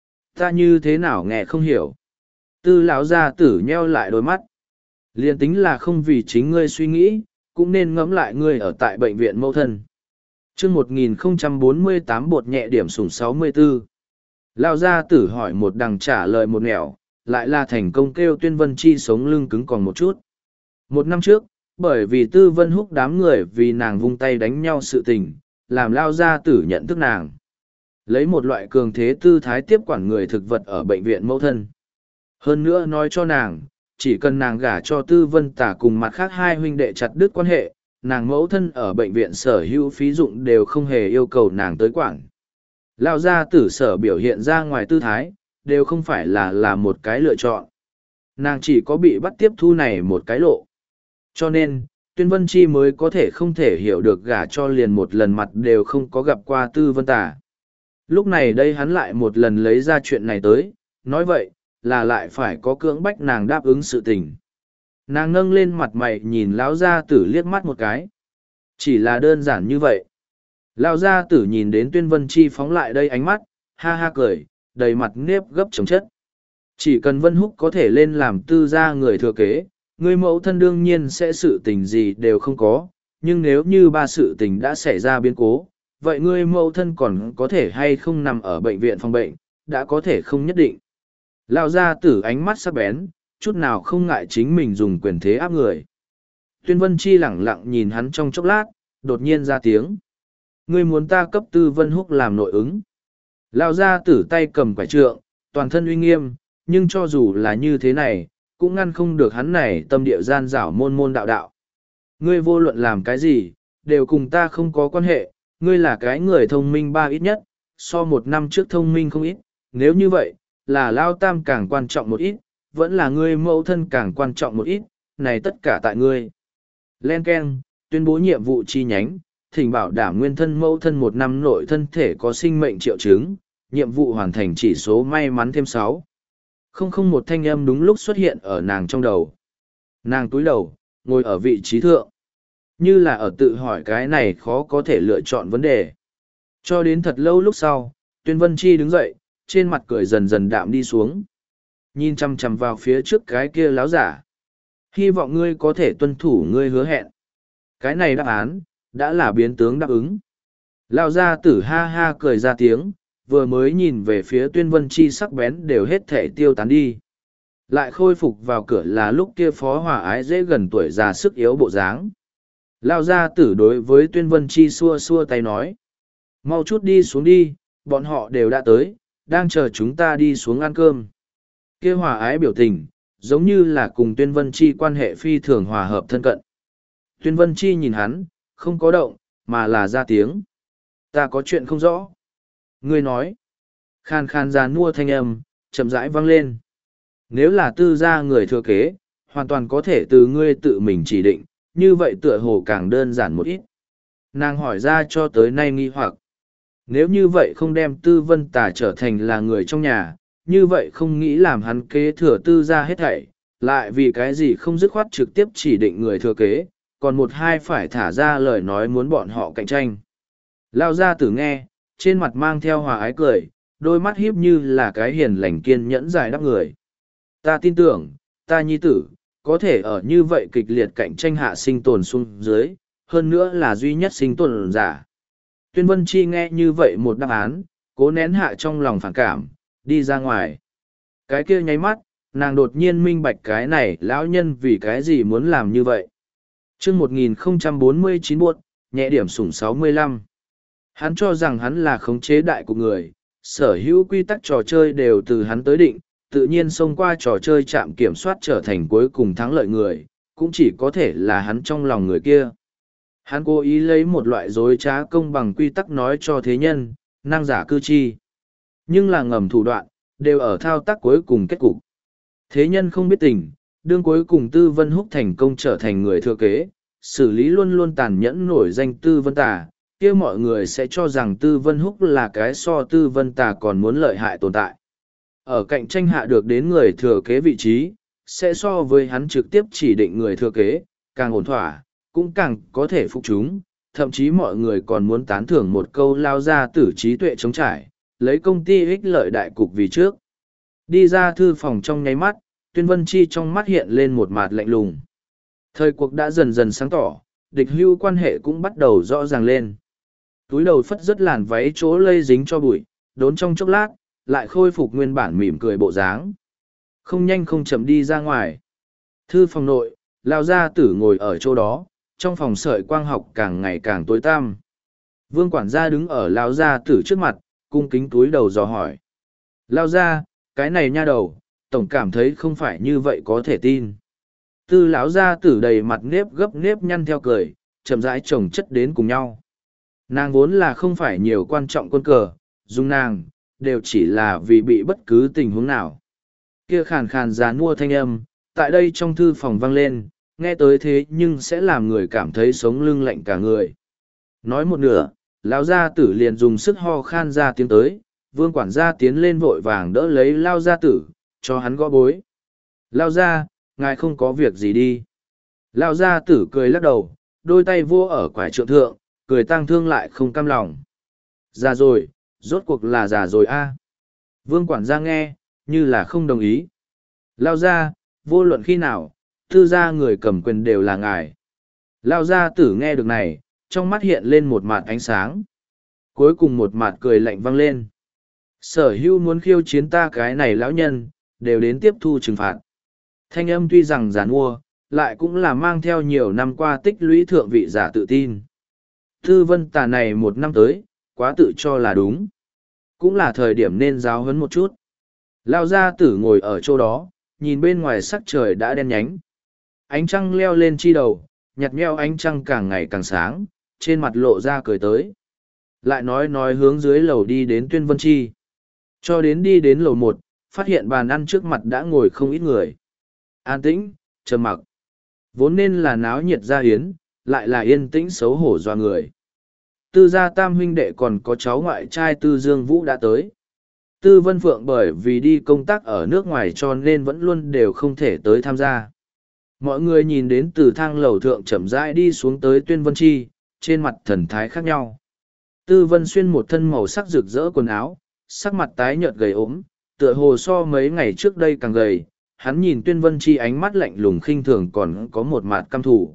Ta như thế nào nghe không hiểu? Tư lão gia tử nheo lại đôi mắt. Liền tính là không vì chính ngươi suy nghĩ, cũng nên ngẫm lại ngươi ở tại bệnh viện mẫu thân. Chương một nghìn không trăm bốn mươi tám bột nhẹ điểm sủng sáu mươi tư. Lão gia tử hỏi một đằng trả lời một nẻo, lại là thành công kêu Tuyên Vân Chi sống lưng cứng còn một chút. Một năm trước, bởi vì Tư Vân Húc đám người vì nàng vung tay đánh nhau sự tình, làm Lão gia tử nhận thức nàng. Lấy một loại cường thế tư thái tiếp quản người thực vật ở bệnh viện mẫu thân. Hơn nữa nói cho nàng, chỉ cần nàng gả cho Tư Vân Tả cùng mặt khác hai huynh đệ chặt đứt quan hệ, nàng mẫu thân ở bệnh viện sở hữu phí dụng đều không hề yêu cầu nàng tới quản. Lão gia tử sở biểu hiện ra ngoài tư thái, đều không phải là là một cái lựa chọn. Nàng chỉ có bị bắt tiếp thu này một cái lộ. Cho nên, Tuyên Vân Chi mới có thể không thể hiểu được gả cho liền một lần mặt đều không có gặp qua Tư Vân Tả. Lúc này đây hắn lại một lần lấy ra chuyện này tới, nói vậy, là lại phải có cưỡng bách nàng đáp ứng sự tình. Nàng nâng lên mặt mày nhìn lão gia tử liếc mắt một cái. Chỉ là đơn giản như vậy. Lão gia tử nhìn đến Tuyên Vân Chi phóng lại đây ánh mắt, ha ha cười, đầy mặt nếp gấp chồng chất. Chỉ cần Vân Húc có thể lên làm tư gia người thừa kế, người mẫu thân đương nhiên sẽ sự tình gì đều không có, nhưng nếu như ba sự tình đã xảy ra biến cố, vậy ngươi mẫu thân còn có thể hay không nằm ở bệnh viện phòng bệnh, đã có thể không nhất định. Lão gia tử ánh mắt sắc bén, chút nào không ngại chính mình dùng quyền thế áp người. Tuyên Vân Chi lẳng lặng nhìn hắn trong chốc lát, đột nhiên ra tiếng. Ngươi muốn ta cấp Tư Vân Húc làm nội ứng. Lão gia tử tay cầm quải trượng, toàn thân uy nghiêm, nhưng cho dù là như thế này, cũng ngăn không được hắn này tâm địa gian dảo môn môn đạo đạo. Ngươi vô luận làm cái gì, đều cùng ta không có quan hệ, ngươi là cái người thông minh ba ít nhất, so một năm trước thông minh không ít, nếu như vậy, là Lao Tam càng quan trọng một ít, vẫn là ngươi mẫu thân càng quan trọng một ít, này tất cả tại ngươi. Len Ken, tuyên bố nhiệm vụ chi nhánh, thỉnh bảo đảm nguyên thân mẫu thân một năm nội thân thể có sinh mệnh triệu chứng, nhiệm vụ hoàn thành chỉ số may mắn thêm sáu. Không không một thanh âm đúng lúc xuất hiện ở nàng trong đầu. Nàng túi đầu, ngồi ở vị trí thượng. Như là ở tự hỏi cái này khó có thể lựa chọn vấn đề. Cho đến thật lâu lúc sau, Tuyên Vân Chi đứng dậy, trên mặt cười dần dần đạm đi xuống. Nhìn chăm chăm vào phía trước cái kia láo giả. Hy vọng ngươi có thể tuân thủ ngươi hứa hẹn. Cái này đáp án, đã là biến tướng đáp ứng. Lao gia tử ha ha cười ra tiếng, vừa mới nhìn về phía Tuyên Vân Chi sắc bén đều hết thể tiêu tán đi. Lại khôi phục vào cửa là lúc kia phó hòa ái dễ gần tuổi già sức yếu bộ dáng. Lao gia tử đối với Tuyên Vân Chi xua xua tay nói. Mau chút đi xuống đi, bọn họ đều đã tới, đang chờ chúng ta đi xuống ăn cơm. Kia hòa ái biểu tình, giống như là cùng Tuyên Vân Chi quan hệ phi thường hòa hợp thân cận. Tuyên Vân Chi nhìn hắn, không có động, mà là ra tiếng. Ta có chuyện không rõ. Ngươi nói. Khan khan giàn mua thanh âm, chậm rãi vang lên. Nếu là tư gia người thừa kế, hoàn toàn có thể từ ngươi tự mình chỉ định, như vậy tựa hồ càng đơn giản một ít. Nàng hỏi ra cho tới nay nghi hoặc. Nếu như vậy không đem tư vân tà trở thành là người trong nhà, như vậy không nghĩ làm hắn kế thừa tư gia hết thảy, lại vì cái gì không dứt khoát trực tiếp chỉ định người thừa kế, còn một hai phải thả ra lời nói muốn bọn họ cạnh tranh. Lao gia tử nghe, trên mặt mang theo hòa ái cười, đôi mắt hiếp như là cái hiền lành kiên nhẫn dài đắp người. Ta tin tưởng, ta nhi tử, có thể ở như vậy kịch liệt cạnh tranh hạ sinh tồn xuống dưới, hơn nữa là duy nhất sinh tồn giả. Tuyên Vân Chi nghe như vậy một đáp án, cố nén hạ trong lòng phản cảm, đi ra ngoài. Cái kia nháy mắt, nàng đột nhiên minh bạch cái này lão nhân vì cái gì muốn làm như vậy. chương một nghìn không trăm bốn mươi chín buốt, nhẹ điểm sủng sáu mươi lăm. Hắn cho rằng hắn là khống chế đại của người, sở hữu quy tắc trò chơi đều từ hắn tới định, tự nhiên xông qua trò chơi chạm kiểm soát trở thành cuối cùng thắng lợi người, cũng chỉ có thể là hắn trong lòng người kia. Hắn cố ý lấy một loại dối trá công bằng quy tắc nói cho thế nhân, năng giả cư chi. Nhưng là ngầm thủ đoạn, đều ở thao tác cuối cùng kết cục. Thế nhân không biết tình, đương cuối cùng Tư Vân Húc thành công trở thành người thừa kế, xử lý luôn luôn tàn nhẫn nổi danh Tư Vân Tà, kia mọi người sẽ cho rằng Tư Vân Húc là cái so Tư Vân Tà còn muốn lợi hại tồn tại. Ở cạnh tranh hạ được đến người thừa kế vị trí, sẽ so với hắn trực tiếp chỉ định người thừa kế, càng ổn thỏa, cũng càng có thể phục chúng, thậm chí mọi người còn muốn tán thưởng một câu lao ra tử trí tuệ chống trải, lấy công ty ích lợi đại cục vì trước. Đi ra thư phòng trong nháy mắt, Tuyên Vân Chi trong mắt hiện lên một mặt lạnh lùng. Thời cuộc đã dần dần sáng tỏ, địch hưu quan hệ cũng bắt đầu rõ ràng lên. Túi đầu phất rất làn váy chỗ lây dính cho bụi, đốn trong chốc lát, lại khôi phục nguyên bản mỉm cười bộ dáng. Không nhanh không chậm đi ra ngoài. Thư phòng nội, lao gia tử ngồi ở chỗ đó, trong phòng sợi quang học càng ngày càng tối tăm. Vương quản gia đứng ở lao gia tử trước mặt, cung kính túi đầu dò hỏi. Lao gia, cái này nha đầu, tổng cảm thấy không phải như vậy có thể tin. Tư lão gia tử đầy mặt nếp gấp nếp nhăn theo cười, chậm rãi chồng chất đến cùng nhau. Nàng vốn là không phải nhiều quan trọng quân cờ, dùng nàng, đều chỉ là vì bị bất cứ tình huống nào. Kia khàn khàn giá nua thanh âm, tại đây trong thư phòng vang lên, nghe tới thế nhưng sẽ làm người cảm thấy sống lưng lạnh cả người. Nói một nửa, lão gia tử liền dùng sức ho khan ra tiếng tới, vương quản gia tiến lên vội vàng đỡ lấy lao gia tử, cho hắn gõ bối. Lao gia, ngài không có việc gì đi. Lao gia tử cười lắc đầu, đôi tay vô ở quải trượng thượng, cười tang thương lại không cam lòng. Già rồi, rốt cuộc là già rồi a. Vương quản gia nghe, như là không đồng ý. Lao gia, vô luận khi nào, tư gia người cầm quyền đều là ngài. Lao gia tử nghe được này, trong mắt hiện lên một mặt ánh sáng. Cuối cùng một mặt cười lạnh vang lên. Sở hữu muốn khiêu chiến ta cái này lão nhân, đều đến tiếp thu trừng phạt. Thanh âm tuy rằng giàn mua, lại cũng là mang theo nhiều năm qua tích lũy thượng vị giả tự tin. Tư vân tà này một năm tới, quá tự cho là đúng. Cũng là thời điểm nên giáo huấn một chút. Lao gia tử ngồi ở chỗ đó, nhìn bên ngoài sắc trời đã đen nhánh. Ánh trăng leo lên chi đầu, nhạt nhẽo ánh trăng càng ngày càng sáng, trên mặt lộ ra cười tới. Lại nói nói hướng dưới lầu đi đến Tuyên Vân Chi. Cho đến đi đến lầu một, phát hiện bàn ăn trước mặt đã ngồi không ít người. An tĩnh, trầm mặc. Vốn nên là náo nhiệt gia hiến, lại là yên tĩnh xấu hổ doa người. Tư gia tam huynh đệ còn có cháu ngoại trai Tư Dương Vũ đã tới. Tư Vân Phượng bởi vì đi công tác ở nước ngoài cho nên vẫn luôn đều không thể tới tham gia. Mọi người nhìn đến từ thang lầu thượng chậm rãi đi xuống tới Tuyên Vân Chi, trên mặt thần thái khác nhau. Tư Vân xuyên một thân màu sắc rực rỡ quần áo, sắc mặt tái nhợt gầy ốm, tựa hồ so mấy ngày trước đây càng gầy. Hắn nhìn Tuyên Vân Chi ánh mắt lạnh lùng khinh thường còn có một mặt căm thù.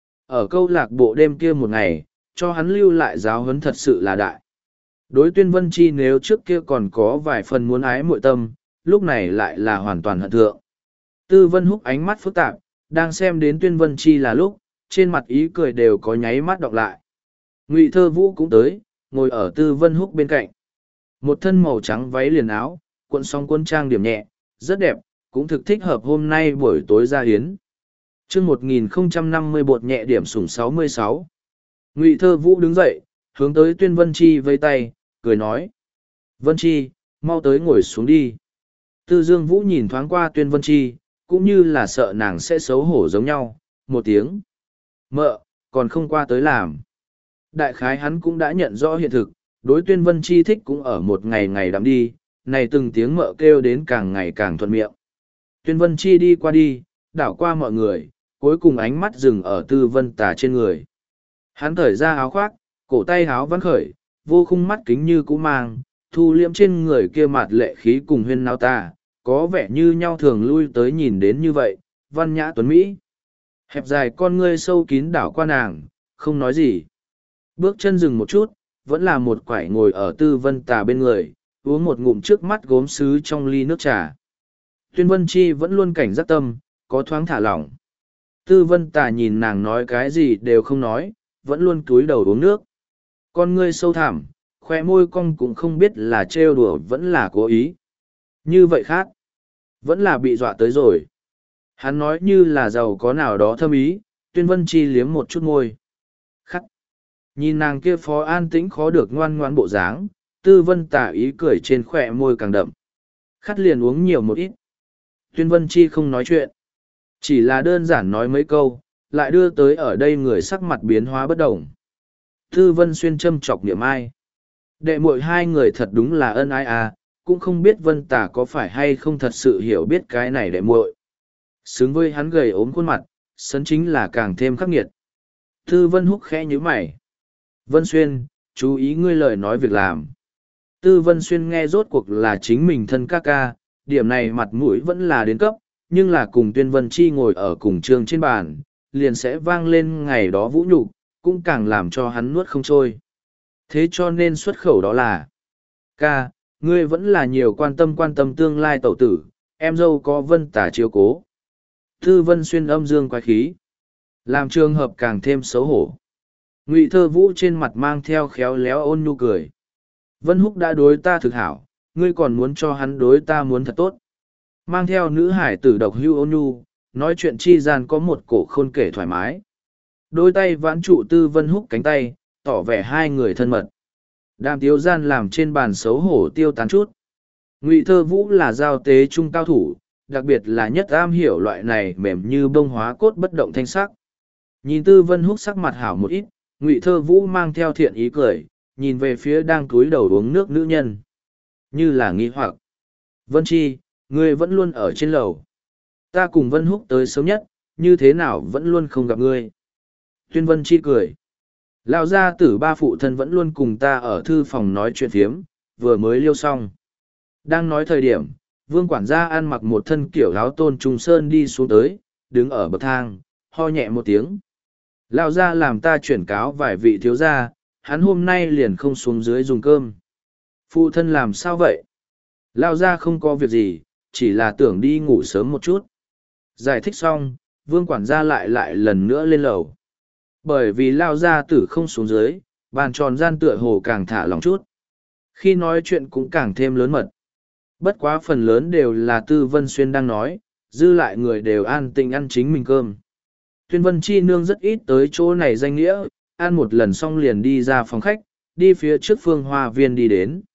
Ở câu lạc bộ đêm kia một ngày, cho hắn lưu lại giáo huấn thật sự là đại. Đối Tuyên Vân Chi nếu trước kia còn có vài phần muốn ái muội tâm, lúc này lại là hoàn toàn hận thượng. Tư Vân Húc ánh mắt phức tạp, đang xem đến Tuyên Vân Chi là lúc, trên mặt ý cười đều có nháy mắt đọc lại. Ngụy Thơ Vũ cũng tới, ngồi ở Tư Vân Húc bên cạnh. Một thân màu trắng váy liền áo, cuộn song quân trang điểm nhẹ, rất đẹp, cũng thực thích hợp hôm nay buổi tối ra hiến. chương một nghìn không trăm năm mươi bột nhẹ điểm sủng sáu mươi sáu. Ngụy Thơ Vũ đứng dậy, hướng tới Tuyên Vân Chi vây tay, cười nói. Vân Chi, mau tới ngồi xuống đi. Tư Dương Vũ nhìn thoáng qua Tuyên Vân Chi, cũng như là sợ nàng sẽ xấu hổ giống nhau, một tiếng. Mợ, còn không qua tới làm. Đại khái hắn cũng đã nhận rõ hiện thực, đối Tuyên Vân Chi thích cũng ở một ngày ngày đắm đi, này từng tiếng mợ kêu đến càng ngày càng thuận miệng. Tuyên Vân Chi đi qua đi, đảo qua mọi người, cuối cùng ánh mắt dừng ở Tư Vân Tà trên người. Hắn thởi ra áo khoác, cổ tay áo vắn khởi, vô khung mắt kính như cũ mang, thu liễm trên người kia mặt lệ khí cùng huyên nao ta, có vẻ như nhau thường lui tới nhìn đến như vậy, văn nhã tuấn Mỹ. Hẹp dài con ngươi sâu kín đảo qua nàng, không nói gì. Bước chân dừng một chút, vẫn là một quải ngồi ở Tư Vân Tà bên người, uống một ngụm trước mắt gốm sứ trong ly nước trà. Tuyên Vân Chi vẫn luôn cảnh giác tâm, có thoáng thả lỏng. Tư Vân Tà nhìn nàng nói cái gì đều không nói, vẫn luôn cúi đầu uống nước. Con ngươi sâu thẳm, khoe môi cong cũng không biết là trêu đùa vẫn là cố ý. Như vậy khác, vẫn là bị dọa tới rồi. Hắn nói như là giàu có nào đó thâm ý, Tuyên Vân Chi liếm một chút môi. Khắc. Nhìn nàng kia phó an tĩnh khó được ngoan ngoan bộ dáng, Tư Vân Tà ý cười trên khỏe môi càng đậm. Khát liền uống nhiều một ít. Tuyên Vân Chi không nói chuyện. Chỉ là đơn giản nói mấy câu, lại đưa tới ở đây người sắc mặt biến hóa bất đồng. Tư Vân Xuyên châm chọc niệm ai. Đệ muội hai người thật đúng là ân ai à, cũng không biết Vân Tà có phải hay không thật sự hiểu biết cái này đệ muội. Xứng với hắn gầy ốm khuôn mặt, sấn chính là càng thêm khắc nghiệt. Tư Vân Húc khẽ nhíu mày. Vân Xuyên, chú ý ngươi lời nói việc làm. Tư Vân Xuyên nghe rốt cuộc là chính mình thân ca ca, điểm này mặt mũi vẫn là đến cấp, nhưng là cùng Tuyên Vân Chi ngồi ở cùng trường trên bàn, liền sẽ vang lên ngày đó vũ nhục, cũng càng làm cho hắn nuốt không trôi. Thế cho nên xuất khẩu đó là, ca, ngươi vẫn là nhiều quan tâm quan tâm tương lai tẩu tử, em dâu có Vân Tà chiếu cố. Tư Vân Xuyên âm dương quái khí, làm trường hợp càng thêm xấu hổ. Ngụy Thơ Vũ trên mặt mang theo khéo léo ôn nhu cười. Vân Húc đã đối ta thực hảo, ngươi còn muốn cho hắn đối ta muốn thật tốt. Mang theo nữ hải tử độc hưu ôn nhu, nói chuyện chi gian có một cổ khôn kể thoải mái. Đôi tay vãn trụ Tư Vân Húc cánh tay, tỏ vẻ hai người thân mật. Đàm tiếu gian làm trên bàn xấu hổ tiêu tán chút. Ngụy Thơ Vũ là giao tế trung cao thủ, đặc biệt là nhất am hiểu loại này mềm như bông hóa cốt bất động thanh sắc. Nhìn Tư Vân Húc sắc mặt hảo một ít, Ngụy Thơ Vũ mang theo thiện ý cười, nhìn về phía đang cúi đầu uống nước nữ nhân. Như là nghi hoặc. Vân Chi, ngươi vẫn luôn ở trên lầu. Ta cùng Vân Húc tới sớm nhất, như thế nào vẫn luôn không gặp ngươi. Tuyên Vân Chi cười. Lão gia tử ba phụ thân vẫn luôn cùng ta ở thư phòng nói chuyện phiếm, vừa mới liêu xong. Đang nói thời điểm, Vương quản gia ăn mặc một thân kiểu áo tôn trùng sơn đi xuống tới, đứng ở bậc thang, ho nhẹ một tiếng. Lão gia làm ta chuyển cáo vài vị thiếu gia, hắn hôm nay liền không xuống dưới dùng cơm. Phụ thân làm sao vậy? Lão gia không có việc gì, chỉ là tưởng đi ngủ sớm một chút. Giải thích xong, Vương quản gia lại lại lần nữa lên lầu. Bởi vì Lão gia tử không xuống dưới, bàn tròn gian tựa hồ càng thả lỏng chút. Khi nói chuyện cũng càng thêm lớn mật. Bất quá phần lớn đều là Tư Vân Xuyên đang nói, dư lại người đều an tĩnh ăn chính mình cơm. Tuyên Vân Chi nương rất ít tới chỗ này danh nghĩa, ăn một lần xong liền đi ra phòng khách, đi phía trước phương hoa viên đi đến.